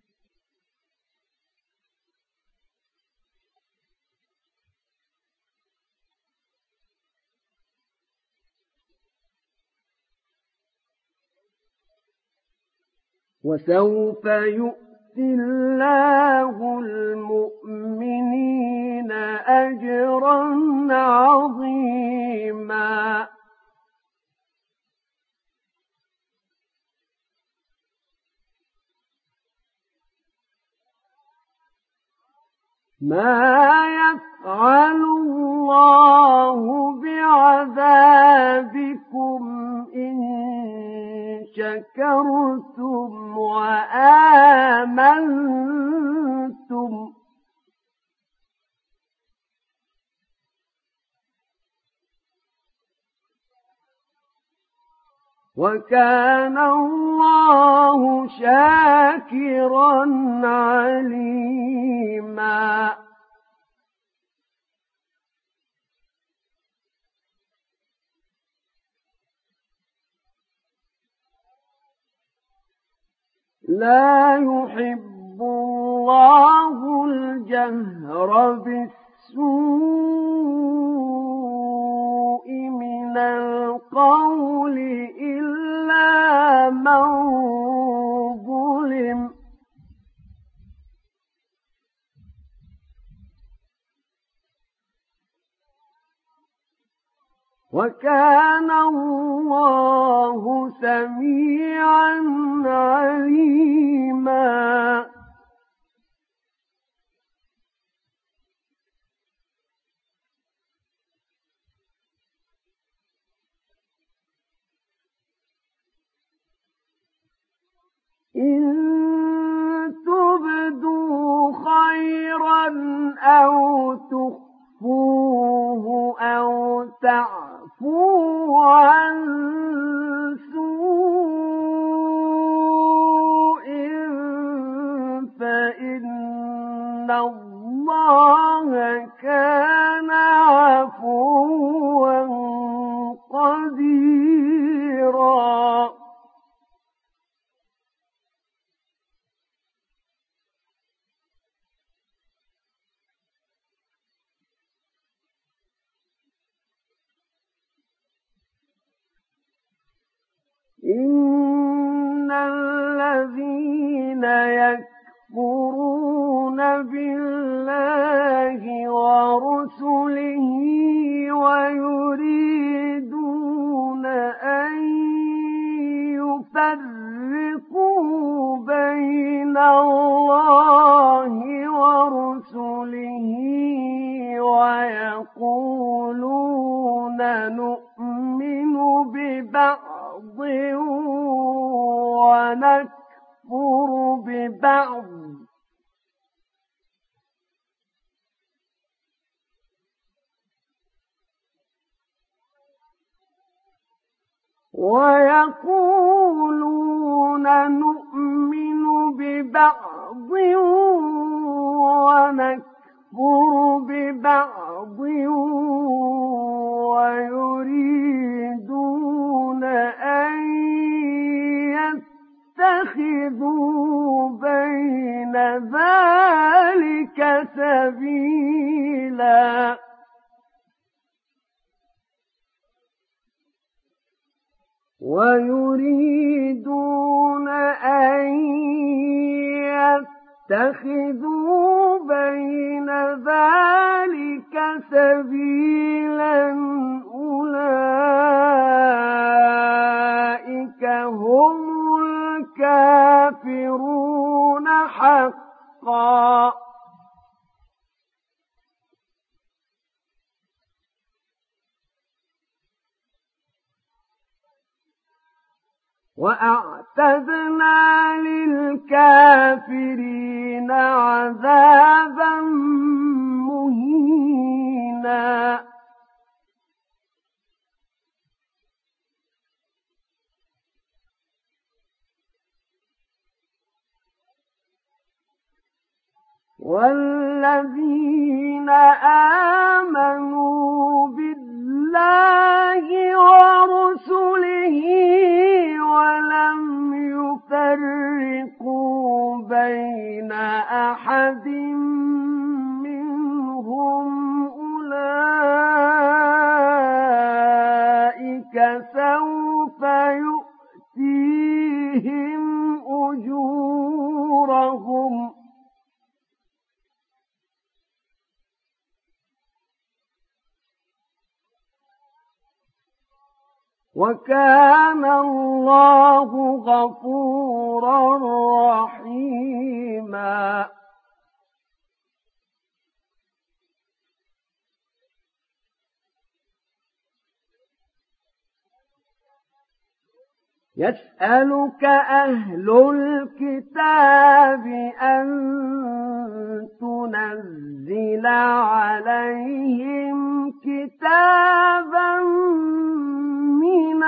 وسوف يؤتي الله المؤمنين أجرا عظيما ما يفعل الله بعذابكم إن شكرتم وآمنتم وكان الله شاكرا عليما لا يحب الله الجهر بالسوء من القول إلا من ظلم وكان الله سميعا عليما إن تبدوا خيرا أو تخفوه أو تعفوا عن سوء فإن الله كان عفوا قديرا إن الذين يكفرون بالله ورسله ويريدون أن يفرقوا بين الله ورسله ويقولون نؤمن ببعض ونكفر ببعض ويقولون نؤمن ببعض ونكفر ببعض ويريدون أن يتخذوا بين ذلك سبيلا ويريدون أن يتخذوا بين ذلك سبيلا أولئك هم الكافرون حقا وأعتدنا للكافرين عذابا مهينا والذين آمنوا بالله ورسله ولم يفرقوا بين أحد منهم أولئك سوف يؤتيهم أجورهم وكان الله غفورا رحيما يسألك أهل الكتاب أن تنزل عليهم كتابا من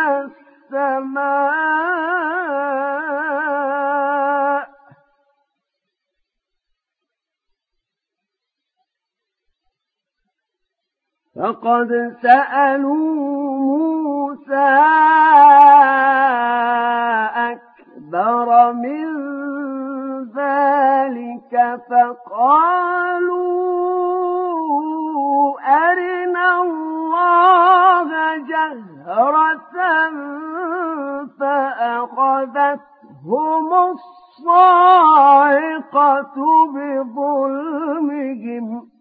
السماء فقد سألوا موسى أكبر من ذلك الصاعقة بظلمهم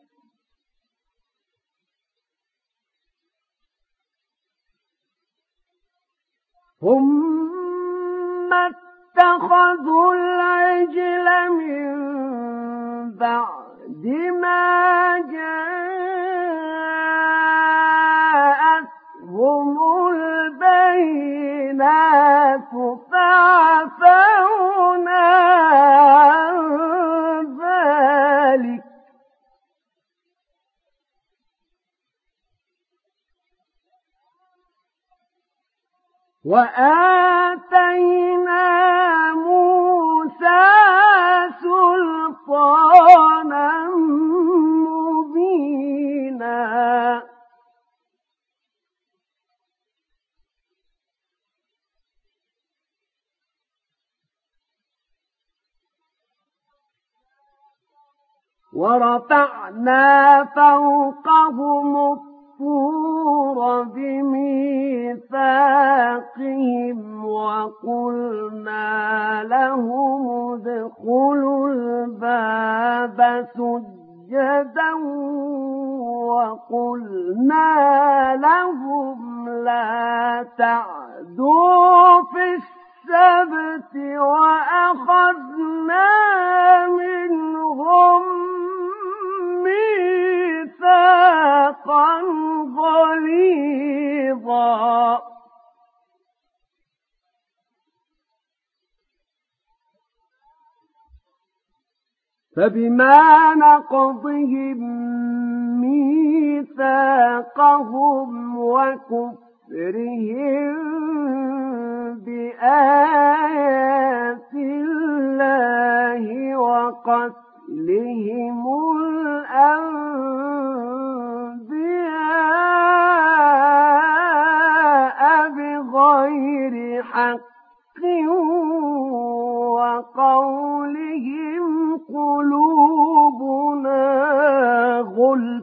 ثم اتخذوا العجل من بعد ما جاءتهم البينات فعفونا عن ذلك وآتينا موسى سلطانا مبينا ورفعنا فوقهم الطور بميثاقهم وقلنا لهم ادخلوا الباب سجدا وقلنا لهم لا تعدوا في السبت وأخذنا منهم ميثاقا غليظا فبما نقضهم ميثاقهم وكفرهم بآيات الله وقتلهم الأنبياء بغير حق وقولهم قلوبنا غلف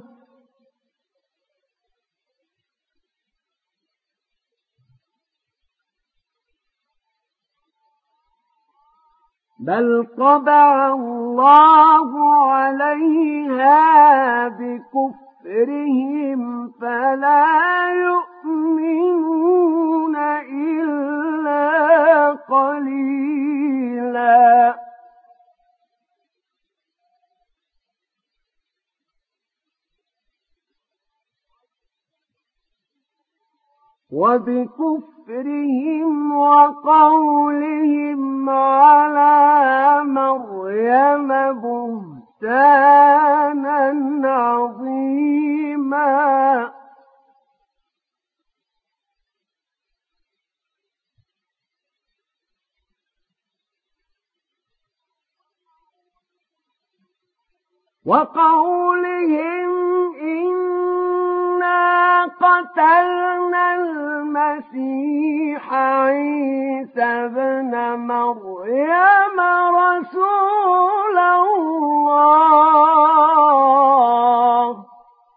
بل طبع الله عليها بكفرهم فلا يؤمنون إلا قليلا وبكفرهم وقولهم على مريم بهتانا عظيما وقولهم إنا قتلنا المسيح عيسى ابن مريم رسول الله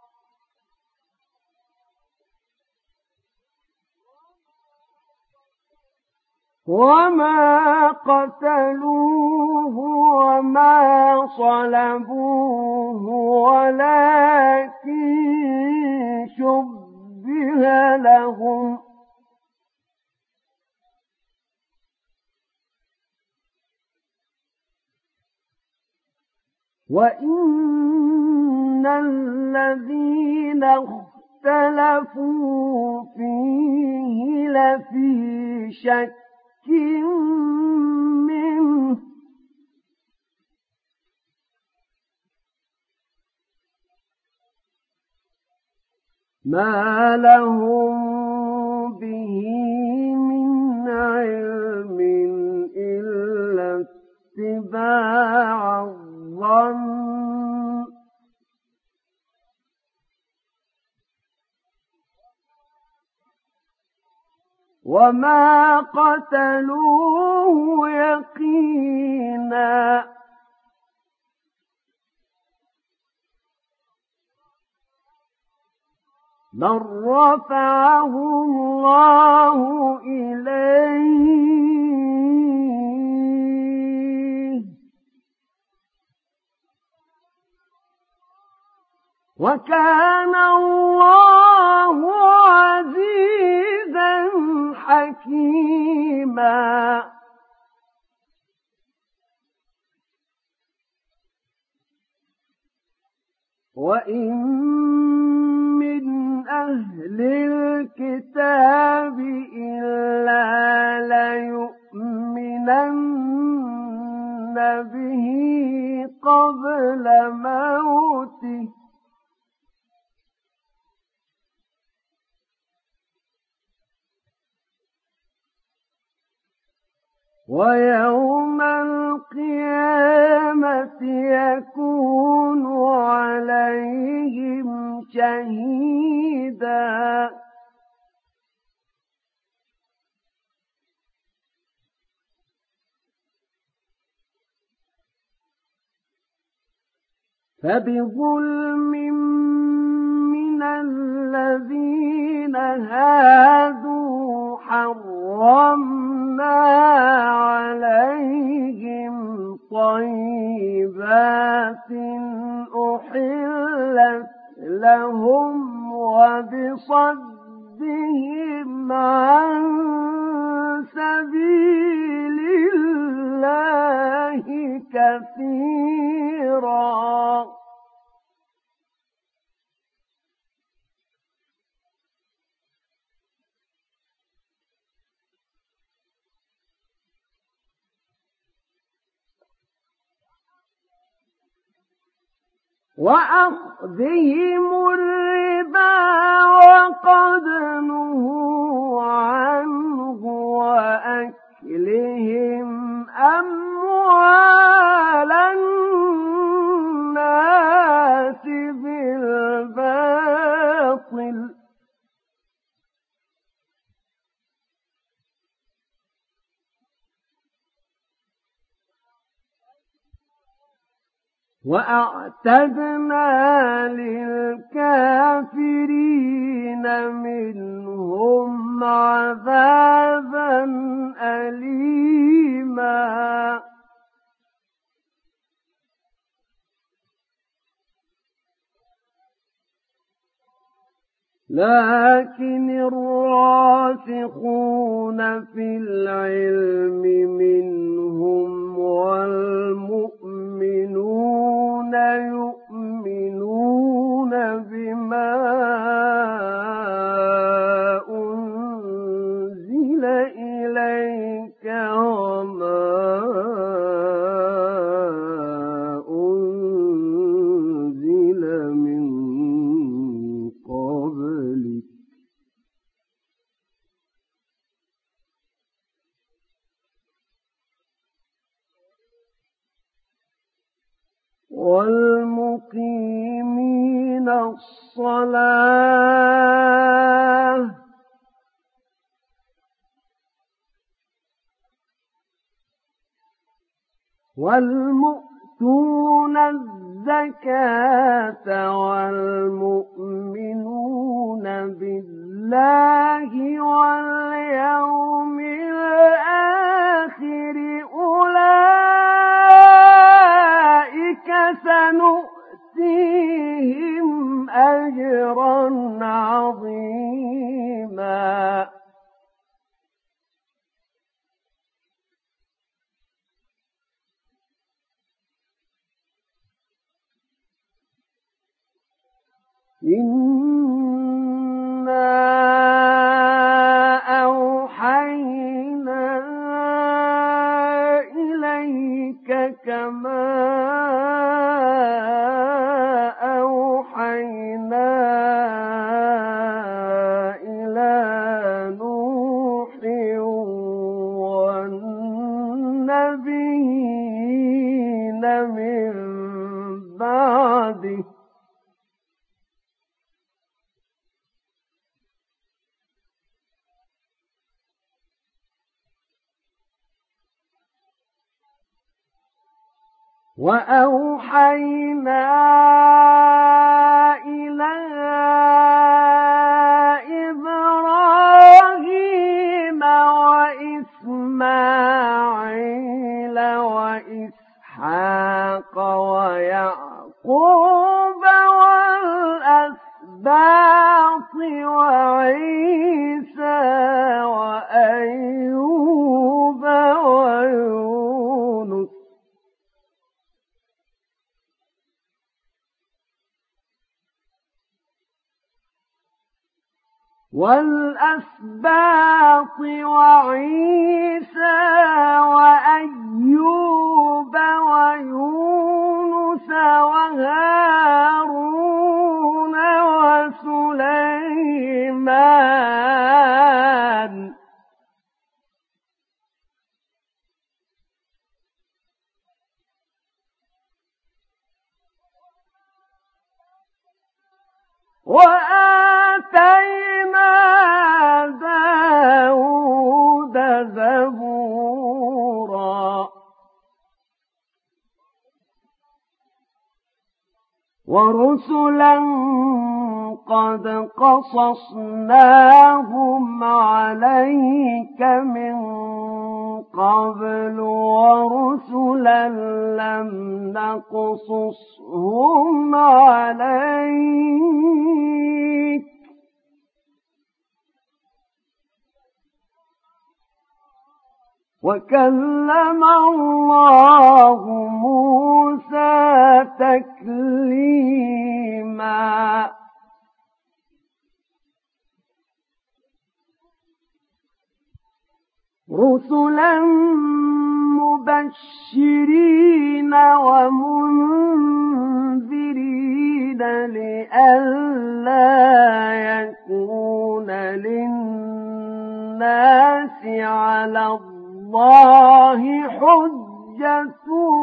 وما قتلوه وما صلبوه ولكن شبه لهم وإن الذين اختلفوا فيه لفي شك منه ما لهم به من علم إلا اتباع الظن وما قتلوه يقينا بل رفعه الله إليه وكان الله عزيزا حكيما. وإن من أهل الكتاب إلا ليؤمنن به قبل موته ويوم القيامة يكون عليهم شهيدا. فبظلم من الذين هادوا حرمنا عليهم طيبات أحلت لهم وبصدهم عن سبيل الله كثيرا. وأخذهم الربا وقد نهوا عنه وأكلهم أموال الناس بالباطل وأعتدنا للكافرين منهم عذابا أليما. لكن الراسخون في العلم منهم والمؤمنون يؤمنون بما أنزل إليك وما أنزل من قبلك والمقيمين الصلاة والمؤتون الزكاة والمؤمنون بالله واليوم الآخر أولئك سنؤتيهم أجرا عظيما. إنا أوحينا إليك كما أوحينا إلى نوح والنبيين من بعده وأوحينا إلى إبراهيم وإسماعيل وإسحاق ويعقوب والأسباط وعيسى وأيوب ويونس والأسباط وعيسى وأيوب ويونس وهارون وسليمان وآتينا داود زبورا ورسلا قد قصصناهم عليك من قبل ورسلا لم نقصصهم عليك وكلم الله موسى تكليما رسلا مبشرين ومنذرين لئلا يكون للناس على الله حجة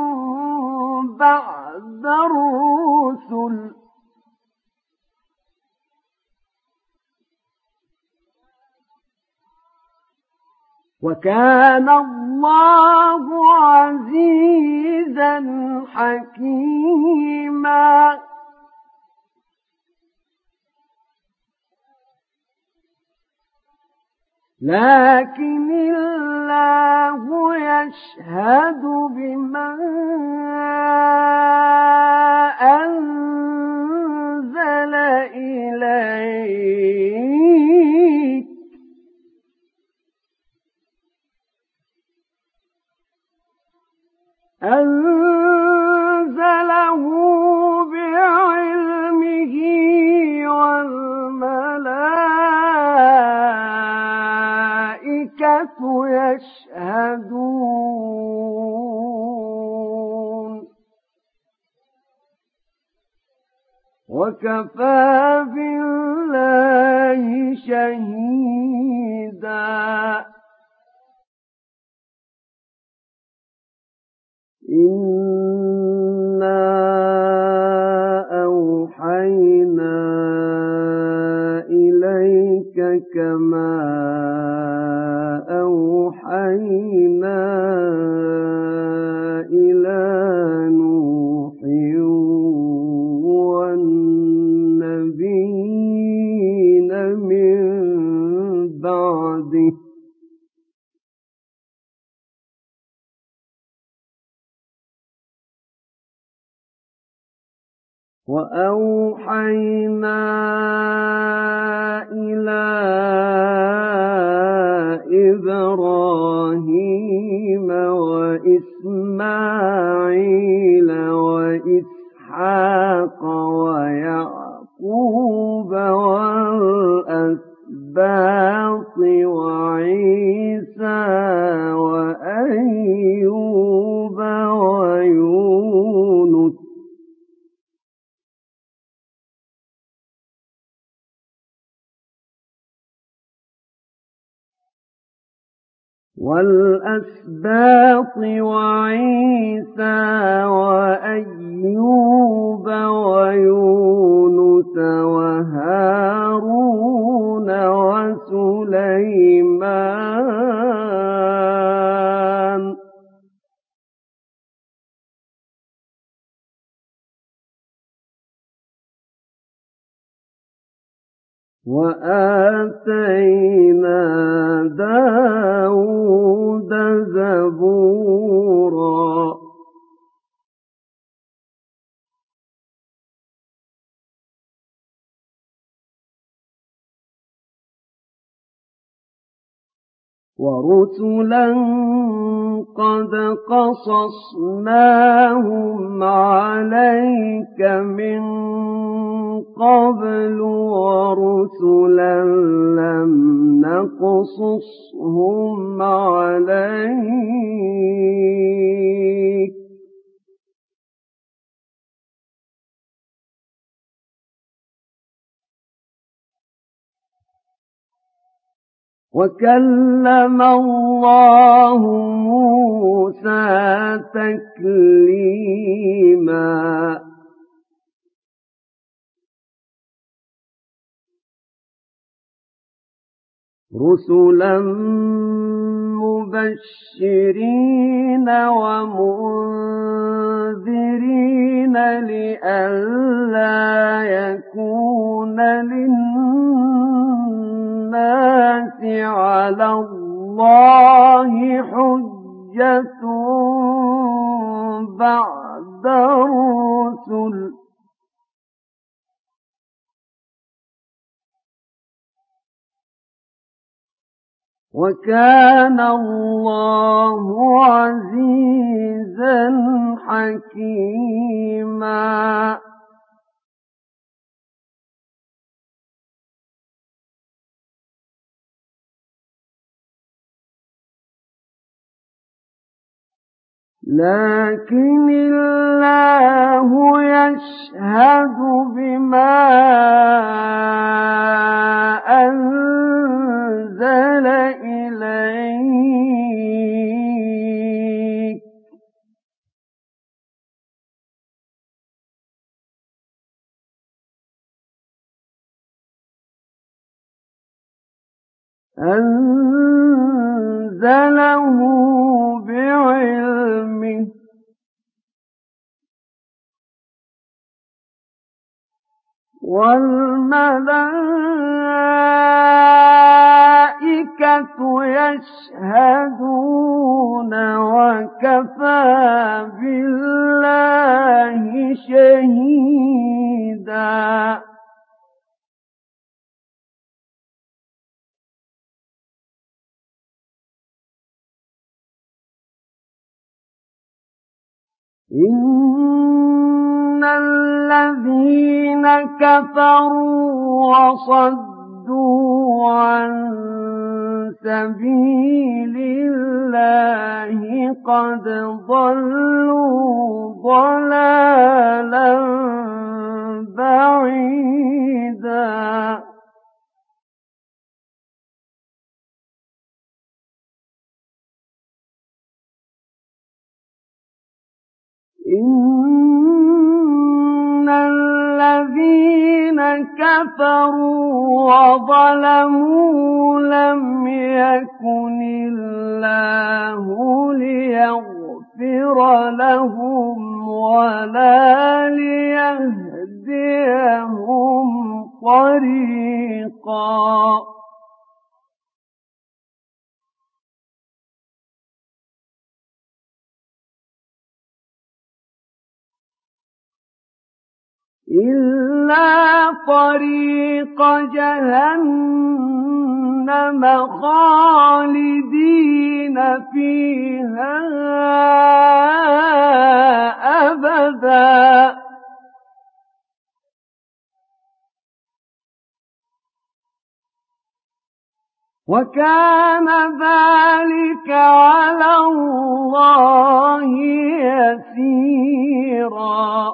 بعد الرسل وكان الله عزيزا حكيما لكن الله يشهد بما أنزل إليك أنزله بعلمه والملائكة يشهدون وكفى بالله شهيدا إنا أوحينا إليك كما أوحينا إلى نوح والنبيين من بعده وأوحينا إلى إبراهيم وإسماعيل وإسحاق ويعقوب والأسباط وعيسى وأيوب ويونس والأسباط وعيسى وأيوب ويونس وهارون وسليمان وآتينا داود زبورا ورسلا قد قصصناهم عليك من قبل ورسلا لم نقصصهم عليك وكلم الله موسى تكليما رسلا مبشرين ومنذرين لئلا يكون للناس على الله حجة بعد الرسل وكان الله عزيزا حكيما لكن الله يشهد بما أنزل إليك أنزله بعلمه والملائكة يشهدون وكفى بالله شهيدا إن الذين كفروا وصدوا عن سبيل الله قد ضلوا ضلالا بعيدا إن الذين كفروا وظلموا لم يكن الله ليغفر لهم ولا ليهديهم طريقا إلا طريق جهنم خالدين فيها أبدا وكان ذلك على الله يسيرا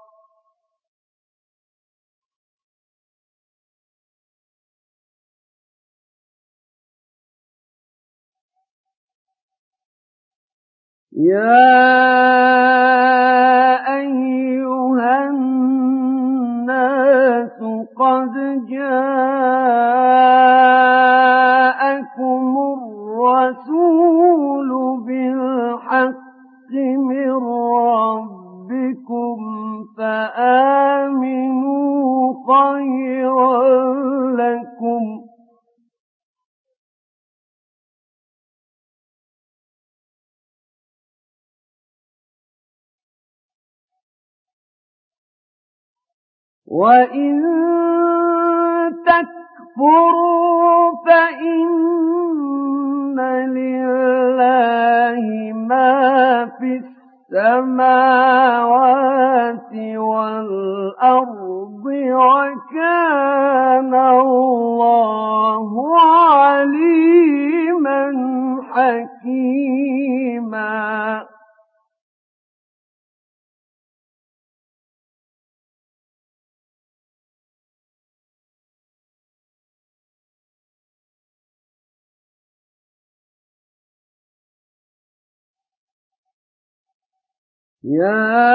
يا أيها الناس قد جاءكم الرسول بالحق من ربكم فآمنوا خيرا لكم وإن تكفروا فإن يَا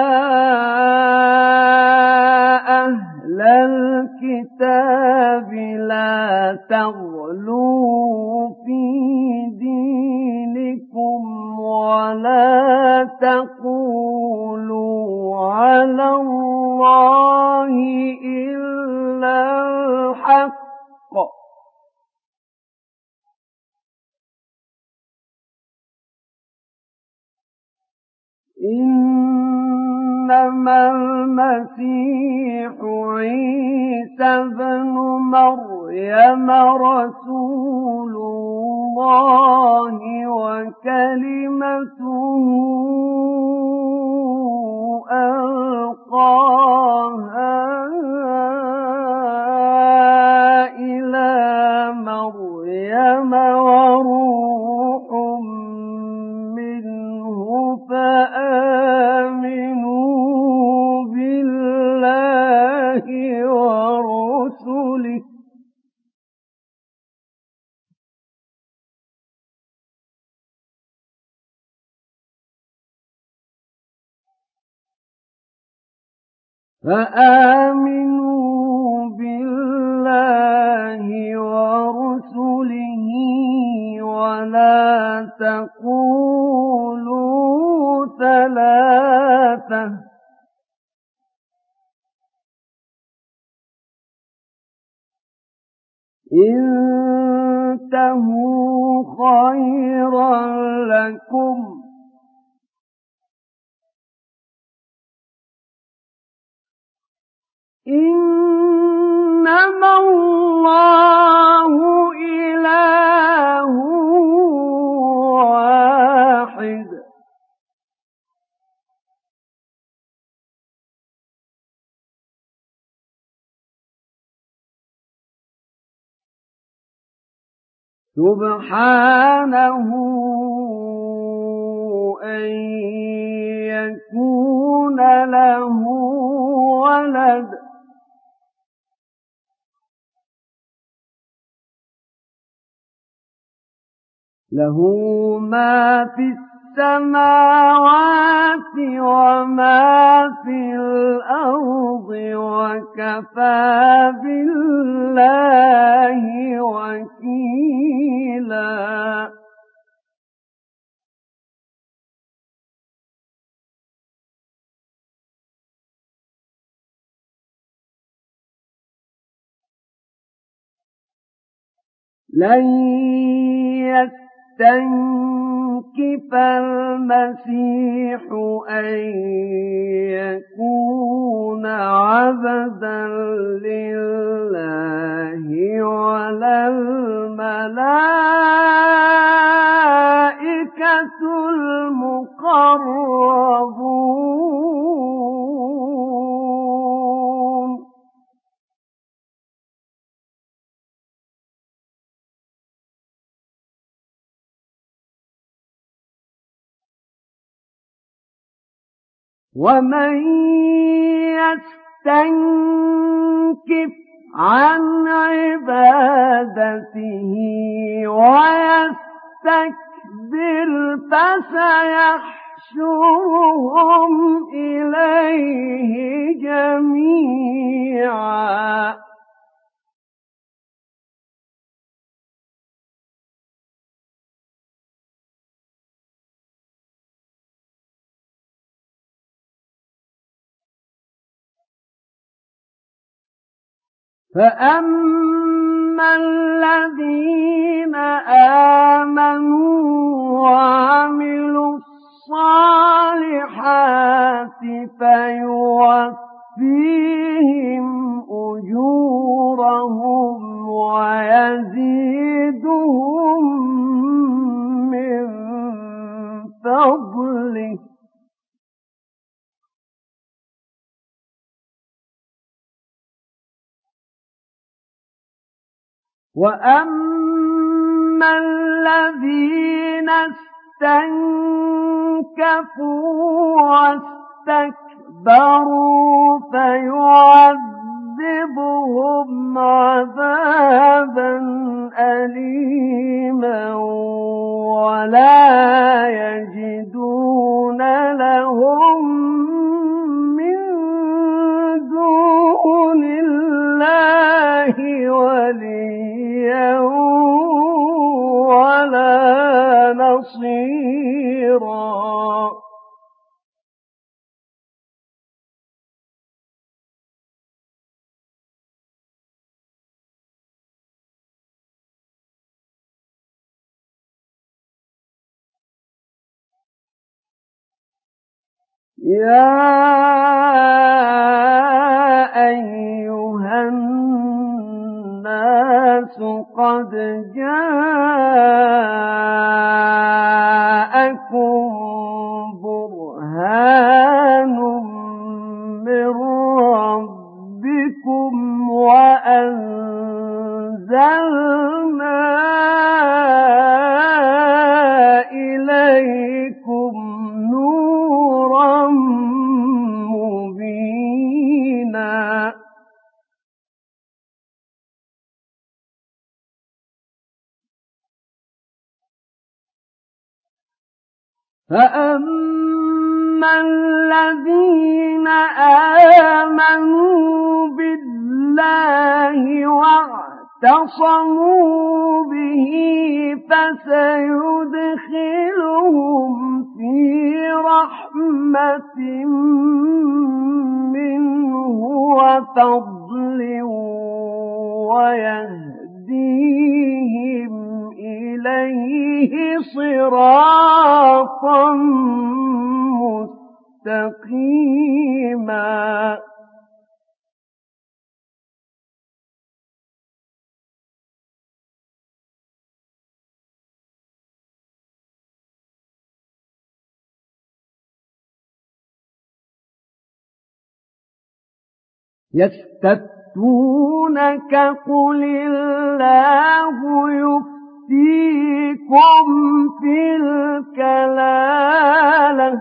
أَهْلَ الْكِتَابِ لَا تَغْلُوا فِي دِينِكُمْ وَلَا تَقُولُوا عَلَى اللَّهِ إِلَّا الْحَقَّ ۚ إِنَّمَا الْمَسِيحُ عِيسَى ابْنُ مَرْيَمَ رَسُولُ اللَّهِ وَكَلِمَتُهُ أَلْقَاهَا إِلَىٰ مَرْيَمَ وَرُوحٌ مِّنْهُ فَآمِنُوا بِاللَّهِ وَرُسُلِهِ ۚ فآمنوا بالله ورسله ولا تقولوا ثلاثة انتهوا خيرا لكم إنما الله إله واحد سبحانه أن يكون له ولد له ما في السماوات وما في الأرض وكفى بالله وكيلا لن يستنكف المسيح أن يكون عبدا لله ولا الملائكة المقربون ومن يستنكف عن عبادته ويستكبر فسيحشرهم إليه جميعا فأما الذين آمنوا وعملوا الصالحات فيوفيهم أجورهم ويزيدهم من فضله وَأَمَّا الَّذِينَ اسْتَنكَفُوا وَاسْتَكْبَرُوا فَيُعَذِّبُهُمْ عَذَابًا أَلِيمًا وَلَا يَجِدُونَ لَهُم بصيرا يا أيها الناس قد جاءكم برهان من ربكم وأنزلنا إليكم نورا مبينا فأما الذين آمنوا بالله واعتصموا به فسيدخلهم في رحمة منه وفضل ويهديهم إليه صراطا مستقيما يستفتونك قل الله يفتيكم في الكلالة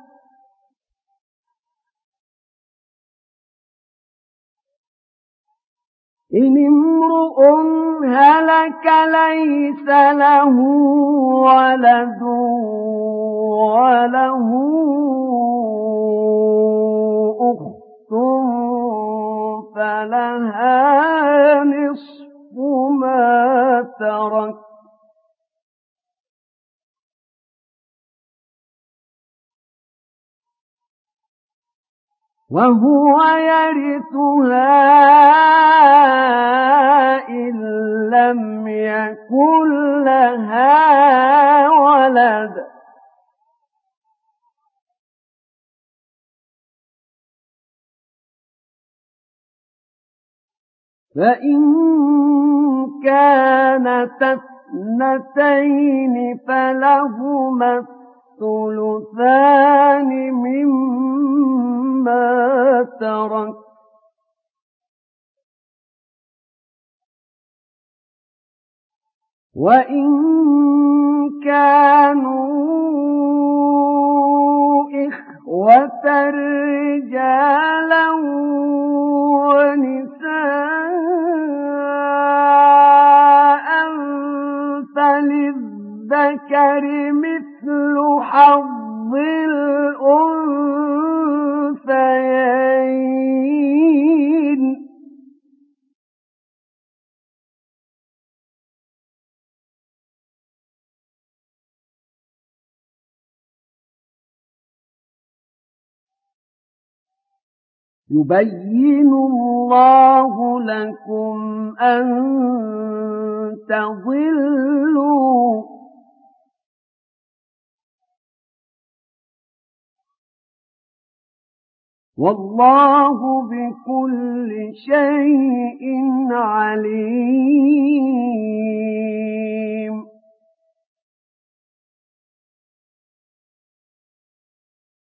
إن امرؤ هلك ليس له ولد وله أخت فلها نصف ما ترك وهو يرثها إن لم يكن لها ولد فإن كانت اثنتين فلهما الثلثان مما ترك وإن كانوا إخوة رجالا ونساء فللذكر مثل حظ الأنثيين يبين الله لكم أن تضلوا والله بكل شيء